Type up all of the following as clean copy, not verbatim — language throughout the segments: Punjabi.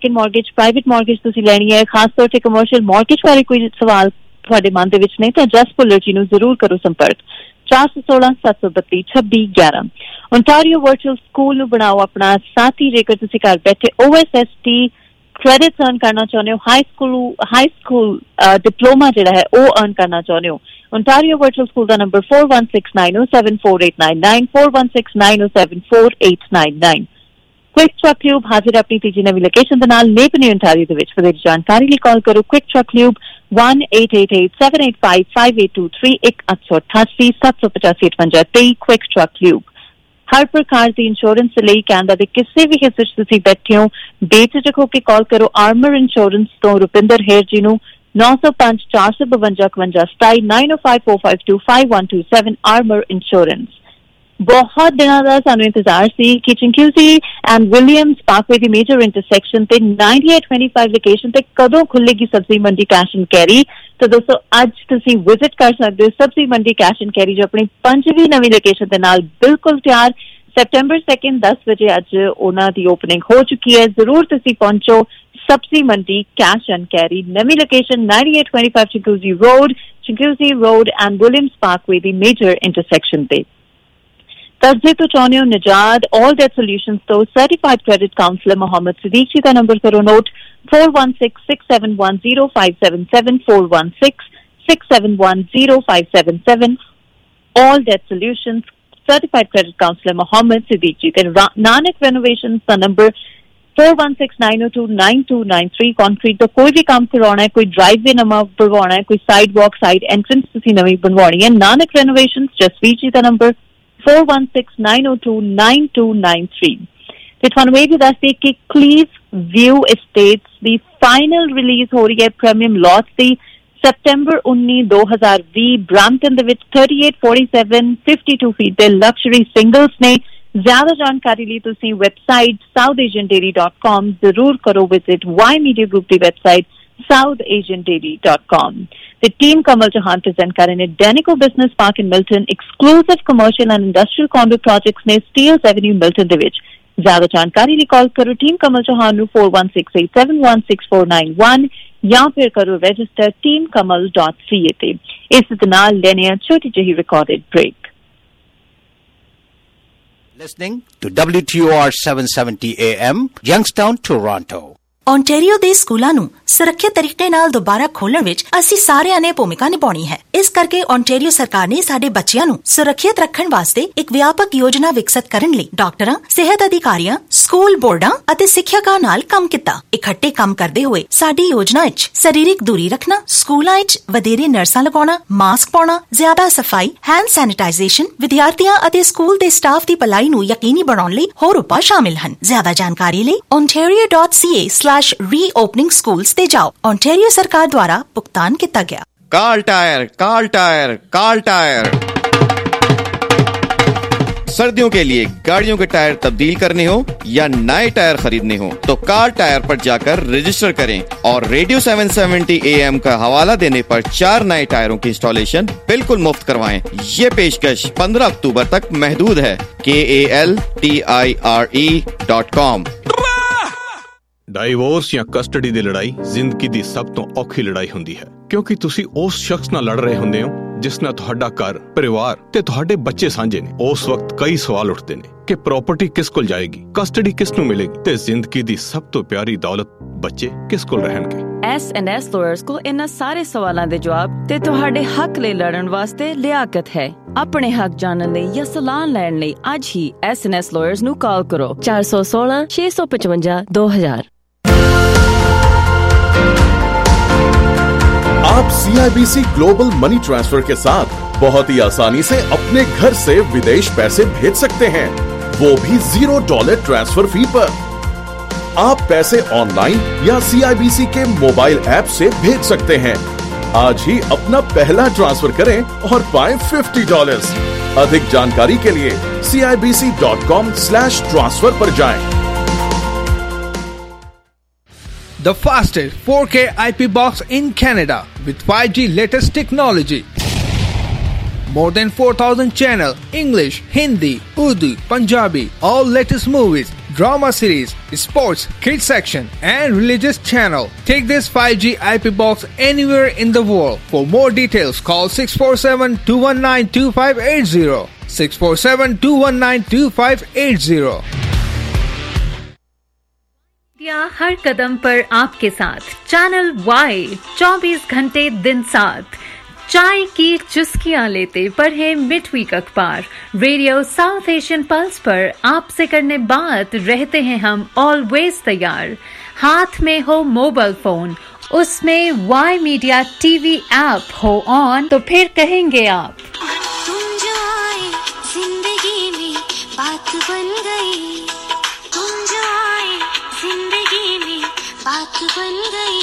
ਸੈਕੰਡ ਮੌਰਗੇਜ, ਪ੍ਰਾਈਵੇਟ ਮੌਰਗੇਜ ਤੁਸੀਂ ਲੈਣੀ ਹੈ, ਖਾਸ ਤੌਰ ਤੇ ਕਮਰਸ਼ੀਅਲ ਮੌਰਗੇਜ ਬਾਰੇ ਕੋਈ ਸਵਾਲ ਤੁਹਾਡੇ ਮਨ ਦੇ ਵਿੱਚ ਨਹੀਂ ਤਾਂ ਜਸ ਭੁੱਲਰ ਜੀ ਨੂੰ ਜ਼ਰੂਰ ਕਰੋ ਸੰਪਰਕ 416-732-2611। ਓਨਟਾਰੀਓ ਵਰਚੁਅਲ ਸਕੂਲ ਨੂੰ ਬਣਾਓ ਆਪਣਾ ਸਾਥੀ। ਜੇਕਰ ਤੁਸੀਂ ਘਰ ਬੈਠੇ OSST ਕ੍ਰੈਡਿਟਸ ਅਰਨ ਕਰਨਾ ਚਾਹੁੰਦੇ ਹੋ, ਹਾਈ ਸਕੂਲ ਡਿਪਲੋਮਾ ਜਿਹੜਾ ਹੈ ਉਹ ਅਰਨ ਕਰਨਾ ਚਾਹੁੰਦੇ ਹੋ, ਓਨਟਾਰੀਓ ਵਰਚੁਅਲ ਸਕੂਲ ਦਾ ਨੰਬਰ 4169074899 4169074899। क्विक ट्रक ल्यूब हाजिर अपनी तीजी नवी लोकेशन के नाल नेपने ओंटारियो दे विच। वधेरे जानकारी लई कॉल करो quick truck lube 1888-785-5823 1888 785-5823। Quick truck lube हर प्रकार की इंश्योरेंस के लिए कैनेडा के किसी भी हिस्से तुसीं बैठे हो बेझिझक होकर कॉल करो आर्मर इंश्योरेंस तो रुपिंदर हेर जी नूं 905 452 57 9054525127 आर्मर इंश्योरेंस। बहुत दिनों का सानू इंतजार सी कि चिंक्यूसी एंड विलियम्स पार्कवे दी मेजर इंटरसेक्शन ते 9825 लोकेशन ते कदों खुलेगी सब्जी मंडी कैश एंड कैरी। तो दोस्तों अज तुसी विजिट कर सकते हो सब्जी मंडी कैश एंड कैरी जो अपनी 5वीं नवी लोकेशन दे नाल बिल्कुल तैयार। सितंबर 2 10 बजे अज उन्हां दी ओपनिंग हो चुकी है। जरूर तुसी पहुंचो Sabzi Mandi cash and carry, नवी location 9825 Chinguacousy road and Williams Parkway दी मेजर इंटरसेक्शन ते। कर्जे तो चाहते हो निजात ऑल डेट सॉल्यूशंस तो certified credit counsellor Mohammad Siddiq ji का नंबर करो note 4166710577 4166710577। All debt solutions certified credit counsellor Mohammad Siddiq ji. Nanak renovations का नंबर 4169029293। कॉन्क्रीट तो कोई भी काम करवाना है, कोई ड्राइववे नवा बनवाना है, कोई साइड वॉक साइड एंट्रेंस तुसी नवी बनवानी है, नानक रेनोवेशंस जसवीर जी का नंबर 4169029293। ਤੇ ਤੁਹਾਨੂੰ ਇਹ ਵੀ ਦੱਸਦੇ ਕਿ ਕਲੀਵ ਵਿਊ ਐਸਟੇਟਸ ਦੀ ਫਾਈਨਲ ਰਿਲੀਜ਼ ਹੋ ਰਹੀ ਹੈ ਪ੍ਰੀਮੀਅਮ ਲੋਟ ਦੀ ਸਤੰਬਰ 19 2020 ਬ੍ਰੈਂਪਟਨ ਦੇ ਵਿੱਚ 3847 52 ਫੀਟ ਦੇ ਲਗਜ਼ਰੀ ਸਿੰਗਲਸ ਨੇ। ਜ਼ਿਆਦਾ ਜਾਣਕਾਰੀ ਲਈ ਤੁਸੀਂ ਵੈਬਸਾਈਟ southasiandairy.com ਜ਼ਰੂਰ ਕਰੋ ਵਿਜ਼ਿਟ। ਵਾਈ ਮੀਡੀਆ ਗਰੁੱਪ ਦੀ website southasiandairy.com। The team Kamal Chauhan present कर रहे हैं Denico Business Park in Milton, exclusive commercial and industrial condo projects ने Steeles Avenue Milton ਦੇ ਵਿੱਚ। ज़्यादा जानकारी लिए कॉल करो टीम कमल चौहान 4168716491 या फिर करो रजिस्टर teamkamal.ca ते। इस नाल लेने छोटी जही recorded break. Listening to WTOR 770 AM, Youngstown, Toronto। Ontario ਦੇ ਸਕੂਲਾਂ ਨੂੰ ਸੁਰੱਖਿਅਤ ਤਰੀਕੇ ਨਾਲ ਦੁਬਾਰਾ ਖੋਲ੍ਹਣ ਵਿੱਚ ਅਸੀਂ ਸਾਰਿਆਂ ਨੇ ਭੂਮਿਕਾ ਨਿਭਾਉਣੀ ਹੈ। ਇਸ ਕਰਕੇ ਓਨਟਾਰੀਓ ਸਰਕਾਰ ਨੇ ਸਾਡੇ ਬੱਚਿਆਂ ਨੂੰ ਸੁਰੱਖਿਅਤ ਰੱਖਣ ਵਾਸਤੇ ਇੱਕ ਵਿਆਪਕ ਯੋਜਨਾ ਵਿਕਸਿਤ ਕਰਨ ਲਈ ਡਾਕਟਰਾਂ, ਸਿਹਤ ਅਧਿਕਾਰੀਆਂ, ਸਕੂਲ ਬੋਰਡਾਂ ਅਤੇ ਸਿੱਖਿਅਕਾਂ ਨਾਲ ਕੰਮ ਕੀਤਾ। ਇਕੱਠੇ ਕੰਮ ਕਰਦੇ ਹੋਏ ਸਾਡੀ ਯੋਜਨਾ ਵਿੱਚ ਸਰੀਰਕ ਦੂਰੀ ਰੱਖਣਾ, ਸਕੂਲਾਂ ਵਿੱਚ ਵਧੇਰੇ ਨਰਸਾਂ ਲਗਾਉਣਾ, ਮਾਸਕ ਪਾਉਣਾ, ਜ਼ਿਆਦਾ ਸਫਾਈ, ਹੈਂਡ ਸੈਨੀਟਾਈਜ਼ੇਸ਼ਨ, ਵਿਦਿਆਰਥੀਆਂ ਅਤੇ ਸਕੂਲ ਦੇ ਸਟਾਫ ਦੀ ਭਲਾਈ ਨੂੰ ਯਕੀਨੀ ਬਣਾਉਣ ਲਈ ਹੋਰ ਉਪਾਅ ਸ਼ਾਮਿਲ ਹਨ। ਜ਼ਿਆਦਾ ਜਾਣਕਾਰੀ ਲਈ ontario.ca/reopening schools ਤੇ ਜਾਓ। ਓਨਟਾਰੀਓ ਸਰਕਾਰ ਦੁਆਰਾ ਭੁਗਤਾਨ ਕੀਤਾ ਗਿਆ। कार्ल टायर सर्दियों के लिए गाड़ियों के टायर तब्दील करने हो या नए टायर खरीदने हो तो कार्ल टायर पर जाकर रजिस्टर करें और रेडियो 770 AM का हवाला देने पर 4 नए टायरों की इंस्टॉलेशन बिल्कुल मुफ्त करवाएं। ये पेशकश 15 अक्टूबर तक महदूद है। KALTIRE.com। ਡਾਈਵੋਰਸ ਜਾਂ ਕਸਟਡੀ ਦੀ ਲੜਾਈ ਜ਼ਿੰਦਗੀ ਦੀ ਸਭ ਤੋਂ ਔਖੀ ਲੜਾਈ ਹੁੰਦੀ ਹੈ ਕਿਉਂਕਿ ਤੁਸੀਂ ਉਸ ਸ਼ਖਸ ਨਾਲ ਲੜ ਰਹੇ ਹੁੰਦੇ ਹੋ ਜਿਸ ਨਾਲ ਤੁਹਾਡਾ ਘਰ, ਪਰਿਵਾਰ ਤੇ ਤੁਹਾਡੇ ਬੱਚੇ ਸਾਂਝੇ ਨੇ। ਉਸ ਵਕਤ ਕਈ ਸਵਾਲ ਉੱਠਦੇ ਨੇ ਕਿ ਪ੍ਰਾਪਰਟੀ ਕਿਸ ਕੋਲ ਜਾਏਗੀ, ਕਸਟਡੀ ਕਿਸ ਨੂੰ ਮਿਲੇਗੀ ਤੇ ਜ਼ਿੰਦਗੀ ਦੀ ਸਭ ਤੋਂ ਪਿਆਰੀ ਦੌਲਤ ਬੱਚੇ ਕਿਸ ਕੋਲ ਰਹਿਣਗੇ। S&S ਲਾਇਰਸ ਕੋਲ ਇਹਨਾਂ ਸਾਰੇ ਸਵਾਲਾਂ ਦੇ ਜਵਾਬ ਤੇ ਤੁਹਾਡੇ ਹੱਕ ਲਈ ਲੜਨ ਵਾਸਤੇ ਲਿਆਕਤ ਹੈ। ਆਪਣੇ ਹੱਕ ਜਾਣਨ ਲਈ ਜਾਂ ਸਲਾਹ ਲੈਣ ਲਈ ਅੱਜ ਹੀ S&S ਲਾਇਰਸ ਨੂੰ ਕਾਲ ਕਰੋ 416 655 2000। आप CIBC ग्लोबल मनी ट्रांसफर के साथ बहुत ही आसानी से अपने घर से विदेश पैसे भेज सकते हैं, वो भी $0 ट्रांसफर फी पर। आप पैसे ऑनलाइन या CIBC के मोबाइल ऐप से भेज सकते हैं। आज ही अपना पहला ट्रांसफर करें और पाएं $50। अधिक जानकारी के लिए CIBC.com/transfer पर जाएं। The fastest 4K IP box in Canada with 5G latest technology. More than 4,000 channel, English, Hindi, Urdu, Punjabi, all latest movies, drama series, sports, kids section, and religious channel. Take this 5G IP box anywhere in the world. For more details, call 647-219-2580. 647-219-2580. हर कदम पर आपके साथ चैनल वाई 24 घंटे दिन साथ चाय की चुस्कियां लेते पढ़े मिडवीक अखबार रेडियो साउथ एशियन पल्स पर आपसे करने बात रहते हैं हम ऑलवेज तैयार हाथ में हो मोबाइल फोन उसमें वाई मीडिया टीवी ऐप हो ऑन तो फिर कहेंगे आप तुम जो आए जिंदगी में बात बन गई तुम जो आए जिंदगी में बात बन गई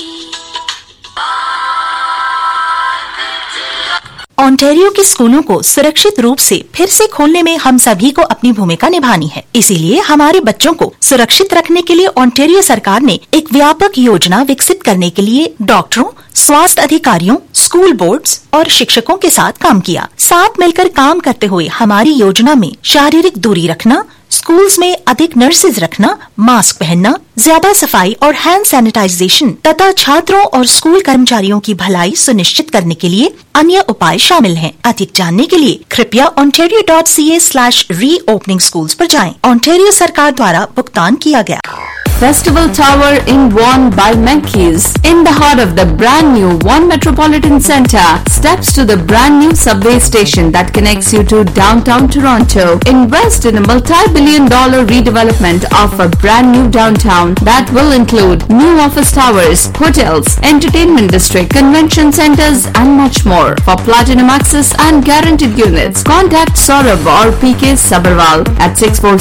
ओंटारियो के स्कूलों को सुरक्षित रूप से फिर से खोलने में हम सभी को अपनी भूमिका निभानी है। इसीलिए हमारे बच्चों को सुरक्षित रखने के लिए ओंटारियो सरकार ने एक व्यापक योजना विकसित करने के लिए डॉक्टरों, स्वास्थ्य अधिकारियों, स्कूल बोर्ड्स और शिक्षकों के साथ काम किया। साथ मिलकर काम करते हुए हमारी योजना में शारीरिक दूरी रखना, स्कूल्स में अधिक नर्सेज रखना, मास्क पहनना, ज्यादा सफाई और हैंड सैनिटाइजेशन तथा छात्रों और स्कूल कर्मचारियों की भलाई सुनिश्चित करने के लिए अन्य उपाय शामिल हैं। अधिक जानने के लिए कृपया ontario.ca/reopening schools पर जाएं। ओंटारियो सरकार द्वारा भुगतान किया गया। Festival Tower in Vaughan by Menke's. In the heart of the brand new Vaughan Metropolitan Centre, steps to the brand new subway station that connects you to downtown Toronto. Invest in a multi-billion-dollar redevelopment of a brand new downtown that will include new office towers, hotels, entertainment district, convention centers and much more. For platinum access and guaranteed units, contact Saurabh or PK Sabharwal at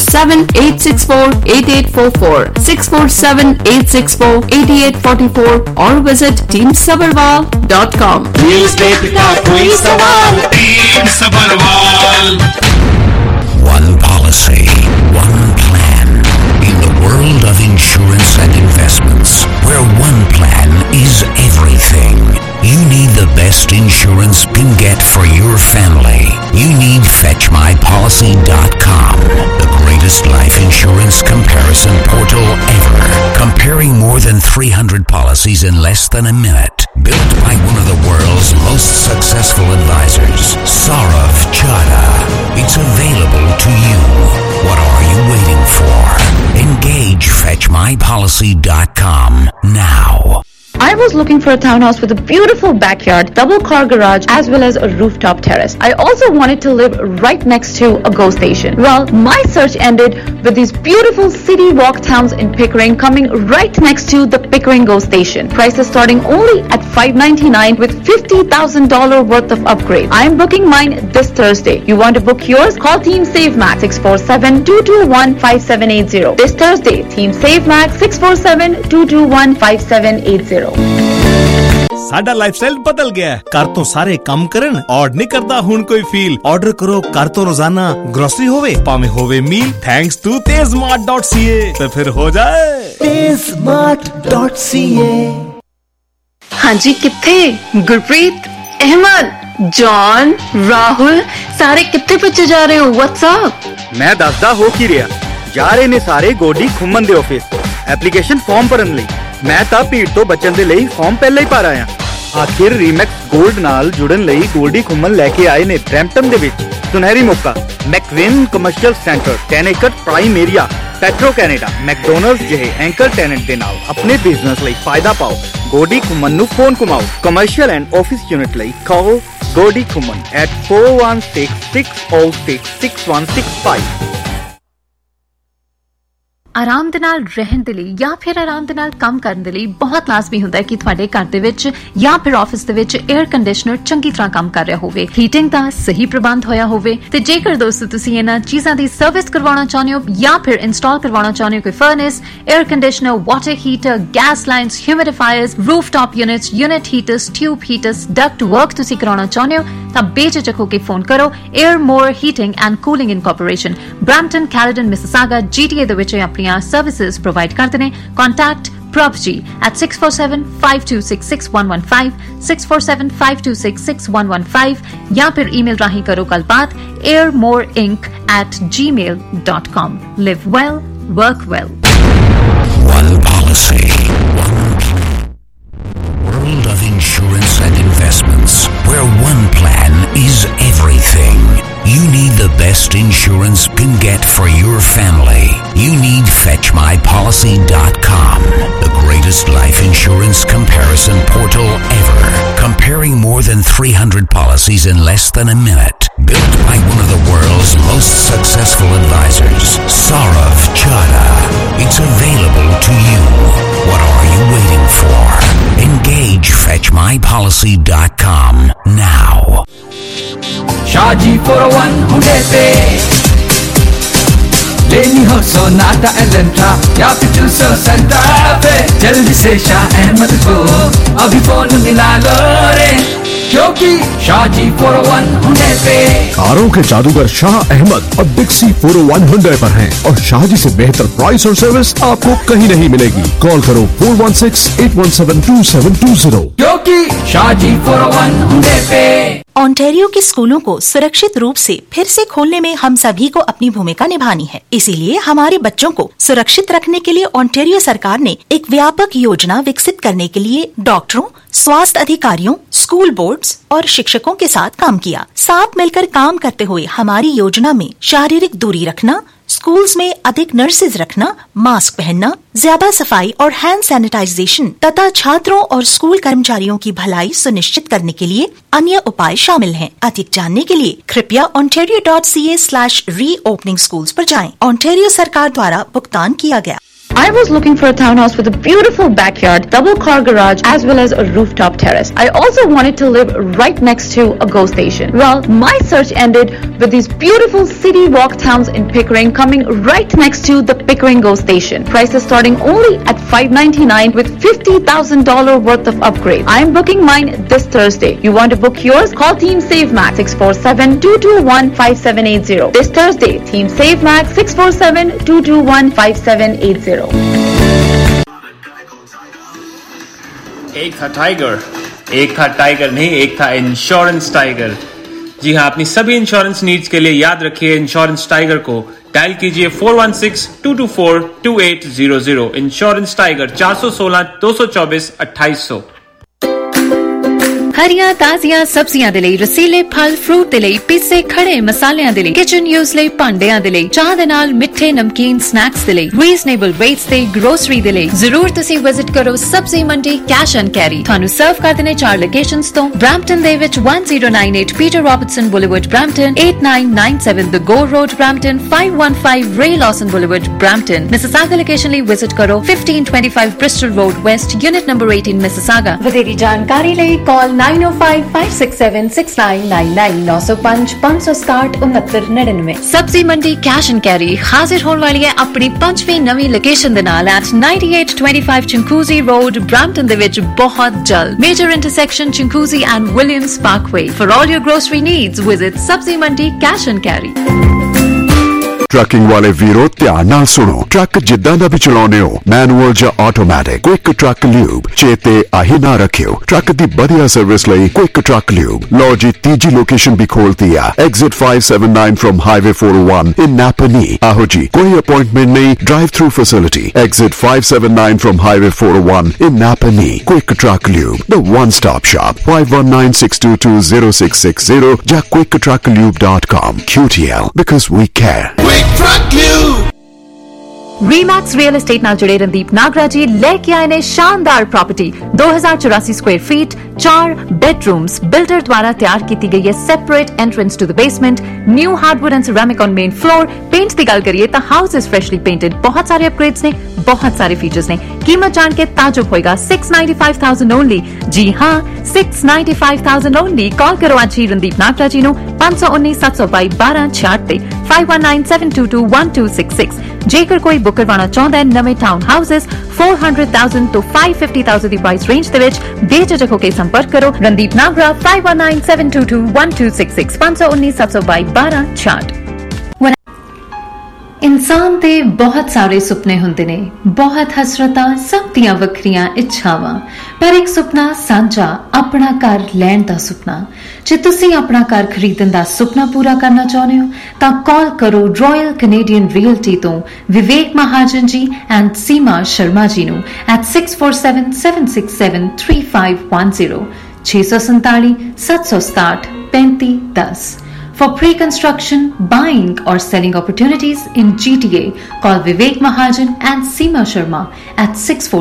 647-864-8844. 647-864-8844 or visit teamsabarwal.com. One policy, one plan. In the world of insurance and investments, where one plan is everything, you need the best insurance you can get for your family. You need FetchMyPolicy.com, the greatest life insurance comparison portal ever. Comparing more than 300 policies in less than a minute. Built by one of the world's most successful advisors, Saurav Chada. It's available to you. What are you waiting for? Engage FetchMyPolicy.com now. I was looking for a townhouse with a beautiful backyard, double car garage, as well as a rooftop terrace. I also wanted to live right next to a GO station. Well, my search ended with these beautiful city walk towns in Pickering coming right next to the Pickering GO station. Prices starting only at $599 with $50,000 worth of upgrade. I am booking mine this Thursday. You want to book yours? Call Team Save Max 647-221-5780. This Thursday, Team Save Max 647-221-5780. ਸਾਡਾ ਲਾਈਫਸਟਾਈਲ ਬਦਲ ਗਿਆ ਘਰ ਤੋਂ ਸਾਰੇ ਕੰਮ ਕਰਨ ਆਰਡਰ ਨਹੀਂ ਕਰਦਾ ਹੁਣ ਕੋਈ ਫੀਲ ਆਰਡਰ ਕਰੋ ਘਰ ਤੋਂ ਰੋਜ਼ਾਨਾ ਗਰੋਸਰੀ ਹੋਵੇ ਭਾਵੇਂ ਹੋਵੇ ਮੀਲ ਥੈਂਕਸ ਟੂ tezmart.ca ਤੇ ਫਿਰ ਹੋ ਜਾਏ tezmart.ca ਹਾਂਜੀ ਕਿੱਥੇ ਗੁਰਪ੍ਰੀਤ ਅਹਿਮਦ ਜੌਨ ਰਾਹੁਲ ਸਾਰੇ ਕਿੱਥੇ ਪਿੱਛੇ ਜਾ ਰਹੇ ਹੋ WhatsApp ਮੈਂ ਦੱਸਦਾ ਹੋ ਕੀ ਰਿਹਾ ਜਾ ਰਹੇ ਨੇ ਸਾਰੇ ਗੋਡੀ ਖੁੰਮਨ ਦੇ ਆਫਿਸ ਐਪਲੀਕੇਸ਼ਨ ਫਾਰਮ ਭਰਨ ਲਈ ਮੈਂ ਤਾਂ ਭੀੜ ਤੋਂ ਬਚਣ ਦੇ ਲਈ ਫਾਰਮ ਪਹਿਲਾਂ ਹੀ ਭਰ ਆਇਆ ਆਖਿਰ ਰੀਮੈਕਸ ਗੋਲਡ ਨਾਲ ਜੁੜਨ ਲਈ ਗੋਲਡੀ ਖੁੰਮਨ ਲੈ ਕੇ ਆਏ ਨੇ ਬ੍ਰੈਂਪਟਨ ਦੇ ਵਿੱਚ ਸੁਨਹਿਰੀ ਮੌਕਾ ਮੈਕਵਿਨ commercial centre 10 acre prime area Petro Canada McDonald's ਜਿਹੇ ਐਂਕਰ ਟੈਨੈਂਟ ਦੇ ਨਾਲ ਆਪਣੇ ਬਿਜ਼ਨਸ ਲਈ ਫਾਇਦਾ ਪਾਓ ਗੋਲਡੀ ਖੁੰਮਨ ਨੂੰ ਫੋਨ ਘੁਮਾਓ ਕਮਰਸ਼ੀਅਲ ਐਂਡ ਆਫਿਸ ਯੂਨਿਟ ਲਈ ਕਾਲ ਗੋਲਡੀ ਖੁੰਮਨ at 416-606-6165 ਆਰਾਮ ਦੇ ਨਾਲ ਰਹਿਣ ਦੇ ਲਈ ਜਾਂ ਫਿਰ ਆਰਾਮ ਦੇ ਨਾਲ ਕੰਮ ਕਰਨ ਦੇ ਲਈ ਬਹੁਤ ਲਾਜ਼ਮੀ ਹੁੰਦਾ ਹੈ ਕਿ ਤੁਹਾਡੇ ਘਰ ਦੇ ਵਿੱਚ ਜਾਂ ਫਿਰ ਆਫਿਸ ਦੇ ਵਿੱਚ 에ਅਰ ਕੰਡੀਸ਼ਨਰ ਚੰਗੀ ਤਰ੍ਹਾਂ ਕੰਮ ਕਰ ਰਿਹਾ ਹੋਵੇ ਹੀਟਿੰਗ ਦਾ ਸਹੀ ਪ੍ਰਬੰਧ ਹੋਇਆ ਹੋਵੇ ਤੇ ਜੇਕਰ ਦੋਸਤੋ ਤੁਸੀਂ ਇਹਨਾਂ ਚੀਜ਼ਾਂ ਦੀ ਸਰਵਿਸ ਕਰਵਾਉਣਾ ਚਾਹੁੰਦੇ ਹੋ ਜਾਂ ਫਿਰ ਇੰਸਟਾਲ ਕਰਵਾਉਣਾ ਚਾਹੁੰਦੇ ਹੋ ਕੋਈ furnace air conditioner water heater gas lines humidifiers rooftop units unit heaters tube heaters duct work ਤੁਸੀਂ ਕਰਾਉਣਾ ਚਾਹੁੰਦੇ ਹੋ ਤਾਂ ਬੇਝਿਜਕ ਹੋ ਕੇ ਫੋਨ ਕਰੋ Airmore heating and cooling incorporation Brampton Caledon Mississauga GTA ਦੇ ਵਿੱਚ ਆਪਣੀਆਂ services provide ਕਰਦੇ ਨੇ contact Prabji at 647-526-6115 647-526-6115 ਜਾਂ ਫਿਰ email ਰਾਹੀਂ ਕਰੋ ਗੱਲਬਾਤ airmoreinc@gmail.com live well Work well. One policy. World of insurance and investments, where one plan is everything. You need the best insurance you can get for your family. You need FetchMyPolicy.com, the greatest life insurance comparison portal ever. Comparing more than 300 policies in less than a minute. Built by one of the world's most successful advisors, Saurav Chada. It's available to you. What are you waiting for? Engage FetchMyPolicy.com now. Shaji 401 Hyundai पे लेनी हो सोनाटा एलेंट्रा या फिर चूसो सेंटा पे जल्दी से शाह अहमद को अभी फोन मिला लो रे क्योंकि शाजी 401 Hyundai पे कारों के जादूगर शाह अहमद अब डिक्सी 401 Hyundai पर हैं और शाहजी से बेहतर प्राइस और सर्विस आपको कहीं नहीं मिलेगी। कॉल करो 416-817-2720 क्योंकि शाजी 401 Hyundai पे। ओंटारियो के स्कूलों को सुरक्षित रूप से फिर से खोलने में हम सभी को अपनी भूमिका निभानी है। इसीलिए हमारे बच्चों को सुरक्षित रखने के लिए ओंटारियो सरकार ने एक व्यापक योजना विकसित करने के लिए डॉक्टरों, स्वास्थ्य अधिकारियों, स्कूल बोर्ड्स और शिक्षकों के साथ काम किया। साथ मिलकर काम करते हुए हमारी योजना में शारीरिक दूरी रखना, स्कूल्स में अधिक नर्सेज रखना, मास्क पहनना, ज्यादा सफाई और हैंड सैनिटाइजेशन तथा छात्रों और स्कूल कर्मचारियों की भलाई सुनिश्चित करने के लिए अन्य उपाय शामिल हैं। अधिक जानने के लिए कृपया ontario.ca/reopening schools पर जाएं। ओंटारियो सरकार द्वारा भुगतान किया गया। I was looking for a townhouse with a beautiful backyard, double car garage, as well as a rooftop terrace. I also wanted to live right next to a GO station. Well, my search ended with these beautiful city walk towns in Pickering coming right next to the Pickering GO station. Prices starting only at $599 with $50,000 worth of upgrade. I am booking mine this Thursday. You want to book yours? Call Team Save Max 647-221-5780. This Thursday, Team Save Max 647-221-5780. एक था टाइगर, एक था टाइगर नहीं, एक था इंश्योरेंस टाइगर। जी हाँ, अपनी सभी इंश्योरेंस नीड्स के लिए याद रखिए इंश्योरेंस टाइगर को। डायल कीजिए 416-224-2800। Insurance tiger 416-224-2800। हरियां ताजियां सब्जियां दे लई, रसीले फल फ्रूट दे लई, पीसे खड़े मसालियां दे लई, किचन यूज लई भांडियां दे लई, चाह दे नाल मिठे नमकीन स्नैक्स दे लई, रीजनेबल रेट्स ते ग्रोसरी दे लई जरूर तुसी विजिट करो सब्जी मंडी कैश एंड कैरी। थानू सर्व करदे ने 4 लोकेशंस तो ब्रैम्पटन दे विच 1098 Peter Robertson Boulevard Brampton, 8997 the Gore road Brampton, 515 Ray Lawson Boulevard Brampton. Mississauga location लई विजिट करो 1525 Bristol road west, unit number 18 Mississauga. वधेरी जानकारी लई कॉल 9055676999 905-560-6999। सब्जी मंडी कैश एंड कैरी हाजिर होने वाली है अपनी 5वीं नवी लोकेशन दे नाल एट 9825 चिंकूजी रोड ब्रैम्पटन दे विच बहुत जल्द। Major intersection Chinguacousy and Williams Parkway. For all your grocery needs visit Sabzi Mandi cash and carry. Trucking वाले वीरो ध्यान नाल सुनो। ट्रक जिद्दां दा भी चलाउने हो, मैनुअल जां ऑटोमैटिक, क्विक ट्रक ल्यूब चेते आही ना रखियो। ट्रक दी बढ़िया सर्विस लई क्विक ट्रक ल्यूब। लो जी तीजी लोकेशन भी खोलती है, exit 579 from highway 401 in Napanee. आहो जी, कोई अपॉइंटमेंट नहीं, drive through facility. Exit 579 from highway 401 in Napanee. Quick truck lube, the one stop shop. 5196220660 या quicktrucklube.com। QTL because we care. Remax real estate नाल जुड़े रणदीप नागरा जी लेके आए ने शानदार property 2084 square feet, 4 bedrooms, builder द्वारा तैयार की गई है separate entrance to the basement, new hardwood and ceramic on main floor. Paint की गल करिए तो हाउस इज फ्रेशली पेंटेड, बहुत सारे अपग्रेड्स ने, बहुत सारे फीचर्स ने। कीमत जान के ताजुब होएगा 695,000 ओनली। जी हाँ, 695,000 ओनली। कॉल करो आज ही रणदीप नागरा जी नो 519-722-1266 5197221266। जेकर कोई बुक करवाना चाहता है नवे टाउन हाउसेस 400,000 तो 550,000 की प्राइस रेंज दे विच बेझिझक होकर संपर्क करो। रणदीप नागरा 5197221266 5197221266। ਇਨਸਾਨ ਦੇ ਬਹੁਤ ਸਾਰੇ ਸੁਪਨੇ ਹੁੰਦੇ ਨੇ, ਬਹੁਤ ਹਸਰਤਾਂ, ਸਭ ਦੀਆਂ ਵੱਖਰੀਆਂ ਇੱਛਾਵਾਂ, ਪਰ ਇੱਕ ਸੁਪਨਾ ਸਾਂਝਾ, ਆਪਣਾ ਘਰ ਲੈਣ ਦਾ ਸੁਪਨਾ। ਜੇ ਤੁਸੀਂ ਆਪਣਾ ਘਰ ਖਰੀਦਣ ਦਾ ਸੁਪਨਾ ਪੂਰਾ ਕਰਨਾ ਚਾਹੁੰਦੇ ਹੋ ਤਾਂ ਕਾਲ ਕਰੋ ਰਾਇਲ ਕੈਨੇਡੀਅਨ ਰੀਅਲਟੀ ਤੋਂ ਵਿਵੇਕ ਮਹਾਜਨ ਜੀ ਐਂਡ ਸੀਮਾ ਸ਼ਰਮਾ ਜੀ ਨੂੰ at 6477673510 647 767 3510। For pre-construction, buying or selling opportunities in GTA, call Vivek Mahajan and Seema Sharma at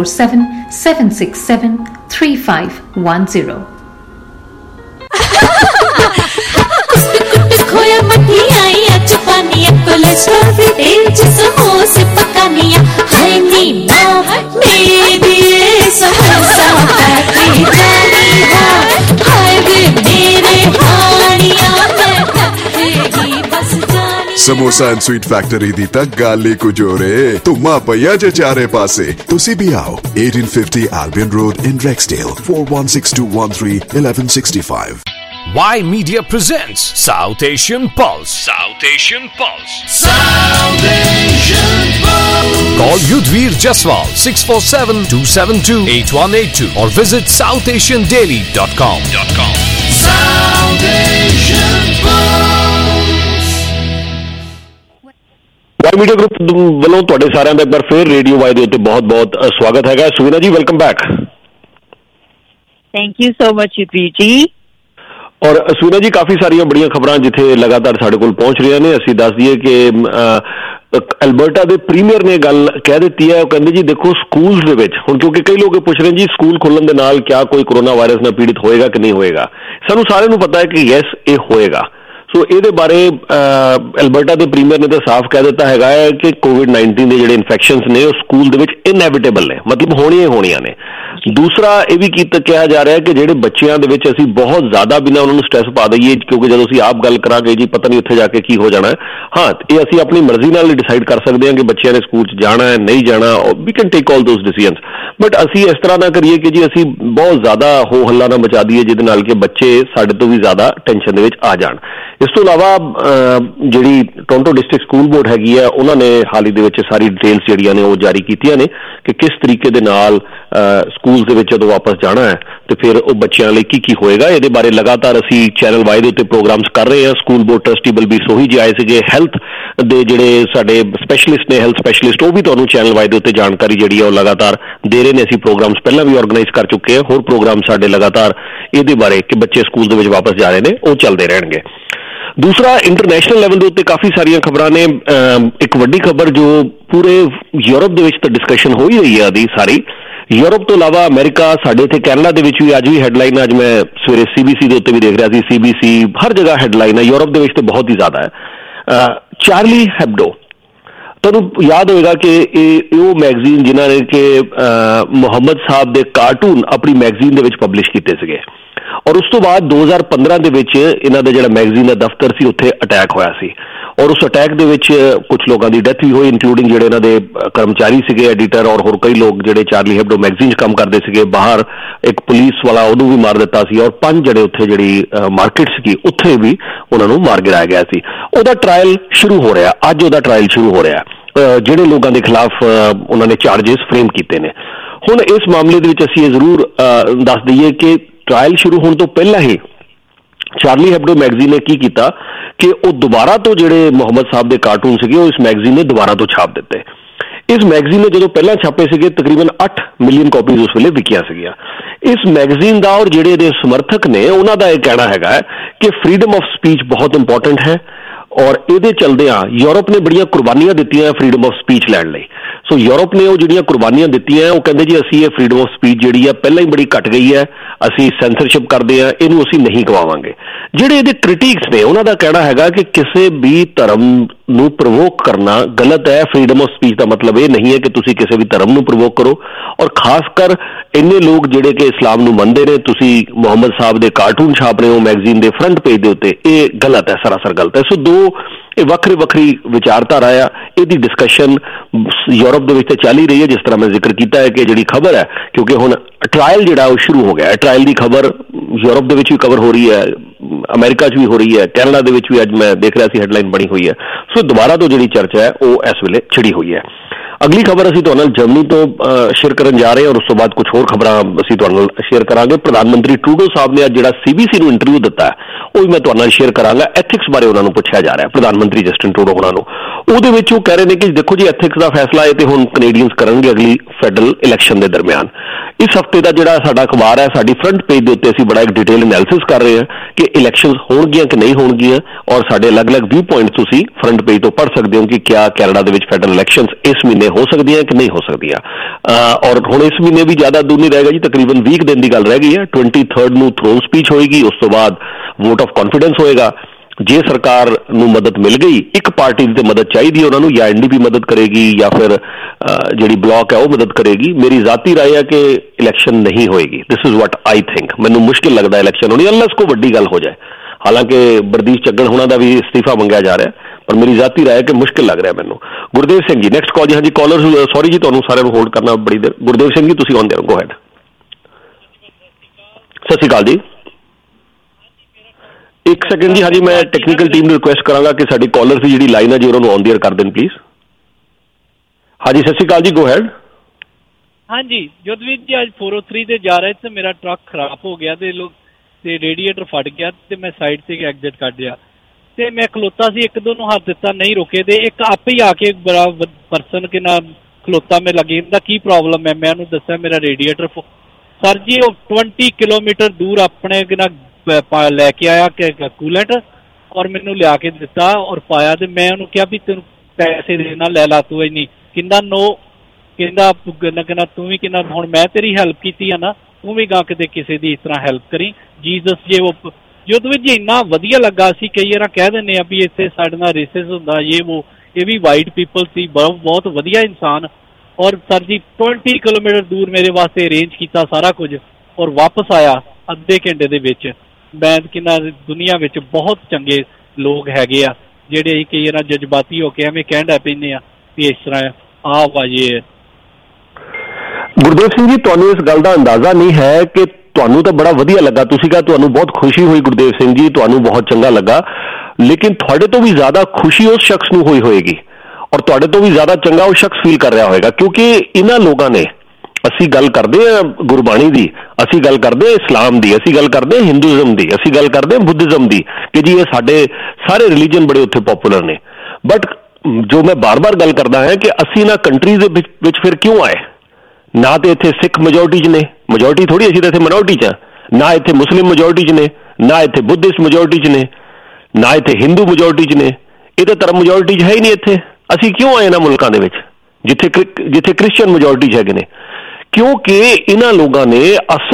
647-767-3510. खोया मठिया चुपानिया कोलेस्ट्रॉल फ्री तेल समोसे पकानिया हाय नी माँ मेरी सहसा बैठी जानी हाय वे मेरे हानिया ਸਮੋਸਾ ਐਂਡ ਸਵੀਟ ਫੈਕਟਰੀ ਦੀ ਤਾਂ ਗੱਲ ਹੀ ਕੁਝ ਹੋ ਰੇ ਧੁੰਮਾ ਪਈਆ ਜੇ ਚਾਰੇ ਪਾਸੇ ਤੁਸੀਂ ਵੀ ਆਓ 1850 Albion Road in Rexdale 4162131165 Y Media presents South Asian Pulse. South Asian Pulse. South Asian Pulse. Call Yudhvir Jaswal 647-272-8182 or visit southasiandaily.com. South Asian Pulse. Y media group ਵੱਲੋਂ ਤੁਹਾਡੇ ਸਾਰਿਆਂ ਦਾ ਇੱਕ ਵਾਰ ਫਿਰ ਰੇਡੀਓ ਵਾਈ ਦੇ ਉੱਤੇ ਬਹੁਤ-ਬਹੁਤ ਸਵਾਗਤ ਹੈਗਾ। Suvina ji welcome back. Thank you so much UP ji. ਔਰ ਸੁਵੀਨਾ ਜੀ ਕਾਫੀ ਸਾਰੀਆਂ ਬੜੀਆਂ ਖਬਰਾਂ ਜਿੱਥੇ ਲਗਾਤਾਰ ਸਾਡੇ ਕੋਲ ਪਹੁੰਚ ਰਹੀਆਂ ਨੇ। ਅਸੀਂ ਦੱਸ ਦਈਏ ਕਿ ਐਲਬਰਟਾ ਦੇ ਪ੍ਰੀਮੀਅਰ ਨੇ ਗੱਲ ਕਹਿ ਦਿੱਤੀ ਹੈ। ਉਹ ਕਹਿੰਦੇ ਜੀ ਦੇਖੋ ਸਕੂਲਸ ਦੇ ਵਿੱਚ ਹੁਣ ਕਿਉਂਕਿ ਕਈ ਲੋਕ ਪੁੱਛ ਰਹੇ ਜੀ ਸਕੂਲ ਖੁੱਲ੍ਹਣ ਦੇ ਨਾਲ ਕਿਆ ਕੋਈ ਕੋਰੋਨਾ ਵਾਇਰਸ ਨਾਲ ਪੀੜਿਤ ਹੋਏਗਾ ਕਿ ਨਹੀਂ ਹੋਏਗਾ। ਸਾਨੂੰ ਸਾਰਿਆਂ ਨੂੰ ਪਤਾ ਹੈ ਕਿ ਯੈਸ ਇਹ ਹੋਏਗਾ। ਸੋ ਇਹਦੇ ਬਾਰੇ ਐਲਬਰਟਾ ਦੇ ਪ੍ਰੀਮੀਅਰ ਨੇ ਤਾਂ ਸਾਫ਼ ਕਹਿ ਦਿੱਤਾ ਹੈਗਾ ਹੈ ਕਿ COVID-19 ਦੇ ਜਿਹੜੇ ਇਨਫੈਕਸ਼ਨਸ ਨੇ ਉਹ ਸਕੂਲ ਦੇ ਵਿੱਚ ਇਨਐਵਿਟੇਬਲ ਨੇ, ਮਤਲਬ ਹੋਣੀਆਂ ਹੀ ਹੋਣੀਆਂ ਨੇ। ਦੂਸਰਾ ਇਹ ਵੀ ਕਿਹਾ ਜਾ ਰਿਹਾ ਹੈ ਕਿ ਜਿਹੜੇ ਬੱਚਿਆਂ ਦੇ ਵਿੱਚ ਅਸੀਂ ਬਹੁਤ ਜ਼ਿਆਦਾ ਬਿਨਾਂ ਉਹਨਾਂ ਨੂੰ ਸਟ੍ਰੈਸ ਪਾ ਦਈਏ ਕਿਉਂਕਿ ਜਦੋਂ ਅਸੀਂ ਆਪ ਗੱਲ ਕਰਾਂਗੇ ਜੀ ਪਤਾ ਨਹੀਂ ਉੱਥੇ ਜਾ ਕੇ ਕੀ ਹੋ ਜਾਣਾ। ਹਾਂ ਇਹ ਅਸੀਂ ਆਪਣੀ ਮਰਜ਼ੀ ਨਾਲ ਡਿਸਾਈਡ ਕਰ ਸਕਦੇ ਹਾਂ ਕਿ ਬੱਚਿਆਂ ਨੇ ਸਕੂਲ 'ਚ ਜਾਣਾ ਹੈ ਨਹੀਂ ਜਾਣਾ, we can take all those decisions, but ਅਸੀਂ ਇਸ ਤਰ੍ਹਾਂ ਨਾ ਕਰੀਏ ਕਿ ਜੀ ਅਸੀਂ ਬਹੁਤ ਜ਼ਿਆਦਾ ਹੋ ਹੱਲਾ ਨਾ ਮਚਾ ਦਈਏ ਜਿਹਦੇ ਨਾਲ ਕਿ ਬੱਚੇ ਸਾਡੇ ਤੋਂ ਵੀ ਜ਼ਿਆਦਾ ਟੈਨਸ਼ਨ ਦੇ ਵਿੱਚ ਆ ਜਾਣ। ਇਸ ਤੋਂ ਇਲਾਵਾ ਜਿਹੜੀ ਟੋਰਾਂਟੋ ਡਿਸਟ੍ਰਿਕਟ ਸਕੂਲ ਬੋਰਡ ਹੈਗੀ ਆ ਉਹਨਾਂ ਨੇ ਹਾਲ ਹੀ ਦੇ ਵਿੱਚ ਸਾਰੀ ਡਿਟੇਲਸ ਜਿਹੜੀਆਂ ਨੇ ਉਹ ਜਾਰੀ ਕੀਤੀਆਂ ਨੇ ਕਿ ਕਿਸ ਤਰੀਕੇ ਦੇ ਨਾਲ ਸਕੂਲਸ ਦੇ ਵਿੱਚ ਜਦੋਂ ਵਾਪਸ ਜਾਣਾ ਹੈ ਤੇ ਫਿਰ ਉਹ ਬੱਚਿਆਂ ਲਈ ਕੀ ਹੋਏਗਾ। ਇਹਦੇ ਬਾਰੇ ਲਗਾਤਾਰ ਅਸੀਂ ਚੈਨਲ ਵਾਈ ਦੇ ਉੱਤੇ ਪ੍ਰੋਗਰਾਮਸ ਕਰ ਰਹੇ ਹਾਂ। School board trustee Balbir Sohi ji ਆਏ ਸੀਗੇ, ਹੈਲਥ ਦੇ ਜਿਹੜੇ ਸਾਡੇ ਸਪੈਸ਼ਲਿਸਟ ਨੇ ਹੈਲਥ ਸਪੈਸ਼ਲਿਸਟ ਉਹ ਵੀ ਤੁਹਾਨੂੰ ਚੈਨਲ ਵਾਈ ਦੇ ਉੱਤੇ ਜਾਣਕਾਰੀ ਜਿਹੜੀ ਆ ਉਹ ਲਗਾਤਾਰ ਦੇ ਰਹੇ ਨੇ। ਅਸੀਂ ਪ੍ਰੋਗਰਾਮਸ ਪਹਿਲਾਂ ਵੀ ਆਰਗੇਨਾਈਜ਼ ਕਰ ਚੁੱਕੇ ਹਾਂ, ਹੋਰ ਪ੍ਰੋਗਰਾਮ ਸਾਡੇ ਲਗਾਤਾਰ ਇਹਦੇ ਬਾਰੇ ਕਿ ਬੱਚੇ ਸਕੂਲ ਦੇ ਵਿੱਚ ਵਾਪਸ ਜਾ ਰਹੇ ਨੇ ਉਹ ਚੱਲਦੇ ਰਹਿਣਗੇ। ਦੂਸਰਾ ਇੰਟਰਨੈਸ਼ਨਲ ਲੈਵਲ ਦੇ ਉੱਤੇ ਕਾਫੀ ਸਾਰੀਆਂ ਖਬਰਾਂ ਨੇ। ਇੱਕ ਵੱਡੀ ਖਬਰ ਜੋ ਪੂਰੇ ਯੂਰਪ ਦੇ ਵਿੱਚ ਤਾਂ ਡਿਸਕਸ਼ਨ ਹੋ ਹੀ ਰਹੀ ਹੈ ਉਹਦੀ ਸਾਰੀ। ਯੂਰਪ ਤੋਂ ਇਲਾਵਾ ਅਮਰੀਕਾ, ਸਾਡੇ ਇੱਥੇ ਕੈਨੇਡਾ ਦੇ ਵਿੱਚ ਵੀ ਅੱਜ ਵੀ ਹੈਡਲਾਈਨ, ਅੱਜ ਮੈਂ ਸਵੇਰੇ CBC ਦੇ ਉੱਤੇ ਵੀ ਦੇਖ ਰਿਹਾ ਸੀ, CBC ਹਰ ਜਗ੍ਹਾ ਹੈਡਲਾਈਨ ਹੈ। ਯੂਰਪ ਦੇ ਵਿੱਚ ਤਾਂ ਬਹੁਤ ਹੀ ਜ਼ਿਆਦਾ ਹੈ। ਚਾਰਲੀ ਹੈਬਡੋ, ਤੁਹਾਨੂੰ ਯਾਦ ਹੋਏਗਾ ਕਿ ਇਹ ਉਹ ਮੈਗਜ਼ੀਨ ਜਿਨ੍ਹਾਂ ਨੇ ਕਿ ਮੁਹੰਮਦ ਸਾਹਿਬ ਦੇ ਕਾਰਟੂਨ ਆਪਣੀ ਮੈਗਜ਼ੀਨ ਦੇ ਵਿੱਚ ਪਬਲਿਸ਼ ਕੀਤੇ ਸੀਗੇ ਔਰ ਉਸ ਤੋਂ ਬਾਅਦ 2015 ਦੇ ਵਿੱਚ ਇਹਨਾਂ ਦਾ ਜਿਹੜਾ ਮੈਗਜ਼ੀਨ ਦਾ ਦਫ਼ਤਰ ਸੀ ਉੱਥੇ ਅਟੈਕ ਹੋਇਆ ਸੀ ਔਰ ਉਸ ਅਟੈਕ ਦੇ ਵਿੱਚ ਕੁਝ ਲੋਕਾਂ ਦੀ ਡੈਥ ਵੀ ਹੋਈ, ਇੰਕਲੂਡਿੰਗ ਜਿਹੜੇ ਇਹਨਾਂ ਦੇ ਕਰਮਚਾਰੀ ਸੀਗੇ, ਐਡੀਟਰ ਔਰ ਹੋਰ ਕਈ ਲੋਕ ਜਿਹੜੇ ਚਾਰਲੀ ਹੈਬਡੋ ਮੈਗਜ਼ੀਨ 'ਚ ਕੰਮ ਕਰਦੇ ਸੀਗੇ। ਬਾਹਰ ਇੱਕ ਪੁਲਿਸ ਵਾਲਾ ਉਹਨੂੰ ਵੀ ਮਾਰ ਦਿੱਤਾ ਸੀ ਔਰ 5 ਜਿਹੜੇ ਉੱਥੇ ਜਿਹੜੀ ਮਾਰਕੀਟ ਸੀਗੀ ਉੱਥੇ ਵੀ ਉਹਨਾਂ ਨੂੰ ਮਾਰ ਗਿਰਾਇਆ ਗਿਆ ਸੀ। ਉਹਦਾ ਟਰਾਇਲ ਸ਼ੁਰੂ ਹੋ ਰਿਹਾ, ਅੱਜ ਉਹਦਾ ਟਰਾਇਲ ਸ਼ੁਰੂ ਹੋ ਰਿਹਾ। ਜਿਹੜੇ ਲੋਕਾਂ ਦੇ ਖਿਲਾਫ ਉਹਨਾਂ ਨੇ ਚਾਰਜਿਸ ਫਰੇਮ ਕੀਤੇ ਨੇ। ਹੁਣ ਇਸ ਮਾਮਲੇ ਦੇ ਵਿੱਚ ਅਸੀਂ ਇਹ ਜ਼ਰੂਰ ਦੱਸ ਦਈਏ ਕਿ ਟਰਾਇਲ ਸ਼ੁਰੂ ਹੋਣ ਤੋਂ ਪਹਿਲਾਂ ਹੀ ਚਾਰਲੀ ਹੈਬਡੋ ਮੈਗਜ਼ੀਨ ਨੇ ਕੀ ਕੀਤਾ ਕਿ ਉਹ ਦੁਬਾਰਾ ਤੋਂ ਜਿਹੜੇ ਮੁਹੰਮਦ ਸਾਹਿਬ ਦੇ ਕਾਰਟੂਨ ਸੀਗੇ ਉਹ ਇਸ ਮੈਗਜ਼ੀਨ ਨੇ ਦੁਬਾਰਾ ਤੋਂ ਛਾਪ ਦਿੱਤੇ। ਇਸ ਮੈਗਜ਼ੀਨ ਨੇ ਜਦੋਂ ਪਹਿਲਾਂ ਛਾਪੇ ਸੀਗੇ ਤਕਰੀਬਨ 8 ਮਿਲੀਅਨ ਕਾਪੀਜ਼ ਉਸ ਵੇਲੇ ਵਿਕੀਆਂ ਸੀਗੀਆਂ। ਇਸ ਮੈਗਜ਼ੀਨ ਦਾ ਔਰ ਜਿਹੜੇ ਇਹਦੇ ਸਮਰਥਕ ਨੇ ਉਹਨਾਂ ਦਾ ਇਹ ਕਹਿਣਾ ਹੈਗਾ ਕਿ ਫਰੀडम ਆਫ ਸਪੀਚ ਬਹੁਤ ਇੰਪੋਰਟੈਂਟ ਹੈ ਔਰ ਇਹਦੇ ਚਲਦਿਆਂ ਯੂਰਪ ਨੇ ਬੜੀਆਂ ਕੁਰਬਾਨੀਆਂ ਦਿੱਤੀਆਂ ਫਰੀडम ਆਫ ਸਪੀਚ ਲੈਣ ਲਈ। ਸੋ ਯੂਰਪ ਨੇ ਉਹ ਜਿਹੜੀਆਂ ਕੁਰਬਾਨੀਆਂ ਦਿੱਤੀਆਂ ਉਹ ਕਹਿੰਦੇ ਜੀ ਅਸੀਂ ਇਹ ਫਰੀडम ਆਫ ਸਪੀਚ ਜਿਹੜੀ ਆ ਪਹਿਲਾਂ ਹੀ ਬੜੀ ਘਟ ਗਈ ਹੈ, ਅਸੀਂ ਸੈਂਸਰਸ਼ਿਪ ਕਰਦੇ ਹਾਂ, ਇਹਨੂੰ ਅਸੀਂ ਨਹੀਂ ਗਵਾਵਾਂਗੇ। ਜਿਹੜੇ ਇਹਦੇ ਕ੍ਰਿਟਿਕਸ ਨੇ ਉਹਨਾਂ ਦਾ ਕਹਿਣਾ ਹੈਗਾ ਕਿ ਕਿਸੇ ਵੀ ਧਰਮ ਨੂੰ ਪ੍ਰਵੋਕ ਕਰਨਾ ਗਲਤ ਹੈ। ਫਰੀडम ਆਫ ਸਪੀਚ ਦਾ ਮਤਲਬ ਇਹ ਨਹੀਂ ਹੈ ਕਿ ਤੁਸੀਂ ਕਿਸੇ ਵੀ ਧਰਮ ਨੂੰ ਪ੍ਰਵੋਕ ਕਰੋ ਔਰ ਖਾਸ ਕਰ ਇੰਨੇ ਲੋਕ ਜਿਹੜੇ ਕਿ ਇਸਲਾਮ ਨੂੰ ਮੰਨਦੇ ਨੇ, ਤੁਸੀਂ ਮੁਹੰਮਦ ਸਾਹਿਬ ਦੇ ਕਾਰਟੂਨ ਛਾਪ ਰਹੇ ਹੋ ਮੈਗਜ਼ੀਨ ਦੇ ਫਰੰਟ ਪੇਜ ਦੇ ਉੱਤੇ, ਇਹ ਗਲਤ ਹੈ, ਸਰਾਸਰ ਗਲਤ ਹੈ। ਸੋ ਦੋ ਇਹ ਵੱਖਰੀ ਵਿਚਾਰਧਾਰਾ ਆ। ਇਹਦੀ ਡਿਸਕਸ਼ਨ ਯੂਰਪ ਦੇ ਵਿੱਚ ਤਾਂ ਚੱਲ ਹੀ ਰਹੀ ਹੈ, ਜਿਸ ਤਰ੍ਹਾਂ ਮੈਂ ਜ਼ਿਕਰ ਕੀਤਾ ਹੈ ਕਿ ਜਿਹੜੀ ਖਬਰ ਹੈ ਕਿਉਂਕਿ ਹੁਣ ਟਰਾਇਲ ਜਿਹੜਾ ਉਹ ਸ਼ੁਰੂ ਹੋ ਗਿਆ ਹੈ। ਟਰਾਇਲ ਦੀ ਖਬਰ ਯੂਰਪ ਦੇ ਵਿੱਚ ਵੀ ਕਵਰ ਹੋ ਰਹੀ ਹੈ, ਅਮਰੀਕਾ 'ਚ ਵੀ ਹੋ ਰਹੀ ਹੈ, ਕੈਨੇਡਾ ਦੇ ਵਿੱਚ ਵੀ ਅੱਜ ਮੈਂ ਦੇਖ ਰਿਹਾ ਸੀ ਹੈਡਲਾਈਨ ਬਣੀ ਹੋਈ ਹੈ। ਸੋ ਦੁਬਾਰਾ ਤੋਂ ਜਿਹੜੀ ਚਰਚਾ ਹੈ ਉਹ ਇਸ ਵੇਲੇ ਛਿੜੀ ਹੋਈ ਹੈ। ਅਗਲੀ ਖਬਰ ਅਸੀਂ ਤੁਹਾਡੇ ਨਾਲ ਜਰਮਨੀ ਤੋਂ ਸ਼ੇਅਰ ਕਰਨ ਜਾ ਰਹੇ ਹਾਂ, ਔਰ ਉਸ ਤੋਂ ਬਾਅਦ ਕੁਝ ਹੋਰ ਖਬਰਾਂ ਅਸੀਂ ਤੁਹਾਡੇ ਨਾਲ ਸ਼ੇਅਰ ਕਰਾਂਗੇ। ਪ੍ਰਧਾਨ ਮੰਤਰੀ ਟਰੂਡੋ ਸਾਹਿਬ ਨੇ ਅੱਜ ਜਿਹੜਾ CBC ਨੂੰ ਇੰਟਰਵਿਊ ਦਿੱਤਾ ਹੈ ਉਹ ਵੀ ਮੈਂ ਤੁਹਾਡੇ ਨਾਲ ਸ਼ੇਅਰ ਕਰਾਂਗਾ। ਐਥਿਕਸ ਬਾਰੇ ਉਹਨਾਂ ਨੂੰ ਪੁੱਛਿਆ ਜਾ ਰਿਹਾ ਪ੍ਰਧਾਨ ਮੰਤਰੀ ਜਸਟਿਨ ਟਰੂਡੋ ਉਹਨਾਂ ਨੂੰ। ਉਹਦੇ ਵਿੱਚ ਉਹ ਕਹਿ ਰਹੇ ਨੇ ਕਿ ਦੇਖੋ ਜੀ ਐਥਿਕਸ ਦਾ ਫੈਸਲਾ ਇਹ ਤੇ ਹੁਣ ਕੈਨੇਡੀਅਨਸ ਕਰਨਗੇ ਅਗਲੀ ਫੈਡਰਲ ਇਲੈਕਸ਼ਨ ਦੇ ਦਰਮਿਆਨ। ਇਸ ਹਫਤੇ ਦਾ ਜਿਹੜਾ ਸਾਡਾ ਅਖਬਾਰ ਹੈ, ਸਾਡੀ ਫਰੰਟ ਪੇਜ ਦੇ ਉੱਤੇ ਅਸੀਂ ਬੜਾ ਇੱਕ ਡਿਟੇਲ ਐਨਾਲਿਸਿਸ ਕਰ ਰਹੇ ਹਾਂ ਕਿ ਇਲੈਕਸ਼ਨਸ ਹੋਣਗੀਆਂ ਕਿ ਨਹੀਂ ਹੋਣਗੀਆਂ, ਔਰ ਸਾਡੇ ਅਲੱਗ-ਅਲੱਗ ਵਿਊ ਪੁਆਇੰਟਸ ਤੁਸੀਂ ਫਰੰਟ ਪੇਜ ਤੋਂ ਪੜ੍ਹ ਸਕਦੇ ਹੋ ਕਿ ਕਿਆ ਕੈਨੇਡਾ ਦੇ ਵਿੱਚ ਫੈਡਰਲ ਇਲੈਕਸ਼ਨਸ ਇਸ ਮਹੀਨੇ ਹੋ ਸਕਦੀਆਂ ਕਿ ਨਹੀਂ ਹੋ ਸਕਦੀਆਂ। ਔਰ ਹੁਣ ਇਸ ਮਹੀਨੇ ਵੀ ਜ਼ਿਆਦਾ ਦੂਰ ਨਹੀਂ ਰਹੇਗਾ ਜੀ, ਤਕਰੀਬਨ 20 ਦਿਨ ਦੀ ਗੱਲ ਰਹਿ ਗਈ ਹੈ। 23 ਨੂੰ ਥਰੋਨ ਸਪੀਚ ਹੋਏਗੀ, ਉਸ ਤੋਂ ਬਾਅਦ ਵੋਟ ਆਫ ਕੌਨਫੀਡੈਂਸ ਹੋਏਗਾ। ਜੇ ਸਰਕਾਰ ਨੂੰ ਮਦਦ ਮਿਲ ਗਈ, ਇੱਕ ਪਾਰਟੀ ਦੀ ਮਦਦ ਚਾਹੀਦੀ ਉਹਨਾਂ ਨੂੰ, ਜਾਂ NDP ਮਦਦ ਕਰੇਗੀ ਜਾਂ ਫਿਰ ਜਿਹੜੀ ਬਲੌਕ ਹੈ ਉਹ ਮਦਦ ਕਰੇਗੀ। ਮੇਰੀ ਜ਼ਾਤੀ ਰਾਏ ਹੈ ਕਿ ਇਲੈਕਸ਼ਨ ਨਹੀਂ ਹੋਏਗੀ। This is what I think. ਮੈਨੂੰ ਮੁਸ਼ਕਿਲ ਲੱਗਦਾ ਇਲੈਕਸ਼ਨ ਹੋਣੀ ਅਨਲੈਸ ਕੋਈ ਵੱਡੀ ਗੱਲ ਹੋ ਜਾਏ। ਹਾਲਾਂਕਿ ਬਰਦੀਸ਼ ਚੱਗਣ ਹੋਣਾ ਦਾ ਵੀ ਅਸਤੀਫਾ ਮੰਗਿਆ ਜਾ ਰਿਹਾ, ਪਰ ਮੇਰੀ ਜ਼ਾਤੀ ਰਾਏ ਹੈ ਕਿ ਮੁਸ਼ਕਿਲ ਲੱਗ ਰਿਹਾ ਮੈਨੂੰ। ਗੁਰਦੇਵ ਸਿੰਘ ਜੀ ਨੈਕਸਟ ਕਾਲ ਜੀ। ਹਾਂਜੀ ਕਾਲਰ, ਸੌਰੀ ਜੀ ਤੁਹਾਨੂੰ ਸਾਰਿਆਂ ਨੂੰ ਹੋਲਡ ਕਰਨਾ ਬੜੀ ਦੇਰ। ਗੁਰਦੇਵ ਸਿੰਘ ਜੀ ਤੁਸੀਂ ਆਉਂਦੇ ਹੋ, ਗੋ ਹੈਡ। ਸਤਿ ਸ਼੍ਰੀ ਅਕਾਲ ਜੀ। ਇੱਕ ਸੈਕਿੰਡ ਜੀ। ਹਾਂਜੀ ਮੈਂ ਟੈਕਨੀਕਲ ਟੀਮ ਨੂੰ ਰਿਕੁਐਸਟ ਕਰਾਂਗਾ ਕਿ ਸਾਡੀ ਕਾਲਰ ਦੀ ਜਿਹੜੀ ਲਾਈਨ ਹੈ ਜੀ ਉਹਨਾਂ ਨੂੰ ਔਨ ਦੀ ਏਅਰ ਕਰ ਦੇਣ ਪਲੀਜ਼। ਹਾਂਜੀ ਸਤਿ ਸ਼੍ਰੀ ਅਕਾਲ ਜੀ, ਗੋ ਹੈਡ। ਹਾਂਜੀ ਜੋਧਵੀਰ ਜੀ, ਅੱਜ 403 ਤੇ ਜਾ ਰਹੇ ਤੇ ਮੇਰਾ ਟਰੱਕ ਖਰਾਬ ਹੋ ਗਿਆ ਤੇ ਰੇਡੀਏਟਰ ਫਟ ਗਿਆ ਤੇ ਮੈਂ ਸਾਈਡ ਤੇ ਐਗਜ਼ਿਟ ਕੱਢਿਆ ਤੇ ਮੈਂ ਖਲੋਤਾ ਸੀ, ਇੱਕ ਦੋ ਨੂੰ ਹੱਥ ਦਿੱਤਾ ਨਹੀਂ ਰੁਕੇ ਤੇ ਇੱਕ ਆਪੇ ਹੀ ਆ ਕੇ ਬੜਾ ਪਰਸਨ ਕੇ ਨਾਲ ਖਲੋਤਾ ਮੈਂ ਲੱਗੇ ਇਹਦਾ ਕੀ ਪ੍ਰੋਬਲਮ ਹੈ। ਮੈਂ ਉਹਨੂੰ ਦੱਸਿਆ ਮੇਰਾ ਰੇਡੀਏਟਰ ਸਰ ਜੀ ਉਹ 20 ਕਿਲੋਮੀਟਰ ਦੂਰ ਆਪਣੇ ਕਿ ਲੈ ਕੇ ਆਇਆ ਕੂਲੈਂਟ ਔਰ ਮੈਨੂੰ ਲਿਆ ਕੇ ਦਿੱਤਾ ਔਰ ਪਾਇਆ ਤੇ ਮੈਂ ਉਹਨੂੰ ਕਿਹਾ ਵੀ ਤੈਨੂੰ ਪੈਸੇ ਦੇਣਾ ਲੈ ਲਾ ਤੂੰ ਇੰਨੀ। ਕਹਿੰਦਾ ਨੋ, ਕਹਿੰਦਾ ਤੂੰ ਵੀ ਕਹਿੰਦਾ ਹੁਣ ਮੈਂ ਤੇਰੀ ਹੈਲਪ ਕੀਤੀ ਆ ਨਾ, ਤੂੰ ਵੀ ਗਾ ਕਿਤੇ ਕਿਸੇ ਦੀ ਇਸ ਤਰ੍ਹਾਂ ਹੈਲਪ ਕਰੀ। ਜੀਸਸ ਜੇ ਉਹ ਜਦੋਂ ਵੀ ਇੰਨਾ ਵਧੀਆ ਲੱਗਾ ਸੀ। ਕਈ ਵਾਰ ਕਹਿ ਦਿੰਦੇ ਆ ਵੀ ਇੱਥੇ ਸਾਡੇ ਨਾਲ ਰੇਸਿਸ ਹੁੰਦਾ ਇਹ ਵੀ ਵਾਈਟ ਪੀਪਲ ਸੀ, ਬਹੁਤ ਵਧੀਆ ਇਨਸਾਨ। ਔਰ ਸਰ ਜੀ 20 ਕਿਲੋਮੀਟਰ ਦੂਰ ਮੇਰੇ ਵਾਸਤੇ ਅਰੇਂਜ ਕੀਤਾ ਸਾਰਾ ਕੁਝ ਔਰ ਵਾਪਸ ਆਇਆ ਅੱਧੇ ਘੰਟੇ ਦੇ ਵਿੱਚ। ਮੈਂ ਕਿੰਨਾ ਦੁਨੀਆ ਵਿੱਚ ਬਹੁਤ ਚੰਗੇ ਲੋਕ ਹੈਗੇ ਆ ਜਿਹੜੇ ਕਈ ਵਾਰ ਜਜ਼ਬਾਤੀ ਹੋ ਕੇ ਐਵੇਂ ਕਹਿਣ ਲੱਗ ਪੈਂਦੇ ਆ ਵੀ ਇਸ ਤਰ੍ਹਾਂ ਆਹ ਵਾਜੇ। ਗੁਰਦੇਵ ਸਿੰਘ ਜੀ ਤੁਹਾਨੂੰ ਇਸ ਗੱਲ ਦਾ ਅੰਦਾਜ਼ਾ ਨਹੀਂ ਹੈ ਕਿ ਤੁਹਾਨੂੰ ਤਾਂ ਬੜਾ ਵਧੀਆ ਲੱਗਾ, ਤੁਸੀਂ ਕਿਹਾ ਤੁਹਾਨੂੰ ਬਹੁਤ ਖੁਸ਼ੀ ਹੋਈ। ਗੁਰਦੇਵ ਸਿੰਘ ਜੀ ਤੁਹਾਨੂੰ ਬਹੁਤ ਚੰਗਾ ਲੱਗਾ, ਲੇਕਿਨ ਤੁਹਾਡੇ ਤੋਂ ਵੀ ਜ਼ਿਆਦਾ ਖੁਸ਼ੀ ਉਸ ਸ਼ਖਸ ਨੂੰ ਹੋਈ ਹੋਏਗੀ ਔਰ ਤੁਹਾਡੇ ਤੋਂ ਵੀ ਜ਼ਿਆਦਾ ਚੰਗਾ ਉਹ ਸ਼ਖਸ ਫੀਲ ਕਰ ਰਿਹਾ ਹੋਏਗਾ, ਕਿਉਂਕਿ ਇਹਨਾਂ ਲੋਕਾਂ ਨੇ, ਅਸੀਂ ਗੱਲ ਕਰਦੇ ਹਾਂ ਗੁਰਬਾਣੀ ਦੀ, ਅਸੀਂ ਗੱਲ ਕਰਦੇ ਹਾਂ ਇਸਲਾਮ ਦੀ, ਅਸੀਂ ਗੱਲ ਕਰਦੇ ਹਾਂ ਹਿੰਦੂਇਜ਼ਮ ਦੀ, ਅਸੀਂ ਗੱਲ ਕਰਦੇ ਹਾਂ ਬੁੱਧਿਜ਼ਮ ਦੀ, ਕਿ ਜੀ ਇਹ ਸਾਡੇ ਸਾਰੇ ਰਿਲੀਜਨ ਬੜੇ ਉੱਥੇ ਪੋਪੂਲਰ ਨੇ। ਬਟ ਜੋ ਮੈਂ ਬਾਰ-ਬਾਰ ਗੱਲ ਕਰਦਾ ਹਾਂ ਕਿ ਅਸੀਂ ਇਹਨਾਂ ਕੰਟਰੀਜ਼ ਦੇ ਵਿੱਚ ਫਿਰ ਕਿਉਂ ਆਏ? ਨਾ ਤੇ ਇੱਥੇ ਸਿੱਖ ਮੈਜੋਰਿਟੀ 'ਚ ਨੇ, ਮੈਜੋਰਿਟੀ ਥੋੜ੍ਹੀ, ਅਸੀਂ ਤਾਂ ਇੱਥੇ ਮਿਨੋਰਿਟੀ 'ਚ ਹਾਂ। ਨਾ ਇੱਥੇ ਮੁਸਲਿਮ ਮੈਜੋਰਿਟੀ 'ਚ ਨੇ, ਨਾ ਇੱਥੇ ਬੁੱਧਿਸਟ ਮੈਜੋਰਿਟੀ 'ਚ ਨੇ, ਨਾ ਇੱਥੇ ਹਿੰਦੂ ਮੈਜੋਰਿਟੀ 'ਚ ਨੇ। ਇਹ ਤਾਂ ਧਰਮ ਮੈਜੋਰਿਟੀ 'ਚ ਹੈ ਹੀ ਨਹੀਂ ਇੱਥੇ। ਅਸੀਂ ਕਿਉਂ ਆਏ ਇਹਨਾਂ ਮੁਲਕਾਂ ਦੇ ਵਿੱਚ ਜਿੱਥੇ ਕ੍ਰਿਸਚੀਅਨ ਮੈਜੋਰਿਟੀ 'ਚ ਹੈਗੇ ਨੇ? ਕਿਉਂਕਿ ਇਹਨਾਂ ਲੋਕਾਂ ਨੇ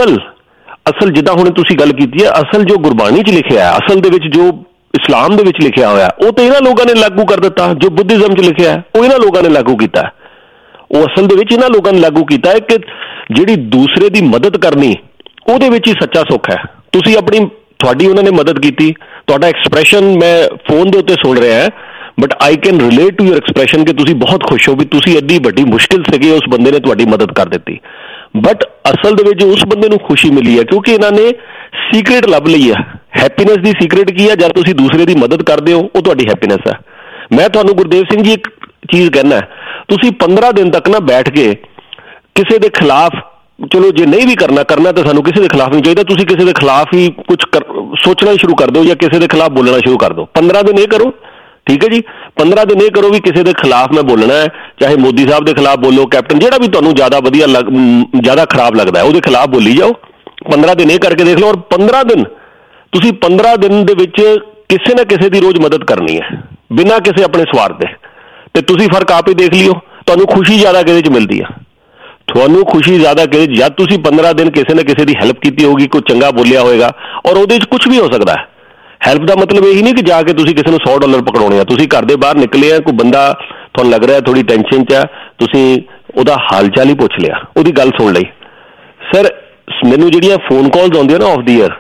ਅਸਲ ਜਿੱਦਾਂ ਹੁਣ ਤੁਸੀਂ ਗੱਲ ਕੀਤੀ ਹੈ, ਅਸਲ ਜੋ ਗੁਰਬਾਣੀ 'ਚ ਲਿਖਿਆ ਹੈ, ਅਸਲ ਦੇ ਵਿੱਚ ਜੋ ਇਸਲਾਮ ਦੇ ਵਿੱਚ ਲਿਖਿਆ ਹੋਇਆ ਉਹ ਤਾਂ ਇਹਨਾਂ ਲੋਕਾਂ ਨੇ ਲਾਗੂ ਕਰ ਦਿੱਤਾ। ਜੋ ਬੁੱਧਿਜ਼ਮ 'ਚ ਲਿਖਿਆ ਹੈ ਉਹ ਇਹਨਾਂ ਲੋਕਾਂ ਨੇ ਲਾਗੂ ਕੀਤਾ। ਉਹ ਅਸਲ ਦੇ ਵਿੱਚ ਇਹਨਾਂ ਲੋਕਾਂ ਨੇ ਲਾਗੂ ਕੀਤਾ ਹੈ ਕਿ ਜਿਹੜੀ ਦੂਸਰੇ ਦੀ ਮਦਦ ਕਰਨੀ ਉਹਦੇ ਵਿੱਚ ਹੀ ਸੱਚਾ ਸੁੱਖ ਹੈ। ਤੁਸੀਂ ਤੁਹਾਡੀ ਉਹਨਾਂ ਨੇ ਮਦਦ ਕੀਤੀ, ਤੁਹਾਡਾ ਐਕਸਪ੍ਰੈਸ਼ਨ ਮੈਂ ਫੋਨ ਦੇ ਉੱਤੇ ਸੁਣ ਰਿਹਾ, but I can relate to your expression ਕਿ ਤੁਸੀਂ ਬਹੁਤ ਖੁਸ਼ ਹੋ ਵੀ ਤੁਸੀਂ ਐਡੀ ਵੱਡੀ ਮੁਸ਼ਕਿਲ ਸੀਗੇ, ਉਸ ਬੰਦੇ ਨੇ ਤੁਹਾਡੀ ਮਦਦ ਕਰ ਦਿੱਤੀ। ਬਟ ਅਸਲ ਦੇ ਵਿੱਚ ਉਸ ਬੰਦੇ ਨੂੰ ਖੁਸ਼ੀ ਮਿਲੀ ਹੈ ਕਿਉਂਕਿ ਇਹਨਾਂ ਨੇ ਸੀਕ੍ਰੇਟ ਲੱਭ ਲਈ ਹੈ। ਹੈਪੀਨੈਸ ਦੀ ਸੀਕ੍ਰੇਟ ਕੀ ਹੈ? ਜਦ ਤੁਸੀਂ ਦੂਸਰੇ ਦੀ ਮਦਦ ਕਰਦੇ ਹੋ ਉਹ ਤੁਹਾਡੀ ਹੈਪੀਨੈਸ ਹੈ। ਮੈਂ ਤੁਹਾਨੂੰ ਗੁਰਦੇਵ ਸਿੰਘ ਜੀ ਇੱਕ ਚੀਜ਼ ਕਹਿਣਾ, ਤੁਸੀਂ 15 ਦਿਨ ਤੱਕ ਨਾ ਬੈਠ ਕੇ ਕਿਸੇ ਦੇ ਖਿਲਾਫ, ਚਲੋ ਜੇ ਨਹੀਂ ਵੀ ਕਰਨਾ ਤਾਂ ਸਾਨੂੰ ਕਿਸੇ ਦੇ ਖਿਲਾਫ ਨਹੀਂ ਚਾਹੀਦਾ, ਤੁਸੀਂ ਕਿਸੇ ਦੇ ਖਿਲਾਫ ਹੀ ਕੁਝ ਸੋਚਣਾ ਸ਼ੁਰੂ ਕਰ ਦਿਓ ਜਾਂ ਕਿਸੇ ਦੇ ਖਿਲਾਫ ਬੋਲਣਾ ਸ਼ੁਰੂ ਕਰ ਦਿਓ। 15 ਦਿਨ ਇਹ ਕਰੋ, ਠੀਕ ਹੈ ਜੀ। 15 ਦਿਨ ਇਹ ਕਰੋ ਵੀ ਕਿਸੇ ਦੇ ਖਿਲਾਫ ਮੈਂ ਬੋਲਣਾ ਹੈ, ਚਾਹੇ ਮੋਦੀ ਸਾਹਿਬ ਦੇ ਖਿਲਾਫ ਬੋਲੋ, ਕੈਪਟਨ ਜਿਹੜਾ ਵੀ ਤੁਹਾਨੂੰ ਜ਼ਿਆਦਾ ਖਰਾਬ ਲੱਗਦਾ ਹੈ ਉਹਦੇ ਖਿਲਾਫ ਬੋਲੀ ਜਾਓ। 15 ਦਿਨ ਇਹ ਕਰਕੇ ਦੇਖ ਲਓ ਔਰ 15 ਦਿਨ ਦੇ ਵਿੱਚ ਕਿਸੇ ਨਾ ਕਿਸੇ ਦੀ ਰੋਜ਼ ਮਦਦ ਕਰਨੀ ਹੈ ਬਿਨਾਂ ਕਿਸੇ ਆਪਣੇ ਸਵਾਰਥ ਦੇ, ਤੇ ਤੁਸੀਂ ਫਰਕ ਆਪ ਹੀ ਦੇਖ ਲਿਓ। ਤੁਹਾਨੂੰ ਖੁਸ਼ੀ ਜ਼ਿਆਦਾ ਕਿਹਦੇ 'ਚ ਮਿਲਦੀ ਆ? ਤੁਹਾਨੂੰ ਖੁਸ਼ੀ ਜ਼ਿਆਦਾ ਕਿਹਦੇ 'ਚ? ਜਦ ਤੁਸੀਂ 15 ਦਿਨ ਕਿਸੇ ਨਾ ਕਿਸੇ ਦੀ ਹੈਲਪ ਕੀਤੀ ਹੋਊਗੀ, ਕੋਈ ਚੰਗਾ ਬੋਲਿਆ ਹੋਏਗਾ, ਔਰ ਉਹਦੇ 'ਚ ਕੁਝ ਵੀ ਹੋ ਸਕਦਾ ਹੈ। ਹੈਲਪ ਦਾ ਮਤਲਬ ਇਹੀ ਨਹੀਂ ਕਿ ਜਾ ਕੇ ਤੁਸੀਂ ਕਿਸੇ ਨੂੰ $100 ਪਕੜਾਉਣੇ ਆ। ਤੁਸੀਂ ਘਰ ਦੇ ਬਾਹਰ ਨਿਕਲੇ ਆ, ਕੋਈ ਬੰਦਾ ਤੁਹਾਨੂੰ ਲੱਗ ਰਿਹਾ ਥੋੜੀ ਟੈਨਸ਼ਨ 'ਚ ਆ, ਤੁਸੀਂ ਉਹਦਾ ਹਾਲ ਚਾਲ ਹੀ ਪੁੱਛ ਲਿਆ, ਉਹਦੀ ਗੱਲ ਸੁਣ ਲਈ। ਸਰ ਮੈਨੂੰ ਜਿਹੜੀਆਂ ਫੋਨ ਕਾਲਸ ਆਉਂਦੀਆਂ ਨਾ of the air,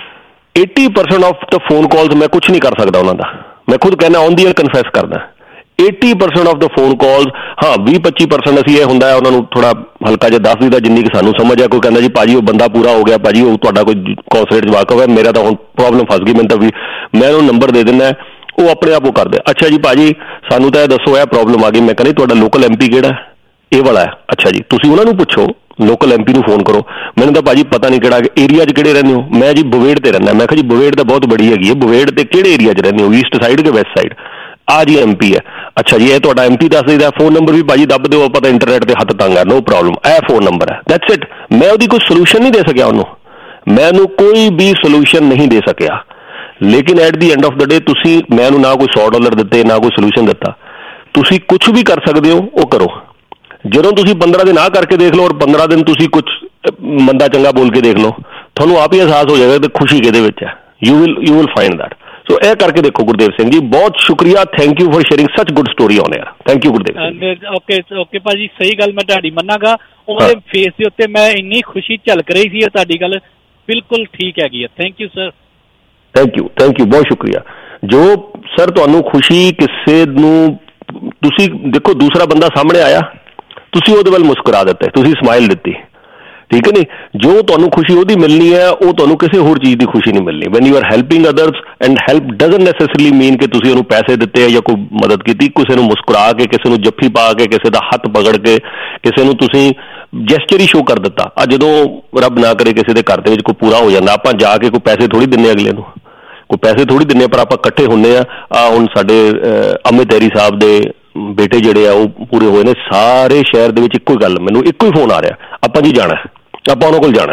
80% of the phone calls ਮੈਂ ਕੁਝ ਨਹੀਂ ਕਰ ਸਕਦਾ ਉਹਨਾਂ ਦਾ। ਮੈਂ ਖੁਦ ਕਹਿਣਾ ਔਨ ਦੀ ਏਅਰ ਕਨਫੈਸ ਕਰਦਾ, 80% ਆਫ ਦ ਫੋਨ ਕਾਲਸ, ਹਾਂ 20-25% ਅਸੀਂ ਇਹ ਹੁੰਦਾ ਹੈ ਉਹਨਾਂ ਨੂੰ ਥੋੜਾ ਹਲਕਾ ਜਿਹਾ ਦੱਸ ਦਿੱਤਾ ਜਿੰਨੀ ਕਿ ਸਾਨੂੰ ਸਮਝ ਆ। ਕੋਈ ਕਹਿੰਦਾ ਜੀ ਭਾਜੀ ਉਹ ਬੰਦਾ ਪੂਰਾ ਹੋ ਗਿਆ, ਭਾਜੀ ਉਹ ਤੁਹਾਡਾ ਕੋਈ ਕੌਂਸਲੇਟ ਵਾਕਫ ਹੈ, ਮੇਰਾ ਤਾਂ ਹੁਣ ਪ੍ਰੋਬਲਮ ਫਸ ਗਈ, ਮੈਨੂੰ ਤਾਂ ਵੀ ਮੈਂ ਉਹਨੂੰ ਨੰਬਰ ਦੇ ਦਿੰਦਾ, ਉਹ ਆਪਣੇ ਆਪ ਉਹ ਕਰਦੇ। ਅੱਛਾ ਜੀ ਭਾਜੀ ਸਾਨੂੰ ਤਾਂ ਇਹ ਦੱਸੋ ਇਹ ਪ੍ਰੋਬਲਮ ਆ ਗਈ, ਮੈਂ ਕਹਿੰਦਾ ਤੁਹਾਡਾ ਲੋਕਲ MP ਕਿਹੜਾ? ਇਹ ਵਾਲਾ ਹੈ। ਅੱਛਾ ਜੀ ਤੁਸੀਂ ਉਹਨਾਂ ਨੂੰ ਪੁੱਛੋ, ਲੋਕਲ MP ਨੂੰ ਫੋਨ ਕਰੋ। ਮੈਨੂੰ ਤਾਂ ਭਾਜੀ ਪਤਾ ਨਹੀਂ ਕਿਹੜਾ ਏਰੀਆ 'ਚ ਕਿਹੜੇ ਰਹਿੰਦੇ ਹੋ? ਮੈਂ ਜੀ ਬਵੇੜ ਤੇ ਰਹਿੰਦਾ। ਮੈਂ ਕਿਹਾ ਜੀ ਬਵੇੜ ਤਾਂ ਬਹੁਤ ਬੜੀ ਹੈਗੀ ਹੈ, ਬਵੇੜ ਤੇ ਕਿਹੜੇ ਏਰੀਆ 'ਚ ਰਹਿੰਦੇ ਹੋ, ਈਸਟ ਸਾਈਡ ਕਿ ਵੈਸਟ ਸਾਈਡ? ਆ ਜੀ MP ਹੈ। ਅੱਛਾ ਜੀ ਇਹ ਤੁਹਾਡਾ MP ਦੱਸ ਦਿੰਦਾ, ਫੋਨ ਨੰਬਰ ਵੀ ਭਾਜੀ ਦੱਬ ਦਿਓ, ਆਪਾਂ ਤਾਂ ਇੰਟਰਨੈਟ ਤੇ ਹੱਥ ਤੰਗ ਆ, ਨੋ ਪ੍ਰੋਬਲਮ, ਇਹ ਫੋਨ ਨੰਬਰ ਹੈ, ਦੈਟਸ ਇਟ। ਮੈਂ ਉਹਦੀ ਕੋਈ ਸੋਲੂਸ਼ਨ ਨਹੀਂ ਦੇ ਸਕਿਆ ਉਹਨੂੰ, ਮੈਂ ਉਹਨੂੰ ਕੋਈ ਵੀ ਸੋਲੂਸ਼ਨ ਨਹੀਂ ਦੇ ਸਕਿਆ। ਲੇਕਿਨ at the end of the day ਤੁਸੀਂ ਮੈਨੂੰ ਨਾ ਕੋਈ $100 ਦਿੱਤੇ, ਨਾ ਕੋਈ ਸੋਲੂਸ਼ਨ ਦਿੱਤਾ। ਤੁਸੀਂ ਕੁਛ ਵੀ ਕਰ ਸਕਦੇ ਹੋ ਉਹ ਕਰੋ। ਜਦੋਂ ਤੁਸੀਂ 15 ਦਿਨ ਆਹ ਕਰਕੇ ਦੇਖ ਲਓ ਔਰ 15 ਦਿਨ ਤੁਸੀਂ ਕੁਛ ਮੰਦਾ ਚੰਗਾ ਬੋਲ ਕੇ ਦੇਖ ਲਓ, ਤੁਹਾਨੂੰ ਆਪ ਹੀ ਅਹਿਸਾਸ ਹੋ ਜਾਏਗਾ ਕਿ ਖੁਸ਼ੀ ਕਿਹਦੇ ਵਿੱਚ ਹੈ। You will find that. So ਇਹ ਕਰਕੇ ਦੇਖੋ ਗੁਰਦੇਵ ਸਿੰਘ ਜੀ, ਬਹੁਤ ਸ਼ੁਕਰੀਆ, thank you for sharing such good story on air. Thank you Gurdev. Okay ਭਾਜੀ, ਸਹੀ ਗੱਲ ਮੈਂ ਤੁਹਾਡੀ ਮੰਨਾਂਗਾ। ਉਹਦੇ ਫੇਸ ਦੇ ਉੱਤੇ ਮੈਂ ਇੰਨੀ ਖੁਸ਼ੀ ਝਲਕ ਰਹੀ ਸੀ, ਤੁਹਾਡੀ ਗੱਲ ਬਿਲਕੁਲ ਠੀਕ ਹੈਗੀ ਹੈ। Thank you sir. Thank you ਬਹੁਤ ਸ਼ੁਕਰੀਆ। ਜੋ ਸਰ ਤੁਹਾਨੂੰ ਖੁਸ਼ੀ ਕਿਸੇ ਨੂੰ, ਤੁਸੀਂ ਦੇਖੋ ਦੂਸਰਾ ਬੰਦਾ ਸਾਹਮਣੇ ਆਇਆ, ਤੁਸੀਂ ਉਹਦੇ ਵੱਲ ਮੁਸਕਰਾ ਦਿੱਤੇ, ਤੁਸੀਂ ਸਮਾਈਲ ਦਿੱਤੀ, ਠੀਕ ਹੈ ਨਹੀਂ? ਜੋ ਤੁਹਾਨੂੰ ਖੁਸ਼ੀ ਉਹਦੀ ਮਿਲਣੀ ਹੈ ਉਹ ਤੁਹਾਨੂੰ ਕਿਸੇ ਹੋਰ ਚੀਜ਼ ਦੀ ਖੁਸ਼ੀ ਨਹੀਂ ਮਿਲਣੀ। When you are helping others, and help doesn't necessarily mean ਕਿ ਤੁਸੀਂ ਉਹਨੂੰ ਪੈਸੇ ਦਿੱਤੇ ਹੈ ਜਾਂ ਕੋਈ ਮਦਦ ਕੀਤੀ। ਕਿਸੇ ਨੂੰ ਮੁਸਕਰਾ ਕੇ, ਕਿਸੇ ਨੂੰ ਜੱਫੀ ਪਾ ਕੇ, ਕਿਸੇ ਦਾ ਹੱਥ ਪਕੜ ਕੇ, ਕਿਸੇ ਨੂੰ ਤੁਸੀਂ ਜੈਸਚਰ ਹੀ ਸ਼ੋਅ ਕਰ ਦਿੱਤਾ। ਆ ਜਦੋਂ ਰੱਬ ਨਾ ਕਰੇ ਕਿਸੇ ਦੇ ਘਰ ਦੇ ਵਿੱਚ ਕੋਈ ਪੂਰਾ ਹੋ ਜਾਂਦਾ, ਆਪਾਂ ਜਾ ਕੇ ਕੋਈ ਪੈਸੇ ਥੋੜ੍ਹੀ ਦਿੰਦੇ ਅਗਲੇ ਨੂੰ, ਕੋਈ ਪੈਸੇ ਥੋੜ੍ਹੀ ਦਿੰਦੇ, ਪਰ ਆਪਾਂ ਇਕੱਠੇ ਹੁੰਦੇ ਆ। ਹੁਣ ਸਾਡੇ ਅਮਿਤ ਹੈਰੀ ਸਾਹਿਬ ਦੇ ਬੇਟੇ ਜਿਹੜੇ ਆ ਉਹ ਪੂਰੇ ਹੋਏ ਨੇ, ਸਾਰੇ ਸ਼ਹਿਰ ਦੇ ਵਿੱਚ ਇੱਕੋ ਹੀ ਗੱਲ, ਮੈਨੂੰ ਇੱਕੋ ਹੀ ਫੋਨ ਆ ਰਿਹਾ, ਆਪਾਂ ਜੀ ਜਾਣਾ, ਆਪਾਂ ਉਹਨਾਂ ਕੋਲ ਜਾਣਾ।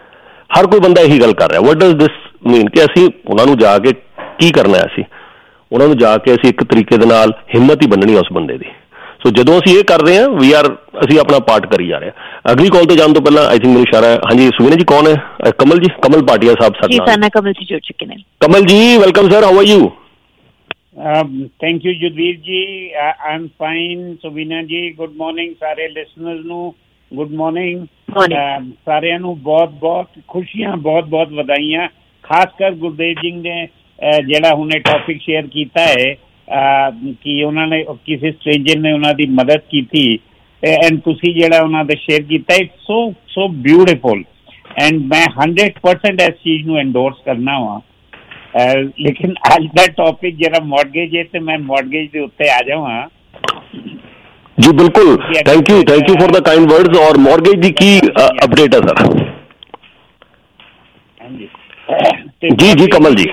ਹਰ ਕੋਈ ਬੰਦਾ ਇਹੀ ਗੱਲ ਕਰ ਰਿਹਾ। ਵਾਟ ਡਜ਼ ਦਿਸ ਮੀਨ ਕਿ ਅਸੀਂ ਉਹਨਾਂ ਨੂੰ ਜਾ ਕੇ ਕੀ ਕਰਨਾ ਹੈ? ਅਸੀਂ ਉਹਨਾਂ ਨੂੰ ਜਾ ਕੇ ਅਸੀਂ ਇੱਕ ਤਰੀਕੇ ਦੇ ਨਾਲ ਹਿੰਮਤ ਹੀ ਬੰਨਣੀ ਉਸ ਬੰਦੇ ਦੀ। ਸੋ ਜਦੋਂ ਅਸੀਂ ਇਹ ਕਰ ਰਹੇ ਹਾਂ ਅਸੀਂ ਆਪਣਾ ਪਾਰਟ ਕਰੀ ਜਾ ਰਹੇ ਹਾਂ। ਅਗਲੀ ਕਾਲ ਤੇ ਜਾਣ ਤੋਂ ਪਹਿਲਾਂ ਆਈ ਥਿੰਕ ਮੈਨੂੰ ਇਸ਼ਾਰਾ ਹੈ। ਹਾਂਜੀ ਸੁਵੀਨਾ ਜੀ ਕੌਣ ਹੈ? ਕਮਲ ਜੀ, ਕਮਲ ਭਾਟੀਆ ਸਾਹਿਬ ਸਾਡੇ ਨਾਲ। ਕਮਲ ਜੀ ਜੁੜ ਚੁੱਕੇ ਨੇ। Kamal ji welcome sir, how are you? Thank you Judveer ji, I am fine. Suvina ji good morning, ਸਾਰੇ ਲਿਸਨਰਸ ਨੂੰ ਗੁੱਡ ਮਾਰਨਿੰਗ। ਸਾਰਿਆਂ ਨੂੰ ਬਹੁਤ ਬਹੁਤ ਖੁਸ਼ੀਆਂ, ਬਹੁਤ ਬਹੁਤ ਵਧਾਈਆਂ। ਖਾਸ ਕਰ ਗੁਰਦੇਵ ਜੀ ਨੇ ਜਿਹੜਾ ਹੁਣੇ ਟੌਪਿਕ ਸ਼ੇਅਰ ਕੀਤਾ ਹੈ ਕਿ ਉਹਨਾਂ ਨੇ ਕਿਸੇ ਸਟ੍ਰੇਂਜਰ ਨੇ ਉਹਨਾਂ ਦੀ ਮਦਦ ਕੀਤੀ, ਐਂਡ ਤੁਸੀਂ ਜਿਹੜਾ ਉਹਨਾਂ ਦਾ ਸ਼ੇਅਰ ਕੀਤਾ, ਇਟਸ ਸੋ ਬਿਊਟੀਫੁਲ, ਐਂਡ ਮੈਂ 100% ਇਸ ਚੀਜ਼ ਨੂੰ ਐਂਡੋਰਸ ਕਰਨਾ ਵਾ। ਲੇਕਿਨ ਅੱਜ ਦਾ ਟੌਪਿਕ ਜਿਹੜਾ ਮੌਰਗੇਜ ਹੈ, ਤੇ ਮੈਂ ਮੌਰਗੇਜ ਦੇ ਉੱਤੇ ਆ ਜਾਵਾਂ ਜੀ। ਬਿਲਕੁਲ, thank you for the kind words. और मॉर्गेज ਦੀ ਕੀ ਅਪਡੇਟ ਹੈ ਸਰ? ਜੀ ਕਮਲ ਜੀ।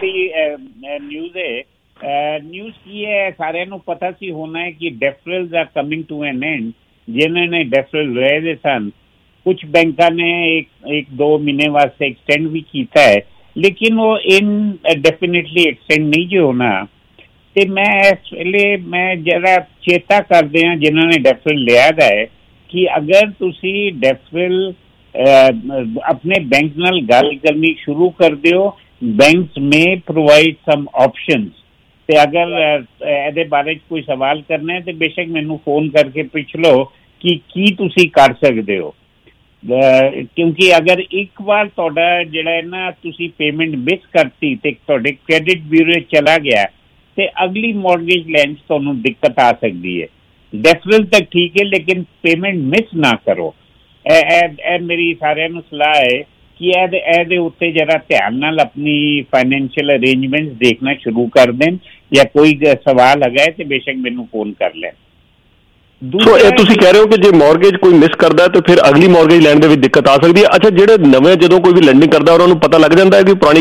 ਨਿਊਜ਼ ਕੀ ਹੈ, ਸਾਰਿਆਂ ਨੂੰ ਪਤਾ ਸੀ ਹੋਣਾ ਹੈ ਕਿ deferrals are coming to an end. ਜਿਨ੍ਹਾਂ ਨੇ ਡੈਫਰਲ ਲਏ ਸਨ, ਕੁਝ ਬੈਂਕਾਂ ਨੇ 1-2 ਮਹੀਨੇ ਵਾਸਤੇ ਐਕਸਟੈਂਡ ਵੀ ਕੀਤਾ ਹੈ, ਲੇਕਿਨ ਉਹ ਇਨਡੈਫੀਨਿਟਲੀ ਐਕਸਟੈਂਡ ਨਹੀਂ ਜੀ ਹੋਣਾ। ਤੇ ਮੈਂ ਇਸ ਵੇਲੇ ਮੈਂ ਜਿਹੜਾ ਚੇਤਾ ਕਰਦੇ ਹਾਂ ਜਿਨ੍ਹਾਂ ਨੇ ਡੈਫਰਲ ਲਿਆ ਦਾ ਹੈ ਕਿ ਅਗਰ ਤੁਸੀਂ ਡੈਫਰਲ ਆਪਣੇ ਬੈਂਕ ਨਾਲ ਗੱਲ ਕਰਨੀ ਸ਼ੁਰੂ ਕਰ ਦਿਓ, banks may provide some options. ਤੇ ਅਗਰ ਇਹਦੇ ਬਾਰੇ ਕੋਈ ਸਵਾਲ ਕਰਨਾ ਹੈ ਤੇ ਬੇਸ਼ੱਕ ਮੈਨੂੰ ਫੋਨ ਕਰਕੇ ਪੁੱਛ ਲਓ ਕਿ ਕੀ ਤੁਸੀਂ ਕਰ ਸਕਦੇ ਹੋ। ਕਿਉਂਕਿ ਅਗਰ ਇੱਕ ਵਾਰ ਤੁਹਾਡਾ ਜਿਹੜਾ ਹੈ ਨਾ ਤੁਸੀਂ ਪੇਮੈਂਟ ਮਿਸ ਕਰਤੀ ਤੇ ਤੁਹਾਡੇ ਕ੍ਰੈਡਿਟ ਬਿਊਰੋ ਚਲਾ ਗਿਆ, ਤੇ ਅਗਲੀ ਮੌਰਗੇਜ ਲੈਣ 'ਚ ਤੁਹਾਨੂੰ ਦਿੱਕਤ ਆ ਸਕਦੀ ਹੈ। ਡੈਫਰਲ ਤੱਕ ਠੀਕ ਹੈ, ਲੇਕਿਨ ਪੇਮੈਂਟ ਮਿਸ ਨਾ ਕਰੋ। ਇਹ ਮੇਰੀ ਸਾਰਿਆਂ ਨੂੰ ਸਲਾਹ ਹੈ ਕਿ ਇਹਦੇ ਉੱਤੇ ਜਰਾ ਧਿਆਨ ਨਾਲ ਆਪਣੀ ਫਾਈਨੈਂਸ਼ੀਅਲ ਅਰੇਂਜਮੈਂਟਸ ਦੇਖਣਾ ਸ਼ੁਰੂ ਕਰ ਦੇਣ, ਜਾਂ ਕੋਈ ਸਵਾਲ ਹੈਗਾ ਤੇ ਬੇਸ਼ੱਕ ਮੈਨੂੰ ਫੋਨ ਕਰ ਲੈਣ। ਸੋ ਇਹ ਤੁਸੀਂ ਕਹਿ ਰਹੇ ਹੋ ਕਿ ਜੇ ਮੌਰਗੇਜ ਕੋਈ ਮਿਸ ਕਰਦਾ ਤਾਂ ਫਿਰ ਅਗਲੀ ਮੌਰਗੇਜ ਲੈਣ ਦੇ ਵਿੱਚ ਦਿੱਕਤ ਆ ਸਕਦੀ ਹੈ। ਅੱਛਾ, ਜਿਹੜੇ ਨਵੇਂ ਜਦੋਂ ਕੋਈ ਵੀ ਲੈਂਡਿੰਗ ਕਰਦਾ ਉਹਨਾਂ ਨੂੰ ਪਤਾ ਲੱਗ ਜਾਂਦਾ ਹੈ ਕਿ ਪੁਰਾਣੀ?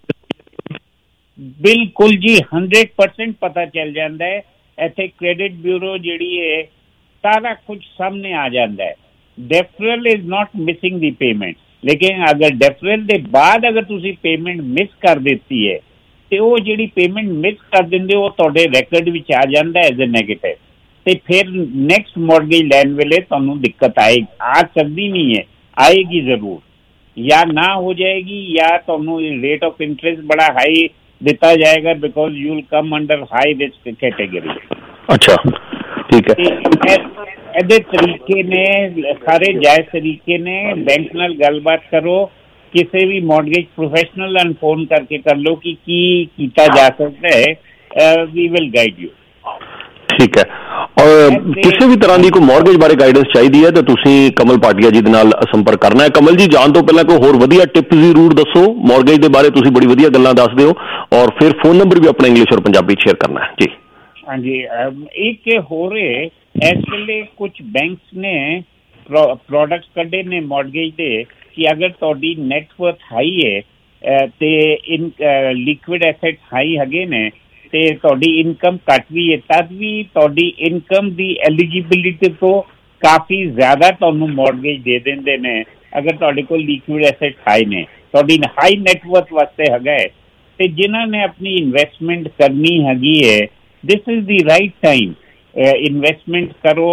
ਬਿਲਕੁਲ ਜੀ, 100% ਪਤਾ ਚੱਲ ਜਾਂਦਾ ਹੈ। ਇੱਥੇ ਕ੍ਰੈਡਿਟ ਬਿਊਰੋ ਜਿਹੜੀ ਹੈ ਸਾਰਾ ਕੁਝ ਸਾਹਮਣੇ ਆ ਜਾਂਦਾ ਹੈ। Deferral is not missing the payment, ਲੇਕਿਨ ਅਗਰ ਡੈਫਰਲ ਦੇ ਬਾਅਦ ਅਗਰ ਤੁਸੀਂ ਪੇਮੈਂਟ ਮਿਸ ਕਰ ਦਿੱਤੀ ਹੈ ਤੇ ਉਹ ਜਿਹੜੀ ਪੇਮੈਂਟ ਮਿਸ ਕਰ ਦਿੰਦੇ ਉਹ ਤੁਹਾਡੇ ਰੈਕਰਡ ਵਿੱਚ ਆ ਜਾਂਦਾ ਐਜ਼ ਅ ਨੈਗੇਟਿਵ, ਤੇ ਫਿਰ ਨੈਕਸਟ ਮੌਰਗੇਜ ਲੈਣ ਵੇਲੇ ਤੁਹਾਨੂੰ ਦਿੱਕਤ ਆ ਸਕਦੀ ਨਹੀਂ ਹੈ, ਆਏਗੀ ਜ਼ਰੂਰ, ਜਾਂ ਨਾ ਹੋ ਜਾਏਗੀ, ਜਾਂ ਤੁਹਾਨੂੰ ਰੇਟ ਆਫ ਇੰਟਰਸਟ ਬੜਾ ਹਾਈ ਦਿੱਤਾ ਜਾਏਗਾ because you will come under high risk category. ਅੱਛਾ, ਠੀਕ ਹੈ। ਇਹਦੇ ਤਰੀਕੇ ਨੇ ਸਾਰੇ ਜਾਇਜ਼ ਤਰੀਕੇ ਨੇ। ਬੈਂਕ ਨਾਲ ਗੱਲਬਾਤ ਕਰੋ, ਕਿਸੇ ਵੀ ਮੌਰਗੇਜ ਪ੍ਰੋਫੈਸ਼ਨਲ ਨੂੰ ਫੋਨ ਕਰਕੇ ਕਰ ਲਓ ਕਿ ਕੀ ਕੀਤਾ ਜਾ ਸਕਦਾ ਹੈ। We will guide you. ਠੀਕ ਹੈ। ਔਰ ਕਿਸੇ ਵੀ ਤਰ੍ਹਾਂ ਦੀ ਕੋਈ ਮੌਰਗੇਜ ਬਾਰੇ ਗਾਈਡੈਂਸ ਚਾਹੀਦੀ ਹੈ ਤਾਂ ਤੁਸੀਂ ਕਮਲ ਭਾਟੀਆ ਜੀ ਦੇ ਨਾਲ ਸੰਪਰਕ ਕਰਨਾ ਹੈ। ਕਮਲ ਜੀ, ਜਾਣ ਤੋਂ ਪਹਿਲਾਂ ਕੋਈ ਹੋਰ ਵਧੀਆ ਟਿਪ ਜ਼ਰੂਰ ਦੱਸੋ ਮੌਰਗੇਜ ਦੇ ਬਾਰੇ, ਤੁਸੀਂ ਬੜੀ ਵਧੀਆ ਗੱਲਾਂ ਦੱਸਦੇ ਹੋ, ਔਰ ਫਿਰ ਫੋਨ ਨੰਬਰ ਵੀ ਆਪਣਾ ਇੰਗਲਿਸ਼ ਔਰ ਪੰਜਾਬੀ ਸ਼ੇਅਰ ਕਰਨਾ ਹੈ ਜੀ। ਹਾਂਜੀ, ਇੱਕ ਹੋ ਰਹੇ ਇਸ ਵੇਲੇ ਕੁਝ ਬੈਂਕਸ ਨੇ ਪ੍ਰੋਡਕਟਸ ਕੱਢੇ ਨੇ ਮੌਰਗੇਜ ਦੇ ਕਿ ਅਗਰ ਤੁਹਾਡੀ ਨੈਟਵਰਥ ਹਾਈ ਹੈ ਤੇ ਲਿਕੁਇਡ ਐਸੈਟ ਹਾਈ ਹੈਗੇ ਨੇ ਤੇ ਤੁਹਾਡੀ ਇਨਕਮ ਘੱਟ ਵੀ ਹੈ, ਤਦ ਵੀ ਤੁਹਾਡੀ ਇਨਕਮ ਦੀ ਐਲੀਜੀਬਿਲਿਟੀ ਤੋਂ ਕਾਫੀ ਜ਼ਿਆਦਾ ਤੁਹਾਨੂੰ ਮੌਰਗੇਜ ਦੇ ਦਿੰਦੇ ਨੇ ਅਗਰ ਤੁਹਾਡੇ ਕੋਲ ਲਿਕੁਇਡ ਐਸੈਟ ਹਾਈ ਨੇ। ਤੁਹਾਡੀ ਹਾਈ ਨੈਟਵਰਥ ਵਾਸਤੇ ਹੈਗਾ ਹੈ ਤੇ ਜਿਨ੍ਹਾਂ ਨੇ ਆਪਣੀ ਇਨਵੈਸਟਮੈਂਟ ਕਰਨੀ ਹੈਗੀ ਹੈ, this is the right time. Investment ਕਰੋ,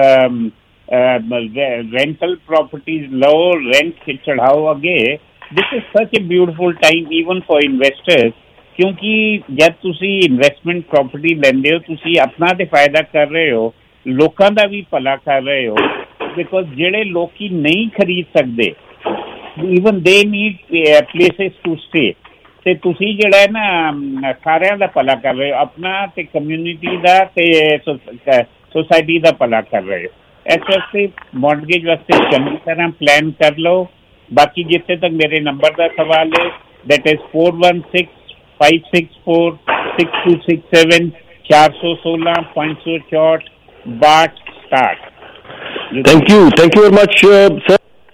ਰੈਂਟਲ ਪ੍ਰੋਪਰਟੀਜ਼ ਲਓ, ਰੈਂਟ ਚੜਾਓ ਅੱਗੇ। This is such a beautiful time even for investors, ਕਿਉਂਕਿ ਜਦ ਤੁਸੀਂ ਇਨਵੈਸਟਮੈਂਟ ਪ੍ਰੋਪਰਟੀ ਲੈਂਦੇ ਹੋ ਤੁਸੀਂ ਆਪਣਾ ਤੇ ਫਾਇਦਾ ਕਰ ਰਹੇ ਹੋ, ਲੋਕਾਂ ਦਾ ਵੀ ਭਲਾ ਕਰ ਰਹੇ ਹੋ, ਬਿਕੋਜ਼ ਜਿਹੜੇ ਲੋਕੀ ਨਹੀਂ ਖਰੀਦ ਸਕਦੇ ਈਵਨ ਦੇ ਨੀਡ ਪਲੇਸਿਸ ਟੂ ਸਟੇ, ਤੇ ਤੁਸੀਂ ਜਿਹੜਾ ਹੈ ਨਾ ਸਾਰਿਆਂ ਦਾ ਭਲਾ ਕਰ ਰਹੇ ਹੋ, ਆਪਣਾ ਤੇ ਕਮਿਊਨਿਟੀ ਦਾ ਤੇ ਸੋਸਾਇਟੀ ਦਾ ਭਲਾ ਕਰ ਰਹੇ ਹੋ। ਇਸ ਵਾਸਤੇ ਮੌਰਗੇਜ ਵਾਸਤੇ ਚੰਗੀ ਤਰ੍ਹਾਂ ਪਲਾਨ ਕਰ ਲਓ। ਬਾਕੀ ਜਿੱਥੇ ਤੱਕ ਮੇਰੇ ਨੰਬਰ ਦਾ ਸਵਾਲ ਹੈ, that is 416-564-6267 416-564 thank you very much sir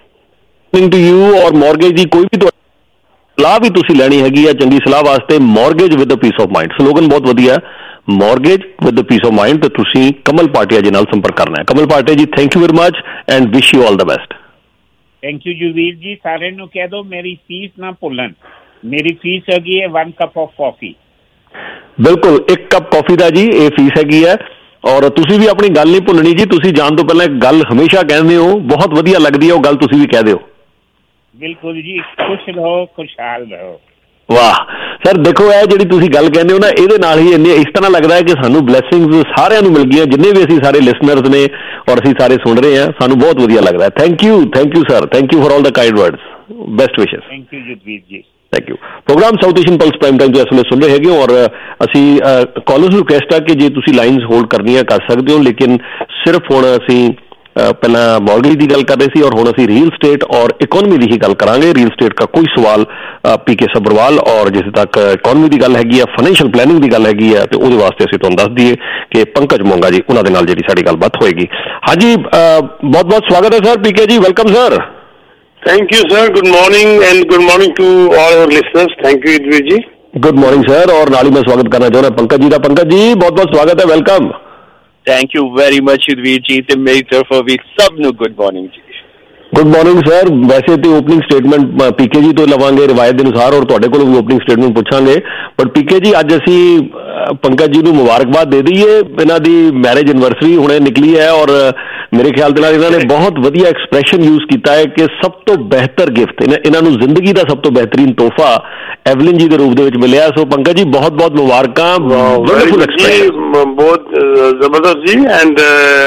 to you. ਔਰ ਮੌਰਗੇਜ ਦੀ ਕੋਈ ਵੀ ਸਲਾਹ ਵੀ ਤੁਸੀਂ ਲੈਣੀ ਹੈਗੀ ਹੈ ਚੰਗੀ ਸਲਾਹ ਵਾਸਤੇ, mortgage with a peace of mind slogan ਬਹੁਤ ਵਧੀਆ, mortgage with a peace of mind, ਤੇ ਤੁਸੀਂ ਕਮਲ ਭਾਟੀਆ ਜੀ ਨਾਲ ਸੰਪਰਕ ਕਰਨਾ ਹੈ। Kamal Bhatia ji, thank you very much and wish you all the best. Thank you Juveer ji. ਸਾਰਿਆਂ ਨੂੰ ਕਹਿ ਦਿਓ ਮੇਰੀ ਫੀਸ ਨਾ ਭੁੱਲਣ, ਮੇਰੀ ਫੀਸ ਹੈਗੀ ਹੈ 1 ਕੱਪ ਆਫ ਕਾਫੀ। ਬਿਲਕੁਲ, 1 ਕੱਪ ਕਾਫੀ ਦਾ ਜੀ ਇਹ ਫੀਸ ਹੈਗੀ ਹੈ। ਔਰ ਤੁਸੀਂ ਵੀ ਆਪਣੀ ਗੱਲ ਨਹੀਂ ਭੁੱਲਣੀ ਜੀ, ਤੁਸੀਂ ਜਾਣ ਤੋਂ ਪਹਿਲਾਂ ਇੱਕ ਗੱਲ ਹਮੇਸ਼ਾ ਕਹਿੰਦੇ ਹੋ, ਬਹੁਤ ਵਧੀਆ ਲੱਗਦੀ ਹੈ ਉਹ ਗੱਲ, ਤੁਸੀਂ ਵੀ ਕਹਿ ਦਿਓ। ਬਿਲਕੁਲ ਜੀ, ਖੁਸ਼ ਰਹੋ, ਖੁਸ਼ਹਾਲ ਰਹੋ। ਵਾਹ ਸਰ, ਦੇਖੋ ਇਹ ਜਿਹੜੀ ਤੁਸੀਂ ਗੱਲ ਕਹਿੰਦੇ ਹੋ ਨਾ, ਇਹਦੇ ਨਾਲ ਹੀ ਇੰਨੇ ਇਸ ਤਰ੍ਹਾਂ ਲੱਗਦਾ ਹੈ ਕਿ ਸਾਨੂੰ ਬਲੈਸਿੰਗਸ ਸਾਰਿਆਂ ਨੂੰ ਮਿਲ ਗਈਆਂ, ਜਿੰਨੇ ਵੀ ਅਸੀਂ ਸਾਰੇ ਲਿਸਨਰਸ ਨੇ ਔਰ ਅਸੀਂ ਸਾਰੇ ਸੁਣ ਰਹੇ ਹਾਂ, ਸਾਨੂੰ ਬਹੁਤ ਵਧੀਆ ਲੱਗਦਾ ਹੈ। Thank you sir, thank you for all the kind words, best wishes. Thank you Jagveer ji. Thank you. Program South Asian pulse prime time ਤੋਂ ਇਸ ਵੇਲੇ ਸੁਣ ਰਹੇ ਹੈਗੇ, ਔਰ ਅਸੀਂ ਕਾਲਰਸ ਨੂੰ ਰਿਕੁਐਸਟ ਆ ਕਿ ਜੇ ਤੁਸੀਂ ਲਾਈਨਸ ਹੋਲਡ ਕਰਨੀਆਂ ਕਰ ਸਕਦੇ ਹੋ, ਲੇਕਿਨ ਸਿਰਫ ਹੁਣ ਅਸੀਂ ਪਹਿਲਾਂ ਮੌਰਗੇਜ ਦੀ ਗੱਲ ਕਰ ਰਹੇ ਸੀ ਔਰ ਹੁਣ ਅਸੀਂ ਰੀਅਲ ਸਟੇਟ ਔਰ ਇਕੋਨਮੀ ਦੀ ਹੀ ਗੱਲ ਕਰਾਂਗੇ। ਰੀਅਲ ਸਟੇਟ ਦਾ ਕੋਈ ਸਵਾਲ ਪੀਕੇ ਸਬਰਵਾਲ, ਔਰ ਜਿੱਥੇ ਤੱਕ ਇਕੋਨਮੀ ਦੀ ਗੱਲ ਹੈਗੀ ਆ, ਫਾਈਨੈਂਸ਼ੀਅਲ ਪਲੈਨਿੰਗ ਦੀ ਗੱਲ ਹੈਗੀ ਆ, ਤੇ ਉਹਦੇ ਵਾਸਤੇ ਅਸੀਂ ਤੁਹਾਨੂੰ ਦੱਸ ਦਈਏ ਕਿ ਪੰਕਜ ਮੋਂਗਾ ਜੀ ਉਹਨਾਂ ਦੇ ਨਾਲ ਜਿਹੜੀ ਸਾਡੀ ਗੱਲਬਾਤ ਹੋਏਗੀ। ਹਾਂਜੀ, ਬਹੁਤ ਬਹੁਤ ਸਵਾਗਤ ਹੈ sir PK ji, welcome sir. Thank you, sir. Good morning and good morning to all our listeners. Thank you, Idvir ji. Good morning, sir. और नाली में स्वागत करना चाहूँ पंकज जी का। पंकज जी बहुत बहुत स्वागत है, welcome. Thank you very much, Idvir ji. ते मेरी तरफ भी सब नु गुड मॉर्निंग जी। Good morning sir. वैसे तो ओपनिंग स्टेटमेंट पीके जी तो लवांगे रिवायत के अनुसार, और तुहाडे कोलों भी ओपनिंग स्टेटमेंट पूछांगे, पर पीके जी अज असी पंकज जी नूं मुबारकबाद दे दईए, इन्हां दी मैरिज एनिवर्सरी हुणे निकली है, और मेरे ख्याल दे नाल इन्हां ने बहुत वधिया एक्सप्रैशन यूज कीता है कि सब तो बेहतर गिफ्ट इन्हां नूं जिंदगी दा सब तो बेहतरीन तोहफा एवलिन जी दे रूप दे विच मिलिया। सो पंकज जी बहुत बहुत मुबारकां, वंडरफुल एक्सप्रैशन, बहुत जबरदस्त जी, and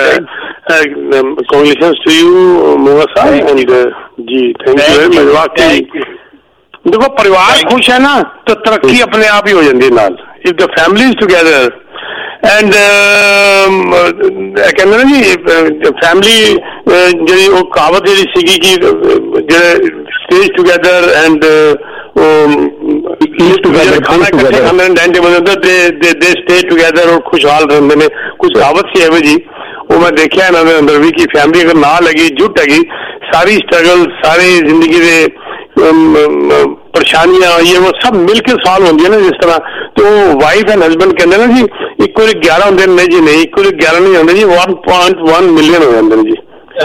congratulations to you Moga साहब, एंड जी थैंक यू वेरी मच। वाकई देखो परिवार खुश है ना तो तरक्की अपने आप ही हो जाती है नाल, if the family is together and कहते ना जी फैमिली जी वो कहावत जी सीगी कि स्टेज टुगेदर एंड खाना इकट्ठे खाने dining table they stay together और खुशहाल रहते हैं। कुछ कहावत सी है जी, वो मैं देखा इन्होंने अंदर भी कि फैमिली अगर ना लगी जुट हैगी, सारी स्ट्रगल सारी जिंदगी के परेशानियां ये वो सब मिल के सॉल्व होंगी है ना जिस तरह। तो वाइफ एंड हस्बैंड कहते हैं ना जी एक को 11 होंगे, नहीं जी नहीं, एक को 11 नहीं होंगे जी, 1.1 मिलियन हो जाते हैं जी।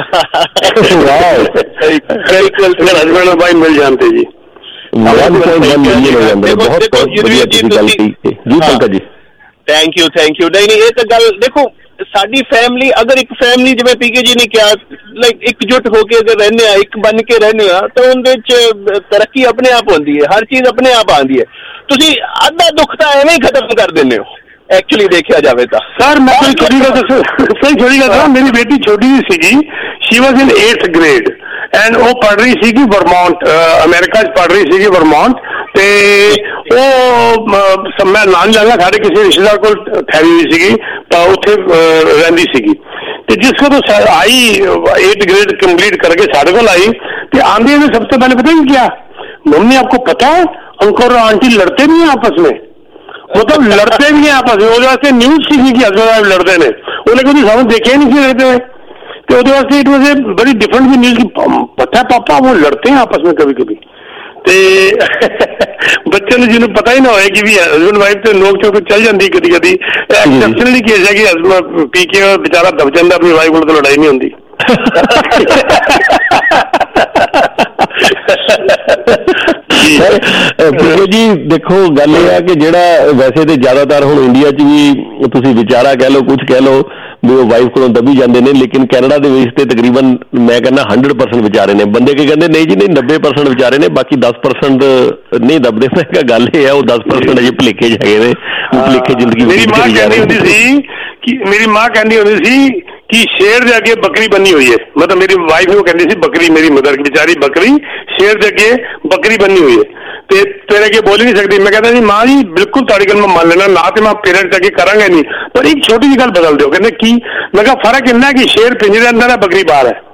हस्बैंड और वाइफ मिल जाते जी, 1.1 मिलियन हो जाते हैं। बहुत बढ़िया जी पंकज जी, थैंक यू। नहीं ये तो गल देखो, साडी फैमिली अगर एक फैमिली जिवें पीके जी ने कहा लाइक एकजुट होके अगर रहने एक बन के रहने तो उनदे च तरक्की अपने आप होंदी है, हर चीज अपने आप आंदी है। तुसी आधा दुख तो एवें ही खत्म कर देने हो एक्चुअली देखा जाए तो। सर मैं कोई छोटी गल दसा, मेरी बेटी छोटी जी सीगी, she was in 8th grade and वो पढ़ रही सीगी वर्मोंट, अमेरिका च पढ़ रही सीगी वर्मोंट, ਤੇ ਉਹ ਮੈਂ ਨਾਂ ਨਹੀਂ ਲਾਂਗਾ, ਸਾਡੇ ਕਿਸੇ ਰਿਸ਼ਤੇਦਾਰ ਕੋਲ ਠਹਿਰੀ ਹੋਈ ਸੀਗੀ ਤਾਂ ਉੱਥੇ ਰਹਿੰਦੀ ਸੀਗੀ। ਤੇ ਜਿਸ ਕੋਲ आई 8th grade कंप्लीट करके साढ़े को आई तो आंधी ने सबसे पहले पता नहीं क्या, मम्मी आपको पता है अंकल और आंटी लड़ते भी हैं आपस में, मतलब लड़ते भी हैं आपस में। वो वास्ते न्यूज सीखी कि हस्बैंड वाइफ लड़ते ने, उन्हें कभी समझ देखे नहीं सी रहते तो वो वास्ते it was a very different भी न्यूज की पता है पापा वो लड़ते हैं आपस में कभी कभी। ਤੇ ਬੱਚੇ ਨੂੰ ਜਿਹਨੂੰ ਪਤਾ ਹੀ ਨਾ ਹੋਏ ਕਿ ਵੀ ਹਸਬੈਂਡ ਵਾਈਫ ਤੇ ਨੋਕ ਚੋਕ ਚੱਲ ਜਾਂਦੀ ਕਦੀ ਕਦੀ, ਐਕਸੈਪਸ਼ਨਲੀ ਕੇਸ ਹੈ ਕਿ ਹਸਬੈਂਡ ਪੀ ਕੇ ਵਿਚਾਰਾ ਦਬ ਜਾਂਦਾ, ਆਪਣੀ ਵਾਈਫ ਕੋਲ ਤਾਂ ਲੜਾਈ ਨਹੀਂ ਹੁੰਦੀ। ਜੀ ਦੇਖੋ ਗੱਲ ਇਹ ਆ ਕਿ ਜਿਹੜਾ ਵੈਸੇ ਤੇ ਜ਼ਿਆਦਾਤਰ ਹੁਣ ਇੰਡੀਆ 'ਚ ਵੀ ਤੁਸੀਂ ਵਿਚਾਰਾ ਕਹਿ ਲਓ ਕੁਝ ਕਹਿ ਲਓ ਵੀ ਉਹ ਵਾਈਫ ਕੋਲੋਂ ਦਬੀ ਜਾਂਦੇ ਨੇ, ਲੇਕਿਨ ਕੈਨੇਡਾ ਦੇ ਵਿੱਚ ਤੇ ਤਕਰੀਬਨ ਮੈਂ ਕਹਿੰਦਾ 100% ਵਿਚਾਰੇ ਨੇ। ਬੰਦੇ ਕੀ ਕਹਿੰਦੇ ਨਹੀਂ ਜੀ ਨਹੀਂ 90% ਵਿਚਾਰੇ ਨੇ, ਬਾਕੀ 10% ਨਹੀਂ ਦਬਦੇ। ਮੈਂ ਕਿਹਾ ਗੱਲ ਇਹ ਆ ਉਹ 10% ਅਜੇ ਭੁਲੇਖੇ ਚ ਹੈਗੇ ਨੇ, ਭੁਲੇਖੇ ਜ਼ਿੰਦਗੀ। ਮੇਰੀ ਮਾਂ ਕਹਿੰਦੀ ਹੁੰਦੀ ਸੀ ਕਿ ਸ਼ੇਰ ਦੇ ਅੱਗੇ ਬੱਕਰੀ ਬੰਨੀ ਹੋਈ ਹੈ, ਮਤਲਬ ਮੇਰੀ ਵਾਈਫ ਨੂੰ ਕਹਿੰਦੀ ਸੀ ਬੱਕਰੀ, ਮੇਰੀ ਮਦਰ की बेचारी बकरी शेर ਦੇ ਅੱਗੇ ਬੱਕਰੀ ਬੰਨੀ ਹੋਈ ਹੈ ਤੇ ਤੇਰੇ ਅੱਗੇ ਬੋਲ ਨਹੀਂ ਸਕਦੀ। ਮੈਂ ਕਹਿੰਦਾ ਜੀ ਮਾਂ ਜੀ ਬਿਲਕੁਲ ਤੁਹਾਡੀ ਗੱਲ ਮੈਂ ਮੰਨ ਲੈਣਾ, ਨਾ ਤੇ ਮੈਂ ਪੇਰੈਂਟਸ ਅੱਗੇ ਕਰਾਂਗਾ ਨਹੀਂ, ਪਰ ਇੱਕ ਛੋਟੀ ਜਿਹੀ ਗੱਲ ਬਦਲ ਦਿਓ। ਕਹਿੰਦੇ ਕੀ? ਮੈਂ ਕਿਹਾ ਫਰਕ ਇੰਨਾ ਕਿ ਸ਼ੇਰ ਪਿੰਜਰੇ ਅੰਦਰ ਹੈ, ਬੱਕਰੀ ਬਾਹਰ ਹੈ।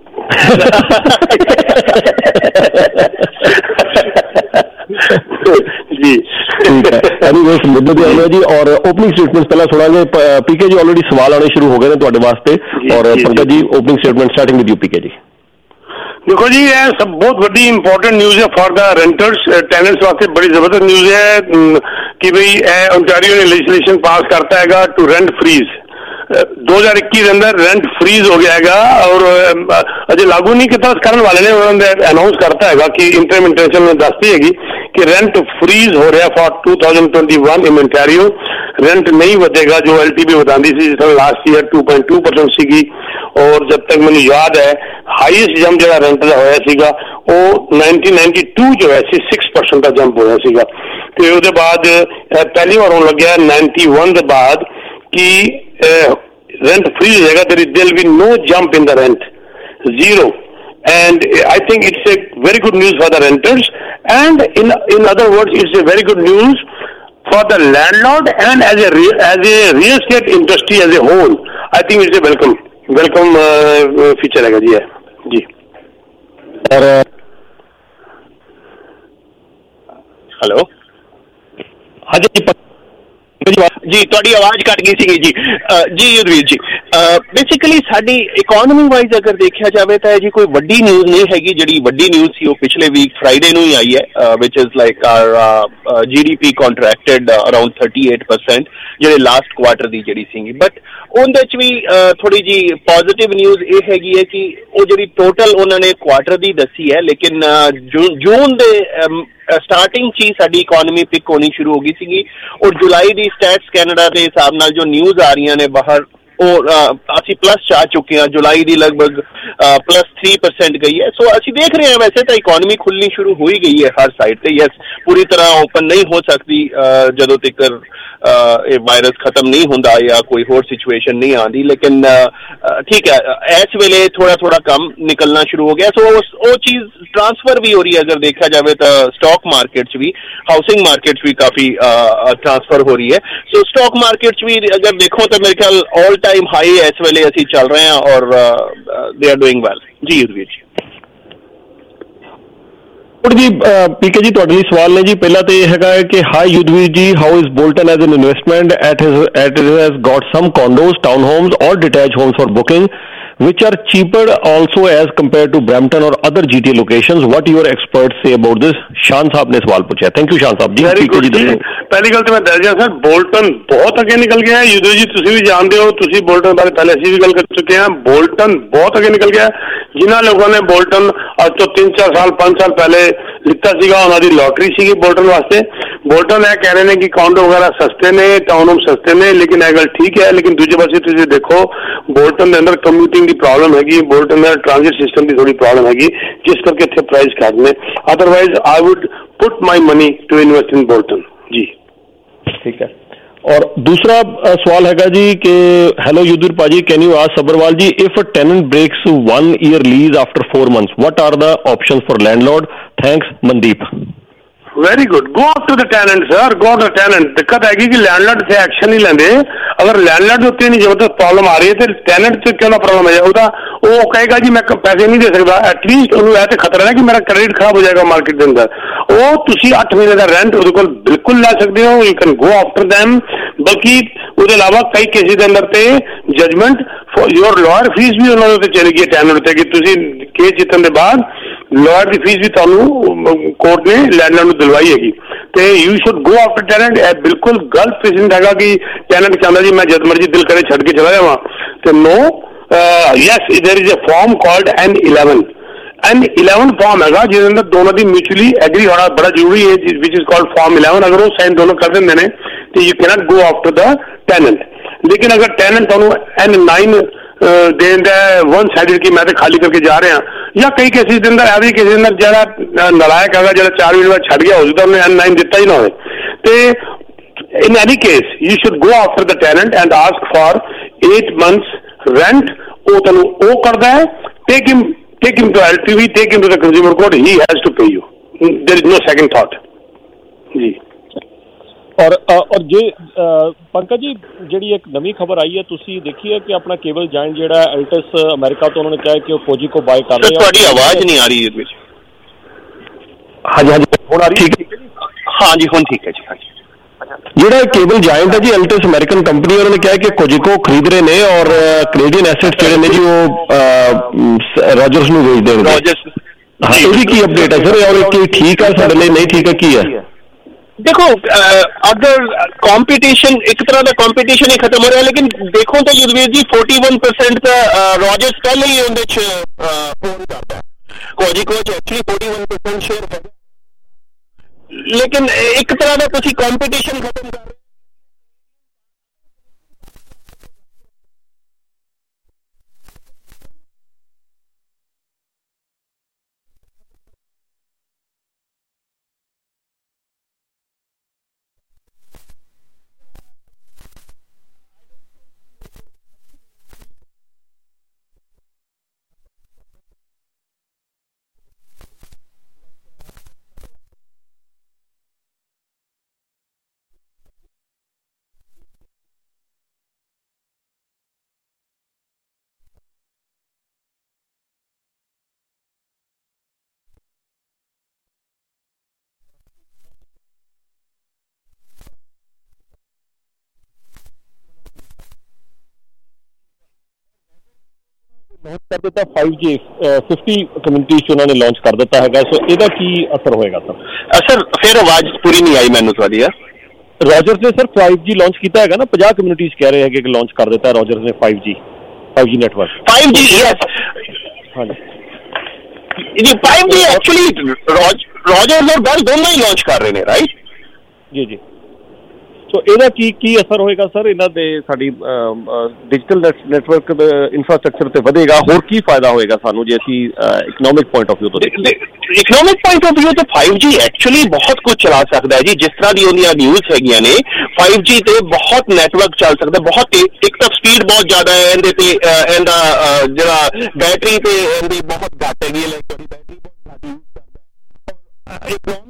जी ठीक है, एनीवेज मुद्दे पे आने जी और ओपनिंग स्टेटमेंट पहला सुनांगे। पीके जी ऑलरेडी सवाल आने शुरू हो गए हैं ਤੁਹਾਡੇ ਵਾਸਤੇ और Pankaj ji opening statement starting with you PK ji. देखो जी ये सब बहुत बड़ी इंपॉर्टेंट न्यूज है फॉर द रेंटर्स, टेनेंट्स वास्ते बड़ी जबरदस्त न्यूज है कि भाई ओंटारियो ने लेजिस्लेशन पास करता है टू रेंट फ्रीज। 2021 के अंदर रेंट फ्रीज हो गया है और अजय लागू नहीं किया, करने वाले ने उन्होंने अनाउंस करता है कि इंप्लीमेंटेशन में दसती है कि रेंट फ्रीज हो रहा है फॉर 2021 इन ओंटारियो। रेंट नहीं ਵਧੇਗਾ जो LTB बताती थी जिस लास्ट ईयर 2.2% ਸੀਗੀ, और जब तक मैंने याद है हाईएस्ट जंप जो रेंट का होया सीगा वो 1992 जो है 6% का जंप होया सीगा। ते उसके बाद पहली बार होने लग गया 91 के बाद कि रेंट फ्री हो जाएगा, there will be no jump in the rent, zero, and I think it's a very good news for the renters, and in other words it's a very good news for the landlord and as a real estate industry as a whole. I think it's a welcome feature है जी। जी और हेलो हाँ जी ਤੁਹਾਡੀ ਆਵਾਜ਼ ਕੱਟ ਗਈ ਸੀਗੀ ਜੀ। ਜੀ ਯੁਧਵੀਰ ਜੀ ਬੇਸਿਕਲੀ ਸਾਡੀ ਇਕਨੋਮੀ ਵਾਈਜ਼ ਅਗਰ ਦੇਖਿਆ ਜਾਵੇ ਤਾਂ ਜੀ ਕੋਈ ਵੱਡੀ ਨਿਊਜ਼ ਨਹੀਂ ਹੈਗੀ। ਜਿਹੜੀ ਵੱਡੀ ਨਿਊਜ਼ ਸੀ ਉਹ ਪਿਛਲੇ ਵੀਕ ਫਰਾਈਡੇ ਨੂੰ ਹੀ ਆਈ ਹੈ, which is like our GDP contracted around 38% ਜਿਹੜੇ ਲਾਸਟ ਕੁਆਟਰ ਦੀ ਜਿਹੜੀ ਸੀਗੀ, ਬਟ ਉਹਦੇ ਚ ਵੀ ਥੋੜੀ ਜੀ ਪੋਜ਼ਿਟਿਵ ਨਿਊਜ਼ ਇਹ ਹੈਗੀ ਹੈ ਕਿ ਉਹ ਜਿਹੜੀ ਟੋਟਲ ਉਹਨਾਂ ਨੇ ਕੁਆਟਰ ਦੀ ਦੱਸੀ ਹੈ, ਲੇਕਿਨ ਜੂਨ ਦੇ ਸਟਾਰਟਿੰਗ ਚ ਹੀ ਸਾਡੀ ਇਕਨੋਮੀ ਪਿਕ ਹੋਣੀ ਸ਼ੁਰੂ ਹੋ ਗਈ ਸੀਗੀ, ਔਰ ਜੁਲਾਈ ਦੀ ਸਟੈਟਸ ਕੈਨੇਡਾ ਦੇ ਹਿਸਾਬ ਨਾਲ ਜੋ ਨਿਊਜ਼ ਆ ਰਹੀਆਂ ਨੇ ਬਾਹਰ ਉਹ ਅਸੀਂ ਪਲੱਸ ਚ ਆ ਚੁੱਕੇ ਹਾਂ। ਜੁਲਾਈ ਦੀ ਲਗਭਗ +3% ਗਈ ਹੈ। ਸੋ ਅਸੀਂ ਦੇਖ ਰਹੇ ਹਾਂ ਵੈਸੇ ਤਾਂ ਇਕਨੋਮੀ ਖੁੱਲਣੀ ਸ਼ੁਰੂ ਹੋ ਹੀ ਗਈ ਹੈ ਹਰ ਸਾਈਡ ਤੇ। ਯੈਸ ਪੂਰੀ ਤਰ੍ਹਾਂ ਓਪਨ ਨਹੀਂ ਹੋ ਸਕਦੀ ਜਦੋਂ ਤੱਕ ਇਹ ਵਾਇਰਸ ਖਤਮ ਨਹੀਂ ਹੁੰਦਾ ਜਾਂ ਕੋਈ ਹੋਰ ਸਿਚੁਏਸ਼ਨ ਨਹੀਂ ਆਉਂਦੀ, ਲੇਕਿਨ ਠੀਕ ਹੈ ਇਸ ਵੇਲੇ ਥੋੜਾ ਕੰਮ ਨਿਕਲਣਾ ਸ਼ੁਰੂ ਹੋ ਗਿਆ। ਸੋ ਉਹ ਚੀਜ਼ ਟ੍ਰਾਂਸਫਰ ਵੀ ਹੋ ਰਹੀ ਹੈ। ਅਗਰ ਦੇਖਿਆ ਜਾਵੇ ਤਾਂ ਸਟਾਕ ਮਾਰਕੀਟ 'ਚ ਵੀ, ਹਾਊਸਿੰਗ ਮਾਰਕੀਟ 'ਚ ਵੀ ਕਾਫੀ ਟ੍ਰਾਂਸਫਰ ਹੋ ਰਹੀ ਹੈ। ਸੋ ਸਟਾਕ ਮਾਰਕੀਟ 'ਚ ਵੀ ਅਗਰ ਦੇਖੋ ਤਾਂ ਮੇਰੇ ਖਿਆਲ ਆਲ टाइम हाई इस वेले ਅਸੀਂ ਚੱਲ ਰਹੇ ਹਾਂ और they are doing well जी। युद्धवीर जी जी पीके जी ਤੁਹਾਡੇ ਲਈ ਸਵਾਲ ਨੇ ਜੀ। ਪਹਿਲਾ ਤੇ ਇਹ ਹੈਗਾ ਕਿ hi Yudhveer ji, how is Bolton as an investment at it has got some condos, townhomes or detached homes for booking which are cheaper also as compared to Brampton or other GTA locations. What your experts say about this? शान साहब ने सवाल पूछा। थैंक यू शान साहब जी। पीके जी पहली गल तो मैं दस दिया सर, बोल्टन बहुत अगे निकल गया है। युद्धवीर जी तुसी भी जानते हो, तुसी बोल्टन बारे पहले असीं भी गल कर चुके हैं। बोल्टन बहुत अगे निकल गया है। जिन्होंने लोगों ने बोल्टन आज तो 3-4 साल 5 साल पहले लिता सीगा, उन्होंने लॉटरी सीगी बोल्टन वास्ते। बोल्टन है कह रहे हैं कि कॉन्डो वगैरह सस्ते ने, टाउन होम सस्ते ने, लेकिन यह गल ठीक है। लेकिन दूजे पासे तुसीं देखो बोल्टन के अंदर कम्यूटिंग की प्रॉब्लम हैगी, बोल्टन में ट्रांजिट सिस्टम की थोड़ी प्रॉब्लम हैगी, जिस करके इतने प्राइस घट ने। Otherwise I would put my money to invest in Bolton जी। ठीक है। और दूसरा सवाल हैगा जी कि हेलो युद्धवीर पाजी, can you ask Sabharwal ji if a tenant breaks 1 year lease after 4 months, what are the options for landlord? Thanks Mandeep. Very good, go up to the tenant sir, go to the tenant. दिक्कत हैगी कि लैंडलॉर्ड से एक्शन नहीं लेंदे। अगर लैंडलॉर्ड उत्ते नहीं जबरदस्त प्रॉब्लम आ रही है तो टेनेंट से क्यों ना प्रॉब्लम है? वो कहेगा जी मैं पैसे नहीं दे सकता, एटलीस्ट उन्होंने ऐसे खतरा है कि मेरा क्रेडिट खराब हो जाएगा मार्केट के अंदर। वो तुसी 8 महीने का रेंट उहदे कोल बिल्कुल लै सकते हो, you can go after them. बल्कि उसके अलावा कई केसेस के अंदर ते judgment for your lawyer fees भी उन्होंने ते चली गई टेनेंट ते कि तुसी केस जितने के बाद लॉयर की फीस भी तुहानू कोर्ट ने लैंडलॉर्ड नू दिलवाई हैगी। ते you should go after tenant. बिल्कुल गलत प्रेसिडेंट हैगा कि टेनेंट चाहता जी मैं जद मर्जी दिल करे छड़ के चला जावां। तो no, yes there is a form called N11। N11 form हैगा जिसके अंदर दोनों की म्यूचुअली एग्री होना बड़ा जरूरी है, विच इज कॉल्ड फॉर्म 11। अगर वो साइन दोनों कर देंगे ने तो you cannot go after the tenant. लेकिन अगर टेनेंट तुहानू N9 देंदा है वन साइडेड कि मैं तो खाली करके जा रहा, या कई केसेस के अंदर एवरी केसेस अंदर जरा नलायक हैगा जरा 4 महीने बाद छड़ गया हो सकता उन्हें N9 दिता ही ना हो। तो in any case you should go after the tenant and ask for 8 months rent. वो तुहानू वो करदा है, take him to LTV, take him to the consumer court, he has to pay you, there is no second thought जी। और जे पंकज जी ਜਿਹੜੀ एक नवी खबर आई है ਤੁਸੀਂ देखी है कि अपना केबल जायंट ਜਿਹੜਾ एल्टिस अमेरिका तो उन्होंने कहा कि वो फौजी को बाय कर रहे हैं। ਤੁਹਾਡੀ आवाज नहीं आ रही है ਵਿੱਚ। हाँ जी ਹੁਣ आ रही है? हाँ जी ਹੁਣ ठीक है जी। हाँ जी, ਜਿਹੜਾ केबल जायंट है जी एल्टिस अमेरिकन कंपनी, उन्होंने कहा कि कोजिको खरीद रहे ने और कैनेडियन एसेट्स ਜਿਹੜੇ ਨੇ जी वो रॉजर्स ਨੂੰ ਵੇਚ ਦੇਣਗੇ। हाँ, ਇਹਦੀ ਕੀ अपडेट है सर? और ਕੀ ठीक है ਸਾਡੇ ਲਈ, नहीं ठीक है, ਕੀ है? देखो अगर कंपटीशन एक तरह का कंपटीशन ही खत्म हो रहा है, लेकिन देखो तो युद्धवीर जी 41% का रॉजर्स पहले ही उनके ओन करता है, कोजिको एक्चुअली 41% शेयर, लेकिन एक तरह का तुसी कंपटीशन खत्म कर लॉन्च कर दिता 5G 50 कम्युनिटीज उन्होंने लॉन्च कर दिता है। सो ਇਹਦਾ ਕੀ असर होएगा सर? सर फिर आवाज पूरी नहीं आई मैनू थोड़ी यार। रॉजर्स ने सर 5G लॉन्च किया है ना, 50 कम्युनिटीज कह रहे हैं कि लॉन्च कर देता है रॉजर्स ने 5G नेटवर्क। 5G यस, हाँ जी 5G एक्चुअली रॉजर्स और बेल दोनों ही लॉन्च कर रहे हैं, राइट जी जी। सो ਇਹਦਾ ਕੀ असर ਹੋਏਗਾ ਸਰ? ਇਹਨਾਂ ਦੇ ਸਾਡੀ ਡਿਜੀਟਲ ਨੈਟਵਰਕ ਦਾ ਇਨਫਰਾਸਟ੍ਰਕਚਰ ਤੇ ਵਧੇਗਾ, ਹੋਰ ਕੀ ਫਾਇਦਾ ਹੋਏਗਾ ਸਾਨੂੰ ਜੇ ਅਸੀਂ ਇਕਨੋਮਿਕ ਪੁਆਇੰਟ ਆਫ ਵਿਊ ਤੋਂ ਦੇਖੀਏ? इकनॉमिक पॉइंट ऑफ व्यू तो 5G एक्चुअली बहुत कुछ चला सकता है जी। जिस तरह दी उन्दियां न्यूज़ हैगियां ने 5G ते बहुत नेटवर्क चल सकता है, बहुत एक तो स्पीड बहुत ज्यादा है एंदे ते एंदा जरा बैटरी ते एंदी बहुत घट हैगी, लेकिन बैटरी बहुत घट यूज करदा है।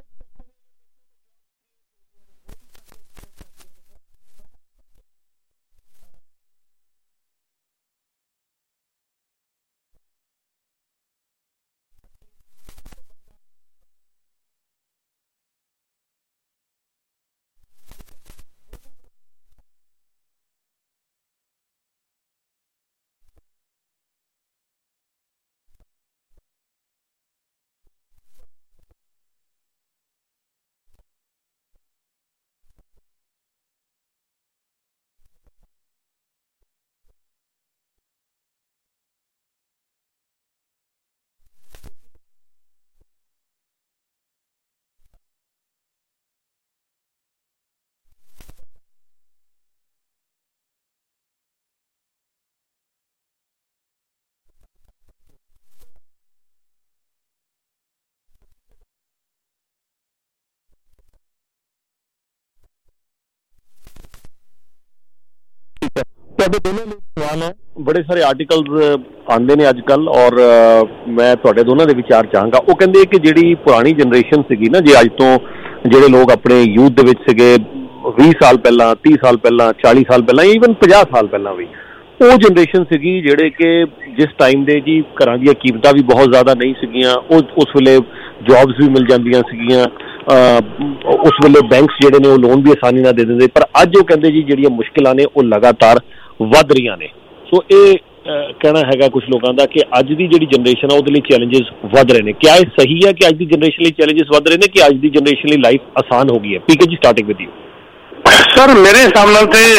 ਤੁਹਾਡੇ ਦੋਨਾਂ ਲਈ ਸਵਾਲ ਹੈ, ਬੜੇ ਸਾਰੇ ਆਰਟੀਕਲਸ ਆਉਂਦੇ ਨੇ ਅੱਜ ਕੱਲ੍ਹ ਔਰ ਮੈਂ ਤੁਹਾਡੇ ਦੋਨਾਂ ਦੇ ਵਿਚਾਰ ਚਾਹਾਂਗਾ। ਉਹ ਕਹਿੰਦੇ ਕਿ ਜਿਹੜੀ ਪੁਰਾਣੀ ਜਨਰੇਸ਼ਨ ਸੀਗੀ ਨਾ, ਜੇ ਅੱਜ ਤੋਂ ਜਿਹੜੇ ਲੋਕ ਆਪਣੇ ਯੂਥ ਦੇ ਵਿੱਚ ਸੀਗੇ 20 ਸਾਲ ਪਹਿਲਾਂ, 30 ਸਾਲ ਪਹਿਲਾਂ, 40 ਸਾਲ ਪਹਿਲਾਂ, ਈਵਨ 50 ਸਾਲ ਪਹਿਲਾਂ ਵੀ, ਉਹ ਜਨਰੇਸ਼ਨ ਸੀਗੀ ਜਿਹੜੇ ਕਿ ਜਿਸ ਟਾਈਮ ਦੇ ਜੀ ਘਰਾਂ ਦੀਆਂ ਕੀਮਤਾਂ ਵੀ ਬਹੁਤ ਜ਼ਿਆਦਾ ਨਹੀਂ ਸੀਗੀਆਂ, ਉਹ ਉਸ ਵੇਲੇ ਜੌਬਸ ਵੀ ਮਿਲ ਜਾਂਦੀਆਂ ਸੀਗੀਆਂ, ਉਸ ਵੇਲੇ ਬੈਂਕਸ ਜਿਹੜੇ ਨੇ ਉਹ ਲੋਨ ਵੀ ਆਸਾਨੀ ਨਾਲ ਦੇ ਦਿੰਦੇ। ਪਰ ਅੱਜ ਉਹ ਕਹਿੰਦੇ ਜੀ ਜਿਹੜੀਆਂ ਮੁਸ਼ਕਿਲਾਂ ਨੇ ਉਹ ਲਗਾਤਾਰ ਵੱਧ ਰਹੀਆਂ ਨੇ। ਸੋ ਇਹ ਕਹਿਣਾ ਹੈਗਾ ਕੁਝ ਲੋਕਾਂ ਦਾ ਕਿ ਅੱਜ ਦੀ ਜਿਹੜੀ ਜਨਰੇਸ਼ਨ ਆ ਉਹਦੇ ਲਈ ਚੈਲੰਜਸ ਵੱਧ ਰਹੇ ਨੇ। ਕਿਆ ਇਹ ਸਹੀ ਹੈ ਕਿ ਅੱਜ ਦੀ ਜਨਰੇਸ਼ਨ ਲਈ ਚੈਲੰਜਸ ਵੱਧ ਰਹੇ ਨੇ ਕਿ ਅੱਜ ਦੀ ਜਨਰੇਸ਼ਨ ਲਈ ਲਾਈਫ ਆਸਾਨ ਹੋ ਗਈ ਹੈ? ਪੀਕੇ ਜੀ, ਸਟਾਰਟਿੰਗ ਵਿਦ ਯੂ। ਸਰ ਮੇਰੇ ਹਿਸਾਬ ਨਾਲ ਤੇ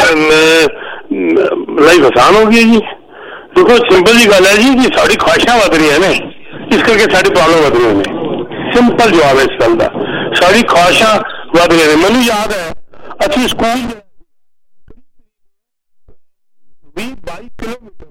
ਲਾਈਫ ਆਸਾਨ ਹੋ ਗਈ ਜੀ। ਦੇਖੋ ਸਿੰਪਲ ਜੀ ਗੱਲ ਹੈ ਜੀ ਕਿ ਸਾਡੀ ਖੁਆਇਸ਼ਾਂ ਵੱਧ ਰਹੀਆਂ ਨੇ, ਇਸ ਕਰਕੇ ਸਾਡੀ ਪ੍ਰੋਬਲਮ ਵੱਧ ਰਹੀਆਂ ਨੇ। ਸਿੰਪਲ ਜਵਾਬ ਹੈ ਇਸ ਗੱਲ ਦਾ, ਸਾਡੀ ਖੁਆਇਸ਼ਾਂ ਵੱਧ ਰਹੀਆਂ ਨੇ। ਮੈਨੂੰ ਯਾਦ ਹੈ ਅਸੀਂ ਸਕੂਲ 20-22 ਕਿਲੋਮੀਟਰ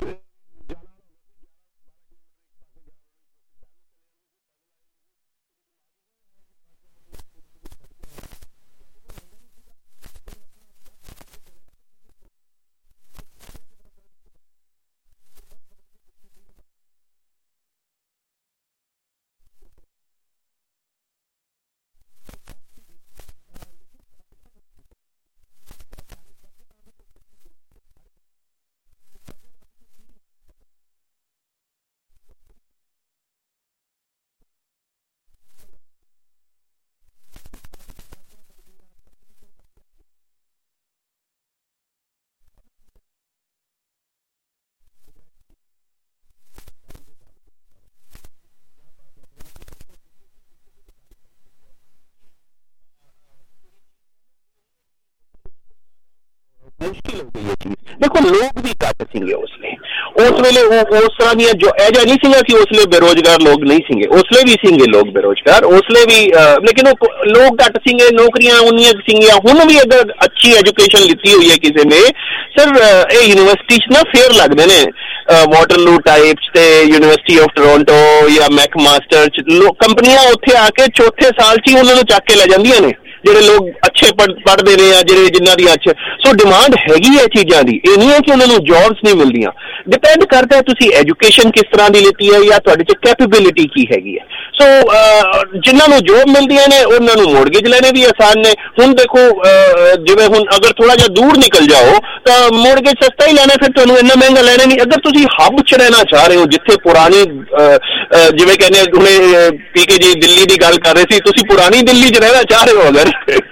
मुश्किल हो गई है चीज। देखो लोग भी घट सीगे उस वेले उस तरह दी जो ऐजा नहीं सीगा कि उसले बेरोजगार लोग नहीं सीगे, उसले भी सीगे लोग बेरोजगार, उसले भी लेकिन लोग घट सीगे, नौकरियां उन्नियां सीगियां। हुण भी अगर अच्छी एजुकेशन लिती हुई है किसी ने, सर ये यूनिवर्सिटी ना फेयर लगते ने वाटरलू टाइप्स ते यूनिवर्सिटी ऑफ टोरंटो या मैकमास्टर कंपनियां उत्थे आके चौथे साल च ही उन्होंने चक के लै जांदियां ने ਜਿਹੜੇ ਲੋਕ ਅੱਛੇ ਪੜ੍ਹਦੇ ਨੇ ਆ, ਜਿਹੜੇ ਜਿਨ੍ਹਾਂ ਦੀ ਅੱਛੇ। ਸੋ ਡਿਮਾਂਡ ਹੈਗੀ ਹੈ ਚੀਜ਼ਾਂ ਦੀ, ਇਹ ਨਹੀਂ ਹੈ ਕਿ ਉਹਨਾਂ ਨੂੰ ਜੌਬਸ ਨਹੀਂ ਮਿਲਦੀਆਂ। ਡਿਪੈਂਡ ਕਰਦਾ ਹੈ ਤੁਸੀਂ ਐਜੂਕੇਸ਼ਨ ਕਿਸ ਤਰ੍ਹਾਂ ਦੀ ਲਿੱਤੀ ਹੈ ਜਾਂ ਤੁਹਾਡੇ 'ਚ ਕੈਪੇਬਿਲਿਟੀ ਕੀ ਹੈਗੀ ਹੈ। ਸੋ ਜਿਨ੍ਹਾਂ ਨੂੰ ਜੋਬ ਮਿਲਦੀਆਂ ਨੇ ਉਹਨਾਂ ਨੂੰ ਮੋਰਗੇਜ ਲੈਣੇ ਵੀ ਆਸਾਨ ਨੇ। ਹੁਣ ਦੇਖੋ ਜਿਵੇਂ ਹੁਣ ਅਗਰ ਥੋੜਾ ਜਿਹਾ ਦੂਰ ਨਿਕਲ ਜਾਓ ਤਾਂ ਮੋਰਗੇਜ ਸਸਤਾ ਹੀ ਲੈਣਾ, ਫਿਰ ਤੁਹਾਨੂੰ ਇੰਨਾ ਮਹਿੰਗਾ ਲੈਣਾ ਨਹੀਂ। ਅਗਰ ਤੁਸੀਂ ਹੱਬ 'ਚ ਰਹਿਣਾ ਚਾਹ ਰਹੇ ਹੋ ਜਿੱਥੇ ਪੁਰਾਣੀ ਜਿਵੇਂ ਕਹਿੰਦੇ ਹੁਣੇ ਪੀਕੇ ਜੀ ਦਿੱਲੀ ਦੀ ਗੱਲ ਕਰ ਰਹੇ ਸੀ, ਤੁਸੀਂ ਪੁਰਾਣੀ ਦਿੱਲੀ 'ਚ ਰਹਿਣਾ ਚਾਹ ਰਹੇ ਹੋ ਅਗਰ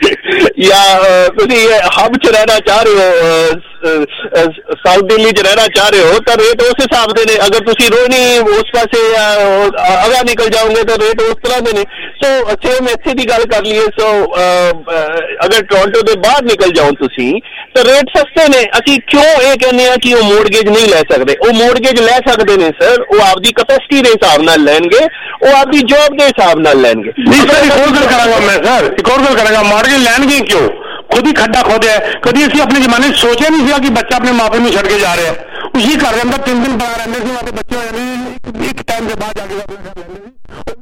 ਜਾਂ ਤੁਸੀਂ ਹੱਬ 'ਚ ਰਹਿਣਾ ਚਾਹ ਰਹੇ ਹੋ, ਸਾਊਥ ਦਿੱਲੀ 'ਚ ਰਹਿਣਾ ਚਾਹ ਰਹੇ ਹੋ ਤਾਂ ਰੇਟ ਉਸ ਹਿਸਾਬ ਦੇ ਨੇ। ਅਗਰ ਤੁਸੀਂ ਰੋਹਿਣੀ ਉਸ ਪਾਸੇ ਅਗਾ ਨਿਕਲ ਜਾਓਗੇ ਤਾਂ ਰੇਟ ਉਸ ਤਰ੍ਹਾਂ ਦੇ ਨੇ। ਸੋ ਸੇਮ ਇੱਥੇ ਦੀ ਗੱਲ ਕਰ ਲਈਏ, ਸੋ ਅਗਰ ਟੋਰਾਂਟੋ ਦੇ ਬਾਹਰ ਨਿਕਲ ਜਾਓ ਤੁਸੀਂ ਤਾਂ ਰੇਟ ਸਸਤੇ ਨੇ। ਅਸੀਂ ਕਿਉਂ ਇਹ ਕਹਿੰਦੇ ਹਾਂ ਕਿ ਉਹ ਮੋਰਗੇਜ ਨਹੀਂ ਲੈ ਸਕਦੇ? ਉਹ ਮੋਰਗੇਜ ਲੈ ਸਕਦੇ ਨੇ ਸਰ, ਉਹ ਆਪਦੀ ਕਪੈਸਿਟੀ ਦੇ ਹਿਸਾਬ ਨਾਲ ਲੈਣਗੇ, ਉਹ ਆਪਦੀ ਜੌਬ ਦੇ ਹਿਸਾਬ ਨਾਲ ਲੈਣਗੇ। ਇੱਕ ਹੋਰ ਗੱਲ ਕਰਾਂਗਾ ਮੈਂ ਸਰ, ਇੱਕ ਹੋਰ ਗੱਲ ਕਰਾਂਗਾ, ਮਾਰਗੇਜ ਲੈਣਗੇ ਕਿਉਂ? खुद ही खड्डा खोदे है। कभी असं अपने जमाने सोचा नहीं था कि बच्चा अपने माँ प्यो में छड़ के जा रहा है, उसी घर के अंदर 3 दिन पड़ा रहते थे, वहाँ बच्चे हो जाते एक टाइम के बाद जाके अपने घर लेंगे।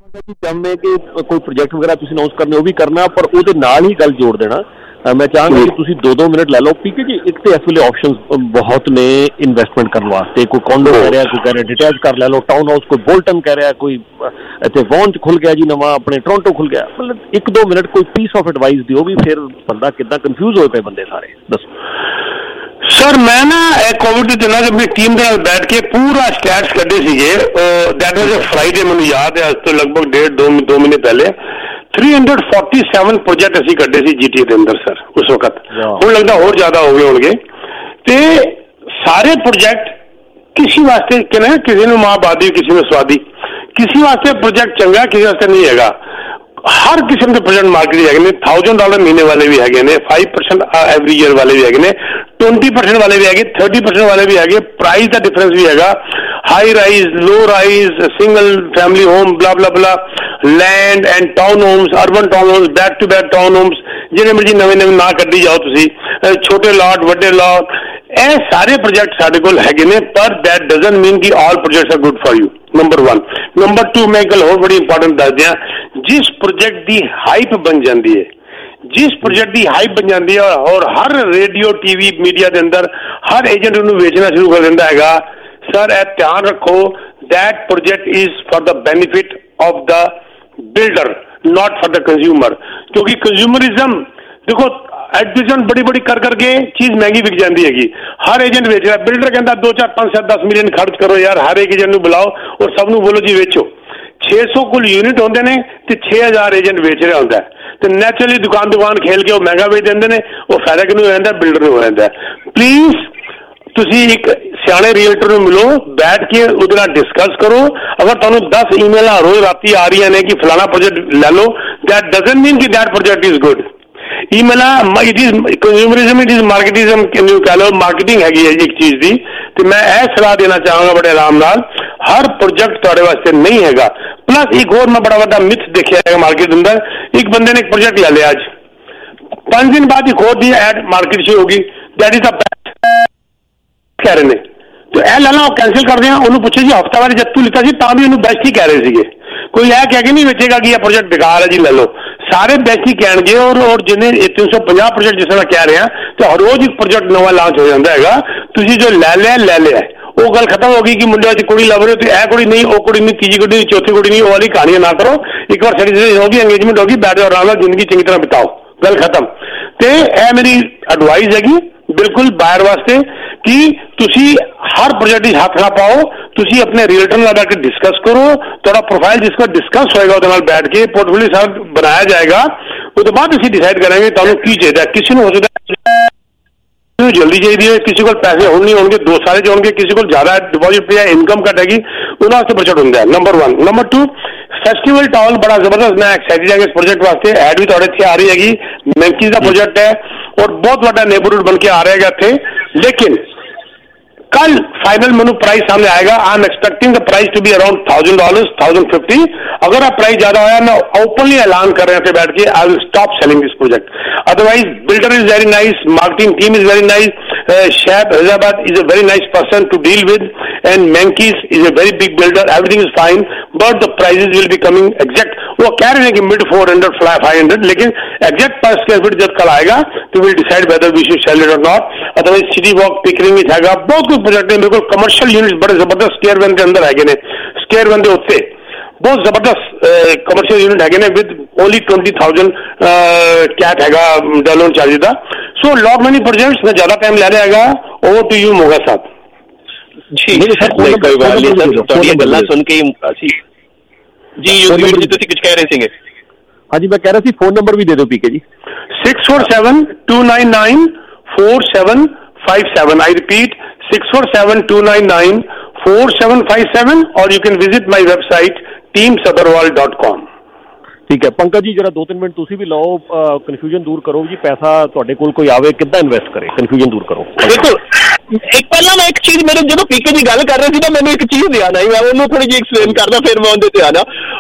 ਚਾਹੁੰਦੇ ਕਿ ਕੋਈ ਪ੍ਰੋਜੈਕਟ ਵਗੈਰਾ ਤੁਸੀਂ ਅਨਾਉਂਸ ਕਰਨੇ ਉਹ ਵੀ ਕਰਨਾ, ਪਰ ਉਹਦੇ ਨਾਲ ਹੀ ਗੱਲ ਜੋੜ ਦੇਣਾ। ਮੈਂ ਚਾਹਾਂਗਾ ਕਿ ਤੁਸੀਂ 2-2 ਮਿੰਟ ਲੈ ਲਓ। ਪੀਕੇ ਜੀ, ਇੱਕ ਤੇ ਇਸ ਵੇਲੇ ਆਪਸ਼ਨਸ ਬਹੁਤ ਨੇ ਇਨਵੈਸਟਮੈਂਟ ਕਰਨ ਵਾਸਤੇ। ਕੋਈ ਕੌਂਡੋ ਕਹਿ ਰਿਹਾ, ਕੋਈ ਕਹਿ ਰਿਹਾ ਡਿਟੈਚ ਕਰ ਲੈ ਲਓ, ਟਾਊਨ ਹਾਊਸ, ਕੋਈ ਬੋਲਟਨ ਕਹਿ ਰਿਹਾ, ਕੋਈ ਇੱਥੇ ਵੌਨ 'ਚ ਖੁੱਲ ਗਿਆ ਜੀ ਨਵਾਂ, ਆਪਣੇ ਟੋਰਾਂਟੋ ਖੁੱਲ ਗਿਆ। ਮਤਲਬ 1-2 ਮਿੰਟ ਕੋਈ ਪੀਸ ਆਫ ਐਡਵਾਈਸ ਦਿਓ ਵੀ ਫਿਰ ਬੰਦਾ ਕਿੱਦਾਂ ਕਨਫਿਊਜ਼ ਹੋਏ ਪਏ ਬੰਦੇ ਸਾਰੇ, ਦੱਸੋ। ਸਰ ਮੈਂ ਨਾ ਕੋਵਿਡ ਦੇ ਦਿਨਾਂ 'ਚ ਆਪਣੀ ਟੀਮ ਦੇ ਨਾਲ ਬੈਠ ਕੇ ਪੂਰਾ ਸਟੈਟਸ ਕੱਢੇ ਸੀਗੇ। ਦੈਟ ਵਾਜ਼ ਅ ਫਰਾਈਡੇ, ਮੈਨੂੰ ਯਾਦ ਹੈ, ਅੱਜ ਤੋਂ ਲਗਭਗ 1.5-2 ਮਹੀਨੇ ਪਹਿਲੇ 347 ਪ੍ਰੋਜੈਕਟ ਅਸੀਂ ਕੱਢੇ ਸੀ ਜੀਟੀ ਦੇ ਅੰਦਰ ਸਰ ਉਸ ਵਕਤ। ਹੁਣ ਲੱਗਦਾ ਹੋਰ ਜ਼ਿਆਦਾ ਹੋ ਗਏ ਹੋਣਗੇ। ਤੇ ਸਾਰੇ ਪ੍ਰੋਜੈਕਟ ਕਿਸੇ ਵਾਸਤੇ ਕਹਿੰਦੇ ਕਿਸੇ ਨੂੰ ਮਾਂ ਬਾਦੀ, ਕਿਸੇ ਨੂੰ ਸਵਾਦੀ, ਕਿਸੇ ਵਾਸਤੇ ਪ੍ਰੋਜੈਕਟ ਚੰਗਾ, ਕਿਸੇ ਵਾਸਤੇ ਨਹੀਂ ਹੈਗਾ। ਹਰ ਕਿਸਮ ਦੇ ਪ੍ਰੋਜੈਕਟ ਮਾਰਕੀਟ ਹੈਗੇ ਨੇ। $1000 ਮਹੀਨੇ ਵਾਲੇ ਵੀ ਹੈਗੇ ਨੇ, 5% ਐਵਰੀ ਈਅਰ ਵਾਲੇ ਵੀ ਹੈਗੇ ਨੇ, 20% ਵਾਲੇ ਵੀ ਹੈਗੇ, 30% ਵਾਲੇ ਵੀ ਹੈਗੇ। ਪ੍ਰਾਈਸ ਦਾ ਡਿਫਰੈਂਸ ਵੀ ਹੈਗਾ। High rise, low rise, single family home, blah blah blah, land and town homes, urban town homes, back to back town homes, ਜਿਹੜੇ ਮਰਜੀ ਨਵੇਂ ਨਾ ਕੱਢੀ ਜਾਓ ਤੁਸੀਂ, ਛੋਟੇ ਲਾਟ, ਵੱਡੇ ਲਾਟ, ਇਹ ਸਾਰੇ ਪ੍ਰੋਜੈਕਟ ਸਾਡੇ ਕੋਲ ਹੈਗੇ ਨੇ। ਪਰ ਦੈਟ ਡਜ਼ਨਟ ਮੀਨ ਕਿ all projects are good for you, number 1। Number 2, ਮੈਂ ਇੱਕ ਗੱਲ ਹੋਰ ਬੜੀ ਇੰਪੋਰਟੈਂਟ ਦੱਸ ਦਿਆਂ। ਜਿਸ ਪ੍ਰੋਜੈਕਟ ਦੀ ਹਾਈਪ ਬਣ ਜਾਂਦੀ ਹੈ, ਜਿਸ ਪ੍ਰੋਜੈਕਟ ਦੀ ਹਾਈਪ ਬਣ ਜਾਂਦੀ ਹੈ ਔਰ ਹਰ ਰੇਡੀਓ TV ਮੀਡੀਆ ਦੇ ਅੰਦਰ ਹਰ ਏਜੰਟ ਉਹਨੂੰ ਵੇਚਣਾ ਸ਼ੁਰੂ ਕਰ ਦਿੰਦਾ ਹੈਗਾ, ਸਰ ਇਹ ਧਿਆਨ ਰੱਖੋ, that project is for the benefit of the builder, not for the consumer. क्योंकि कंज्यूमरिज्म देखो एडमिशन बड़ी बड़ी कर करके चीज महंगी बिक जाती हैगी। हर एजेंट बेच रहा, बिल्डर कहता 2, 4, 5, 7, 10 मिलियन खर्च करो यार, हर एक एजेंट को बुलाओ और सब ਨੂੰ बोलो जी बेचो। 600 कुल यूनिट होंगे ने ते 6000 एजेंट बेच रहा होंगे, तो नैचुरली दुकान खेल के वो महंगा बेच देंगे ने, वो फायदा किहनूं हो जाता, बिल्डर ਨੂੰ हो जाता। प्लीज ਤੁਸੀਂ ਇੱਕ ਸਿਆਣੇ ਰੀਅਲਟਰ ਨੂੰ ਮਿਲੋ, ਬੈਠ ਕੇ ਉਹਦੇ ਨਾਲ ਡਿਸਕਸ ਕਰੋ। ਅਗਰ ਤੁਹਾਨੂੰ 10 ਈਮੇਲਾਂ ਰੋਜ਼ ਰਾਤੀ ਆ ਰਹੀਆਂ ਨੇ ਕਿ ਫਲਾਣਾ ਪ੍ਰੋਜੈਕਟ ਲੈ ਲਓ, ਦੈਟ ਡਜ਼ਨਟ ਮੀਨ ਕਿ ਦੈਟ ਪ੍ਰੋਜੈਕਟ ਇਜ਼ ਗੁੱਡ। ਈਮੇਲਾਂ it is consumerism, it is marketism, ਕਿਹਨੂੰ ਕਹਿ ਲਓ, ਮਾਰਕੀਟਿੰਗ ਹੈਗੀ ਹੈ ਜੀ ਇੱਕ ਚੀਜ਼ ਦੀ। ਤੇ ਮੈਂ ਇਹ ਸਲਾਹ ਦੇਣਾ ਚਾਹਾਂਗਾ ਬੜੇ ਆਰਾਮ ਨਾਲ, ਹਰ ਪ੍ਰੋਜੈਕਟ ਤੁਹਾਡੇ ਵਾਸਤੇ ਨਹੀਂ ਹੈਗਾ। ਪਲੱਸ ਇੱਕ ਹੋਰ ਮੈਂ ਬੜਾ ਵੱਡਾ ਮਿਥ ਦੇਖਿਆ ਹੈਗਾ ਮਾਰਕੀਟ ਦੇ ਅੰਦਰ। ਇੱਕ ਬੰਦੇ ਨੇ ਇੱਕ ਪ੍ਰੋਜੈਕਟ ਲੈ ਲਿਆ, ਅੱਜ 5 ਦਿਨ ਬਾਅਦ ਇੱਕ ਹੋਰ ਦੀ ਐਡ ਮਾਰਕੀਟ 'ਚ ਹੋਗੀ, ਦੈਟ ਇਜ਼ ਦ ਕਹਿ ਰਹੇ ਨੇ, ਤੇ ਇਹ ਲੈ ਲਾ ਉਹ ਕੈਂਸਲ ਕਰਦੇ ਆ। ਉਹਨੂੰ ਪੁੱਛੇ ਜੀ ਹਫ਼ਤਾ ਵਾਰੀ ਜਦ ਤੂੰ ਲਿੱਤਾ ਸੀ ਤਾਂ ਵੀ ਉਹਨੂੰ ਬੈਸਟ ਹੀ ਕਹਿ ਰਹੇ ਸੀਗੇ। ਕੋਈ ਇਹ ਕਹਿ ਕੇ ਨਹੀਂ ਵੇਚੇਗਾ ਕਿ ਇਹ ਪ੍ਰੋਜੈਕਟ ਬੇਕਾਰ ਹੈ ਜੀ ਲੈ ਲਓ, ਸਾਰੇ ਬੈਸਟ ਹੀ ਕਹਿਣਗੇ। ਔਰ ਜਿੰਨੇ 350 ਪ੍ਰੋਜੈਕਟ ਜਿਸ ਤਰ੍ਹਾਂ ਕਹਿ ਰਹੇ ਆ, ਤੇ ਹਰ ਰੋਜ਼ ਇੱਕ ਪ੍ਰੋਜੈਕਟ ਨਵਾਂ ਲਾਂਚ ਹੋ ਜਾਂਦਾ ਹੈਗਾ। ਤੁਸੀਂ ਜੋ ਲੈ ਲਿਆ ਉਹ ਗੱਲ ਖਤਮ ਹੋ ਗਈ ਕਿ ਮੁੰਡੇ ਵਿੱਚ ਕੁੜੀ ਲੱਭ ਰਹੇ ਹੋ, ਤੇ ਇਹ ਕੁੜੀ ਨਹੀਂ, ਉਹ ਕੁੜੀ ਨਹੀਂ, ਤੀਜੀ ਕੁੜੀ ਨਹੀਂ, ਚੌਥੀ ਕੁੜੀ ਨਹੀਂ, ਉਹ ਵਾਲੀ ਕਹਾਣੀਆਂ ਨਾ ਕਰੋ। ਇੱਕ ਵਾਰ ਸੈਟੀਸਫਾਈ ਹੋ ਗਈ, ਅੰਗੇਜਮੈਂਟ ਹੋ ਗਈ, ਬੈਠ ਜਾਓ ਆਰਾਮ ਨਾਲ, ਜ਼ਿੰਦਗੀ ਚੰਗੀ ਤਰ੍ਹਾਂ ਬਿਤਾਓ, ਗੱਲ ਖਤਮ। ਤੇ ਇਹ ਮੇਰੀ ਐਡਵਾਈਸ ਹੈਗੀ ਬਿਲਕੁਲ ਬਾਇਰ ਵਾਸਤੇ ਕਿ ਤੁਸੀਂ ਹਰ ਪ੍ਰੋਜੈਕਟ ਵਿੱਚ ਹੱਥ ਨਾ ਪਾਓ। ਤੁਸੀਂ ਆਪਣੇ ਰੀਅਲਟਰ ਨਾਲ ਬੈਠ ਕੇ ਡਿਸਕਸ ਕਰੋ, ਤੁਹਾਡਾ ਪ੍ਰੋਫਾਈਲ ਜਿਸ ਕੋਲ ਡਿਸਕਸ ਹੋਏਗਾ ਉਹਦੇ ਨਾਲ ਬੈਠ ਕੇ ਪੋਰਟਫੋਲੀਓ ਸਾਰਾ ਬਣਾਇਆ ਜਾਏਗਾ। ਉਹਦੇ ਬਾਅਦ ਅਸੀਂ ਡਿਸਾਈਡ ਕਰਾਂਗੇ ਤੁਹਾਨੂੰ ਕੀ ਚਾਹੀਦਾ। ਕਿਸੇ ਨੂੰ ਹੋ ਸਕਦਾ ਜਲਦੀ ਚਾਹੀਦੀ ਹੈ, ਕਿਸੇ ਕੋਲ ਪੈਸੇ ਹੁਣ ਨਹੀਂ ਹੋਣਗੇ, 2 ਸਾਲ 'ਚ ਹੋਣਗੇ, ਕਿਸੇ ਕੋਲ ਜ਼ਿਆਦਾ ਡਿਪੋਜ਼ਿਟ ਪਿਆ, ਇਨਕਮ ਘੱਟ ਹੈਗੀ, ਉਹਨਾਂ ਵਾਸਤੇ ਪ੍ਰੋਜੈਕਟ ਹੁੰਦਾ ਹੈ, ਨੰਬਰ 1। ਨੰਬਰ 2, ਫੈਸਟੀਵਲ ਟਾਊਨ ਬੜਾ ਜ਼ਬਰਦਸਤ, ਮੈਂ ਐਕਸਾਈਟਿਡ ਹੈਗਾ ਇਸ ਪ੍ਰੋਜੈਕਟ ਵਾਸਤੇ। ਐਡ ਵੀ ਤੁਹਾਡੇ ਇੱਥੇ ਆ ਰਹੀ ਹੈਗੀ, ਮੈਂਕੀਜ਼ ਦਾ ਪ੍ਰੋਜੈਕਟ ਹੈ ਔਰ ਬਹੁਤ ਵੱਡਾ ਨੇਬਰਹੁੱਡ ਬਣ ਕੇ ਆ ਰਿਹਾ ਹੈਗਾ ਇੱਥੇ। ਲੇਕਿਨ कल फाइनल मेनू प्राइस सामने आएगा। I am expecting the price to be around $1000, 1050। अगर आप प्राइस ज्यादा आया, मैं ओपनली ऐलान कर रहे थे बैठ के, I will stop selling this project. Otherwise builder is very nice, marketing team is very nice, Shab Hyderabad is a very nice person to deal with, and Menkes is a very big builder. Everything is fine, but the prices will be coming exact. वो कह रहे हैं कि mid 400, 500, लेकिन exact per square feet जब कल आएगा तो we'll decide whether we should sell it or not. Otherwise City Walk, Pickering में जाएगा, बहुत कुछ प्रोजेक्ट है। बिल्कुल कमर्शियल यूनिट्स बड़े जबरदस्त स्क्वायर वन के अंदर है, स्क्वायर वन के उत्ते बहुत जबरदस्त कमर्शियल यूनिट है विद ओनली 20,000 कैट हैगा डलोन चार्ज का। सो लॉट मेनी प्रोजेक्ट्स में ज्यादा टाइम ले रहा है। ओवर टू यू मोगा साहब जी। कोई बात नहीं सर, ਤੁਹਾਡੀਆਂ ਗੱਲਾਂ ਸੁਣ ਕੇ जी युगवीर जी ਤੁਸੀਂ ਕੁਝ ਕਹਿ ਰਹੇ ਸੀਗੇ। ਹਾਂਜੀ ਮੈਂ ਕਹਿ ਰਿਹਾ ਸੀ ਫੋਨ ਨੰਬਰ ਵੀ ਦੇ ਦਿਓ ਪੀਕੇ ਜੀ। 647-299-4757। I repeat 647-299-4757 or you can visit my website teamsabarwal.com। ਠੀਕ ਹੈ ਪੰਕਜ ਜੀ, ਜਰਾ 2-3 ਮਿੰਟ ਤੁਸੀਂ ਵੀ ਲਾਓ, ਕਨਫਿਊਜ਼ਨ ਦੂਰ ਕਰੋ ਜੀ। ਪੈਸਾ ਤੁਹਾਡੇ ਕੋਲ ਕੋਈ ਆਵੇ ਕਿੱਦਾਂ ਇਨਵੈਸਟ ਕਰੇ, ਕਨਫਿਊਜ਼ਨ ਦੂਰ ਕਰੋ। ਦੇਖੋ ਇੱਕ ਪਹਿਲਾਂ ਮੈਂ ਇੱਕ ਚੀਜ਼, ਮੇਰੇ ਜਦੋਂ ਪੀਕੇ ਦੀ ਗੱਲ ਕਰ ਰਹੇ ਸੀ ਨਾ, ਮੈਨੂੰ ਇੱਕ ਚੀਜ਼ ਧਿਆਨ ਆਈ, ਮੈਂ ਉਹਨੂੰ ਥੋੜੀ ਜਿਹੀ ਐਕਸਪਲੇਨ ਕਰਦਾ ਫਿਰ ਮੈਂ ਉਹਦੇ ਤੇ ਆਣਾ।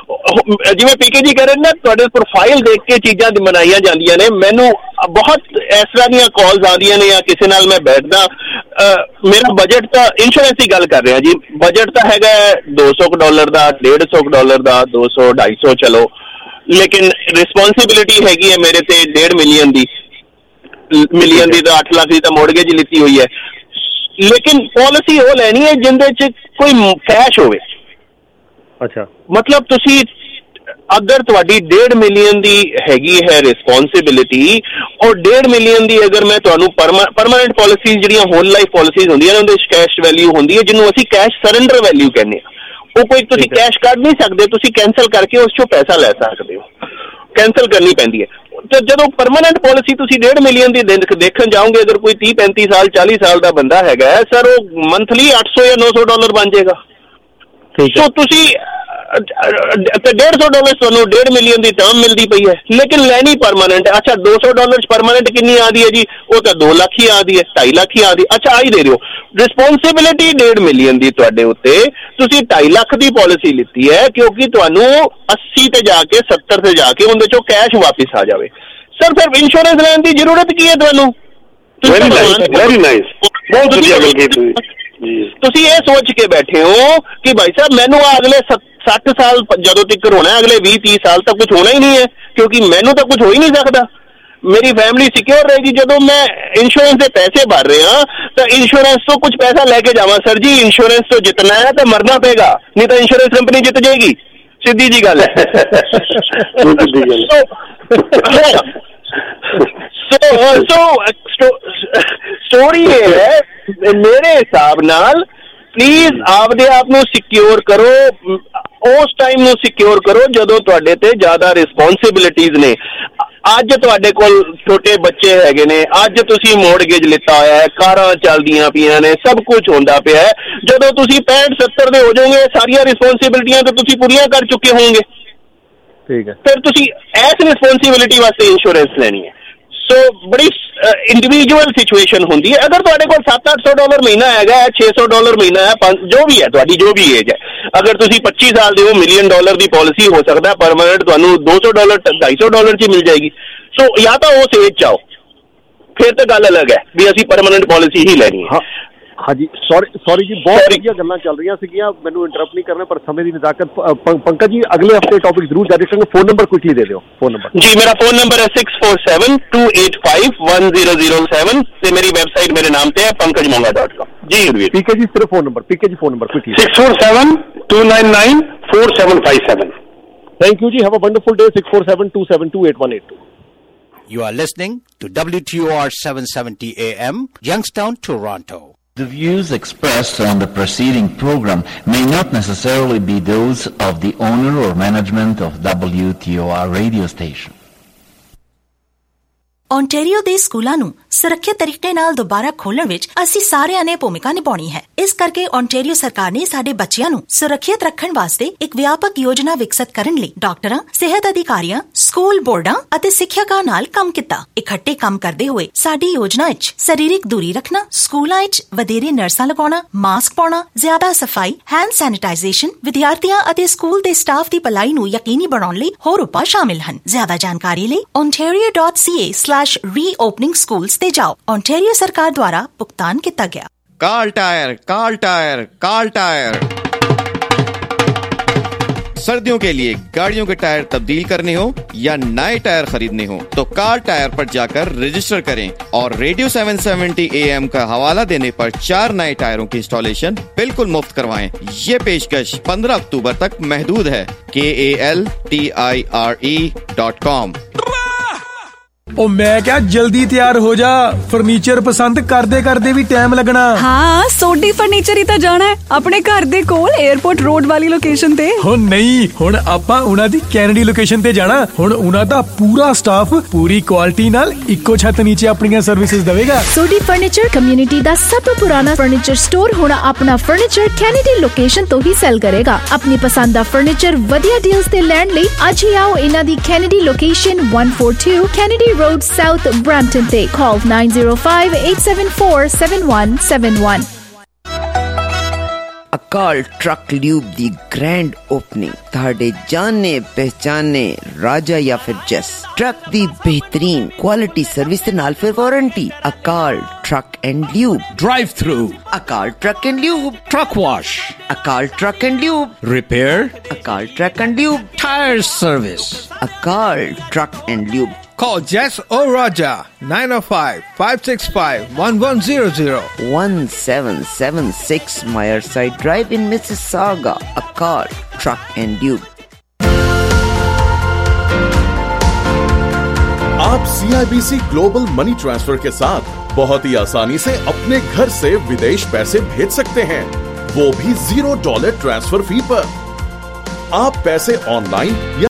ਜਿਵੇਂ ਪੀਕੇ ਜੀ ਕਰਨ ਨਾ ਤੁਹਾਡੇ ਪ੍ਰੋਫਾਈਲ ਦੇਖ ਕੇ ਚੀਜ਼ਾਂ ਮਨਾਈਆਂ ਜਾਂਦੀਆਂ ਨੇ। ਮੈਨੂੰ ਬਹੁਤ ਇਸ ਤਰ੍ਹਾਂ ਦੀਆਂ ਕਾਲਸ ਆਉਂਦੀਆਂ ਨੇ ਜਾਂ ਕਿਸੇ ਨਾਲ ਮੈਂ ਬੈਠਦਾ, ਮੇਰਾ ਬਜਟ ਤਾਂ ਇੰਸ਼ੋਰੈਂਸ ਦੀ ਗੱਲ ਕਰ ਰਿਹਾ ਜੀ, ਬਜਟ ਤਾਂ ਹੈਗਾ $200 ਦਾ, $150 ਦਾ, 200 250 ਚਲੋ, ਲੇਕਿਨ ਰਿਸਪੌਂਸਿਬਿਲਿਟੀ ਹੈਗੀ ਹੈ ਮੇਰੇ ਤੇ $1.5 ਮਿਲੀਅਨ ਦੀ ਤਾਂ 8 ਲੱਖ ਦੀ ਤਾਂ ਮੋਰਗੇਜ ਲਿੱਤੀ ਹੋਈ ਹੈ। ਲੇਕਿਨ ਪਾਲਿਸੀ ਉਹ ਲੈਣੀ ਹੈ ਜਿਹਦੇ ਚ ਕੋਈ ਕੈਸ਼ ਹੋਵੇ। ਅੱਛਾ, ਮਤਲਬ ਤੁਸੀਂ ਅਗਰ ਤੁਹਾਡੀ 1.5 ਮਿਲੀਅਨ ਦੀ ਹੈਗੀ ਹੈ ਰਿਸਪੌਂਸਿਬਿਲਿਟੀ, ਔਰ 1.5 ਮਿਲੀਅਨ ਦੀ ਅਗਰ ਮੈਂ ਤੁਹਾਨੂੰ ਪਰਮਾਨੈਂਟ ਪਾਲਿਸੀਜ਼ ਜਿਹੜੀਆਂ ਹੋਲ ਲਾਈਫ ਪਾਲਿਸੀਜ਼ ਹੁੰਦੀਆਂ ਨੇ ਉਹਦੇ ਵਿੱਚ ਕੈਸ਼ ਵੈਲਿਊ ਹੁੰਦੀ ਹੈ, ਜਿਹਨੂੰ ਅਸੀਂ ਕੈਸ਼ ਸਰੈਂਡਰ ਵੈਲਿਊ ਕਹਿੰਦੇ ਹਾਂ। ਉਹ ਕੋਈ ਤੁਸੀਂ ਕੈਸ਼ ਕੱਢ ਨਹੀਂ ਸਕਦੇ, ਤੁਸੀਂ ਕੈਂਸਲ ਕਰਕੇ ਉਸ ਚੋਂ ਪੈਸਾ ਲੈ ਸਕਦੇ ਹੋ, ਕੈਂਸਲ ਕਰਨੀ ਪੈਂਦੀ ਹੈ। ਤੇ ਜਦੋਂ ਪਰਮਾਨੈਂਟ ਪਾਲਿਸੀ ਤੁਸੀਂ 1.5 ਮਿਲੀਅਨ ਦੀ ਦੇਖਣ ਜਾਓਗੇ, ਅਗਰ ਕੋਈ 30-35 ਸਾਲ 40 ਸਾਲ ਦਾ ਬੰਦਾ ਹੈਗਾ ਸਰ, ਉਹ ਮੰਥਲੀ $800 ਜਾਂ $900 ਬਣ ਜਾਏਗਾ। ਸੋ ਤੁਸੀਂ ਤੇ $150 ਤੁਹਾਨੂੰ 1.5 ਮਿਲੀਅਨ ਦੀ ਟਰਮ ਮਿਲਦੀ ਪਈ ਹੈ, ਲੇਕਿਨ ਲੈਣੀ ਪਰਮਾਨੈਂਟ ਹੈ। ਅੱਛਾ, $200 ਪਰਮਾਨੈਂਟ ਕਿੰਨੀ ਆਦੀ ਹੈ ਜੀ? ਉਹ ਤਾਂ 2 ਲੱਖ ਹੀ ਆਦੀ ਹੈ, 2.5 ਲੱਖ ਹੀ ਆਦੀ। ਅੱਛਾ, ਆਈ ਦੇ ਰਹੇ ਹੋ। ਰਿਸਪੌਂਸਿਬਿਲਿਟੀ 1.5 ਮਿਲੀਅਨ ਦੀ ਤੁਹਾਡੇ ਉੱਤੇ, ਤੁਸੀਂ 2.5 ਲੱਖ ਦੀ ਪਾਲਿਸੀ ਲਿੱਤੀ ਹੈ ਕਿਉਂਕਿ ਤੁਹਾਨੂੰ 80 ਤੇ ਜਾ ਕੇ 70 ਤੇ ਜਾ ਕੇ ਉਹਦੇ ਚੋਂ ਕੈਸ਼ ਵਾਪਿਸ ਆ ਜਾਵੇ। ਸਰ ਫਿਰ ਇੰਸ਼ੋਰੈਂਸ ਲੈਣ ਦੀ ਜ਼ਰੂਰਤ ਕੀ ਹੈ ਤੁਹਾਨੂੰ? ਵੈਰੀ ਨਾਈਸ, ਬਹੁਤ ਵਧੀਆ ਗੱਲ ਕੀਤੀ ਤੁਸੀਂ। ਇਹ ਸੋਚ ਕੇ ਬੈਠੇ ਹੋ ਕਿ ਭਾਈ ਸਾਹਿਬ ਮੈਨੂੰ ਅਗਲੇ 60 ਸਾਲ ਜਦੋਂ ਤੱਕ ਹੋਣਾ, ਅਗਲੇ 20-30 ਸਾਲ ਤੱਕ ਕੁਝ ਹੋਣਾ ਹੀ ਨਹੀਂ ਹੈ, ਕਿਉਂਕਿ ਮੈਨੂੰ ਤਾਂ ਕੁਝ ਹੋ ਹੀ ਨਹੀਂ ਸਕਦਾ, ਮੇਰੀ ਫੈਮਿਲੀ ਸਿਕਿਉਰ ਰਹੇਗੀ। ਜਦੋਂ ਮੈਂ ਇੰਸ਼ੋਰੈਂਸ ਦੇ ਪੈਸੇ ਭਰ ਰਿਹਾ ਤਾਂ ਇੰਸ਼ੋਰੈਂਸ ਤੋਂ ਕੁਝ ਪੈਸਾ ਲੈ ਕੇ ਜਾਵਾਂ। ਸਰ ਜੀ, ਇੰਸ਼ੋਰੈਂਸ ਤੋਂ ਜਿੱਤਣਾ ਹੈ ਤਾਂ ਮਰਨਾ ਪਏਗਾ, ਨਹੀਂ ਤਾਂ ਇੰਸ਼ੋਰੈਂਸ ਕੰਪਨੀ ਜਿੱਤ ਜਾਏਗੀ। ਸਿੱਧੀ ਜੀ ਗੱਲ ਹੈ। ਸਟੋਰੀ ਇਹ ਹੈ ਮੇਰੇ ਹਿਸਾਬ ਨਾਲ, ਪਲੀਜ਼ ਆਪਦੇ ਆਪ ਨੂੰ ਸਿਕਿਉਰ ਕਰੋ, ਉਸ ਟਾਈਮ ਨੂੰ ਸਿਕਿਉਰ ਕਰੋ ਜਦੋਂ ਤੁਹਾਡੇ ਤੇ ਜ਼ਿਆਦਾ ਰਿਸਪੌਂਸਿਬਿਲਿਟੀਜ਼ ਨੇ। ਅੱਜ ਤੁਹਾਡੇ ਕੋਲ ਛੋਟੇ ਬੱਚੇ ਹੈਗੇ ਨੇ, ਅੱਜ ਤੁਸੀਂ ਮੋਰਗੇਜ ਲਿੱਤਾ ਹੋਇਆ ਹੈ, ਕਾਰਾਂ ਚੱਲਦੀਆਂ ਪਈਆਂ ਨੇ, ਸਭ ਕੁਝ ਹੁੰਦਾ ਪਿਆ ਹੈ। ਜਦੋਂ ਤੁਸੀਂ 65-70 ਦੇ ਹੋ ਜਾਓਗੇ, ਸਾਰੀਆਂ ਰਿਸਪੌਂਸਿਬਿਲਿਟੀਆਂ ਤਾਂ ਤੁਸੀਂ ਪੂਰੀਆਂ ਕਰ ਚੁੱਕੇ ਹੋਵੋਗੇ। ਠੀਕ ਹੈ, ਫਿਰ ਤੁਸੀਂ ਇਸ ਰਿਸਪੌਂਸਿਬਿਲਿਟੀ ਵਾਸਤੇ ਇੰਸ਼ੋਰੈਂਸ ਲੈਣੀ ਹੈ। ਸੋ ਬੜੀ ਇੰਡੀਵਿਜੂਅਲ ਸਿਚੁਏਸ਼ਨ ਹੁੰਦੀ ਹੈ। ਅਗਰ ਤੁਹਾਡੇ ਕੋਲ $700-800 ਮਹੀਨਾ ਹੈਗਾ, $600 ਮਹੀਨਾ ਹੈ, ਜੋ ਵੀ ਹੈ ਤੁਹਾਡੀ ਜੋ ਵੀ ਏਜ ਹੈ, ਅਗਰ ਤੁਸੀਂ 25 ਸਾਲ ਦੇ ਹੋ, $1 ਮਿਲੀਅਨ ਦੀ ਪਾਲਿਸੀ ਹੋ ਸਕਦਾ ਪਰਮਾਨੈਂਟ ਤੁਹਾਨੂੰ $200 $250 ਚ ਮਿਲ ਜਾਏਗੀ। ਸੋ ਜਾਂ ਤਾਂ ਉਸ ਏਜ ਚ ਆਓ, ਫਿਰ ਤਾਂ ਗੱਲ ਅਲੱਗ ਹੈ ਵੀ ਅਸੀਂ ਪਰਮਾਨੈਂਟ ਪਾਲਿਸੀ ਹੀ ਲੈਣੀ ਹੈ। ਹਾਂਜੀ, ਸੌਰੀ ਜੀ, ਬਹੁਤ ਵਧੀਆ ਗੱਲਾਂ ਚੱਲ ਰਹੀਆਂ ਸੀਗੀਆਂ, ਮੈਨੂੰ ਇੰਟਰਪਟ ਨਹੀਂ ਕਰਨਾ, ਪਰ ਸਮੇਂ ਦੀ ਨਜ਼ਾਕਤ। ਪੰਕਜ ਜੀ, ਅਗਲੇ ਹਫਤੇ ਟੌਪਿਕ ਜ਼ਰੂਰ ਜਾਰੀ ਕਰਾਂਗੇ। ਫੋਨ ਨੰਬਰ ਕੁਇਕਲੀ ਦੇ ਦਿਓ। ਫੋਨ ਨੰਬਰ ਜੀ, ਮੇਰਾ ਫੋਨ ਨੰਬਰ ਹੈ 6472851007 ਤੇ ਮੇਰੀ ਵੈਬਸਾਈਟ ਮੇਰੇ ਨਾਮ ਤੇ ਹੈ pankajmonga.com। ਜੀ ਪੀਕੇ ਜੀ, ਸਿਰਫ phone number, PK ji phone number quickly. 6472994757। Thank you ਜੀ, have a wonderful day. 6472728182। You are listening to WTOR 770 AM, Youngstown, Toronto. The views expressed on the preceding program may not necessarily be those of the owner or management of WTOR radio station. Ontario ਦੇ ਸਕੂਲਾਂ ਨੂੰ ਸੁਰੱਖਿਅਤ ਤਰੀਕੇ ਨਾਲ ਦੁਬਾਰਾ ਖੋਲ੍ਹਣ ਵਿੱਚ ਅਸੀਂ ਸਾਰਿਆਂ ਨੇ ਭੂਮਿਕਾ ਨਿਭਾਉਣੀ ਹੈ। ਇਸ ਕਰਕੇ ਓਨਟਾਰੀਓ ਸਰਕਾਰ ਨੇ ਸਾਡੇ ਬੱਚਿਆਂ ਨੂੰ ਸੁਰੱਖਿਅਤ ਰੱਖਣ ਵਾਸਤੇ ਇੱਕ ਵਿਆਪਕ ਯੋਜਨਾ ਵਿਕਸਿਤ ਕਰਨ ਲਈ ਡਾਕਟਰਾਂ, ਸਿਹਤ ਅਧਿਕਾਰੀਆਂ, ਸਕੂਲ ਬੋਰਡਾਂ ਅਤੇ ਸਿੱਖਿਅਕਾਂ ਨਾਲ ਕੰਮ ਕੀਤਾ। ਇਕੱਠੇ ਕੰਮ ਕਰਦੇ ਹੋਏ ਸਾਡੀ ਯੋਜਨਾ ਵਿੱਚ ਸਰੀਰਕ ਦੂਰੀ ਰੱਖਣਾ, ਸਕੂਲਾਂ ਵਿੱਚ ਵਧੇਰੇ ਨਰਸਾਂ ਲਗਾਉਣਾ, ਮਾਸਕ ਪਾਉਣਾ, ਜ਼ਿਆਦਾ ਸਫਾਈ, ਹੈਂਡ ਸੈਨੀਟਾਈਜ਼ੇਸ਼ਨ, ਵਿਦਿਆਰਥੀਆਂ ਅਤੇ ਸਕੂਲ ਦੇ ਸਟਾਫ ਦੀ ਭਲਾਈ ਨੂੰ ਯਕੀਨੀ ਬਣਾਉਣ ਲਈ ਹੋਰ ਉਪਾਅ ਸ਼ਾਮਿਲ ਹਨ। ਜ਼ਿਆਦਾ ਜਾਣਕਾਰੀ ਲਈ ontario.ca/reopening schools ਤੇ ਜਾਓ। ਓਨਟਾਰੀਓ ਸਰਕਾਰ ਦੁਆਰਾ ਭੁਗਤਾਨ ਕੀਤਾ ਗਿਆ। Car tyre, car tyre, car tyre. सर्दियों के लिए गाड़ियों के टायर तब्दील करने हो या नए टायर खरीदने हो तो कार टायर पर जाकर रजिस्टर करें और रेडियो 770 AM का हवाला देने पर 4 नए टायरों की इंस्टॉलेशन बिल्कुल मुफ्त करवाएं। ये पेशकश 15 अक्टूबर तक महदूद है। KALTIRE.com। ओ मैं क्या जल्दी तैयार हो जा, फर्नीचर पसंद करदे करदे भी टाइम लगना। हाँ, सोडी फर्नीचर ही तो जाना है अपने घर दे कोल एयरपोर्ट रोड वाली लोकेशन ते। हो नहीं, हुण आपां उना दी कैनेडी लोकेशन ते जाना। हुण उना दा पूरा स्टाफ पूरी क्वालिटी नाल इक्को छत नीचे अपनी सर्विसेज देवेगा। सोडी फर्नीचर कम्युनिटी दा सब तो पुराना फर्नीचर स्टोर हुण अपना फर्नीचर कैनेडी लोकेशन तो ही सेल करेगा। अपनी पसंद दा फर्नीचर वधिया डील्स ते लैण लई अज ही आओ इना दी Kennedy location 142 Kennedy Road South Brampton Day. Call 905-874-7171. Akal truck lube दी ग्रैंड ओपनिंग ਤੁਹਾਡੇ ਜਾਣੇ ਪਹਿਚਾਨੇ ਰਾਜਾ ਜਾਂ ਫਿਰ ਜੈਸ ट्रक दी बेहतरीन क्वालिटी सर्विस के नाल फिर warranty Akal truck and lube drive through Akal truck and lube truck wash Akal truck and lube repair Akal truck and lube tyre service Akal truck and lube Call Jess or Raja 905-565-1100 1776 Meyerside Drive in Mississauga. Akal Truck and Lube. आप CIBC ग्लोबल मनी ट्रांसफर के साथ बहुत ही आसानी से अपने घर से विदेश पैसे भेज सकते हैं, वो भी $0 ट्रांसफर फी पर। आप पैसे ऑनलाइन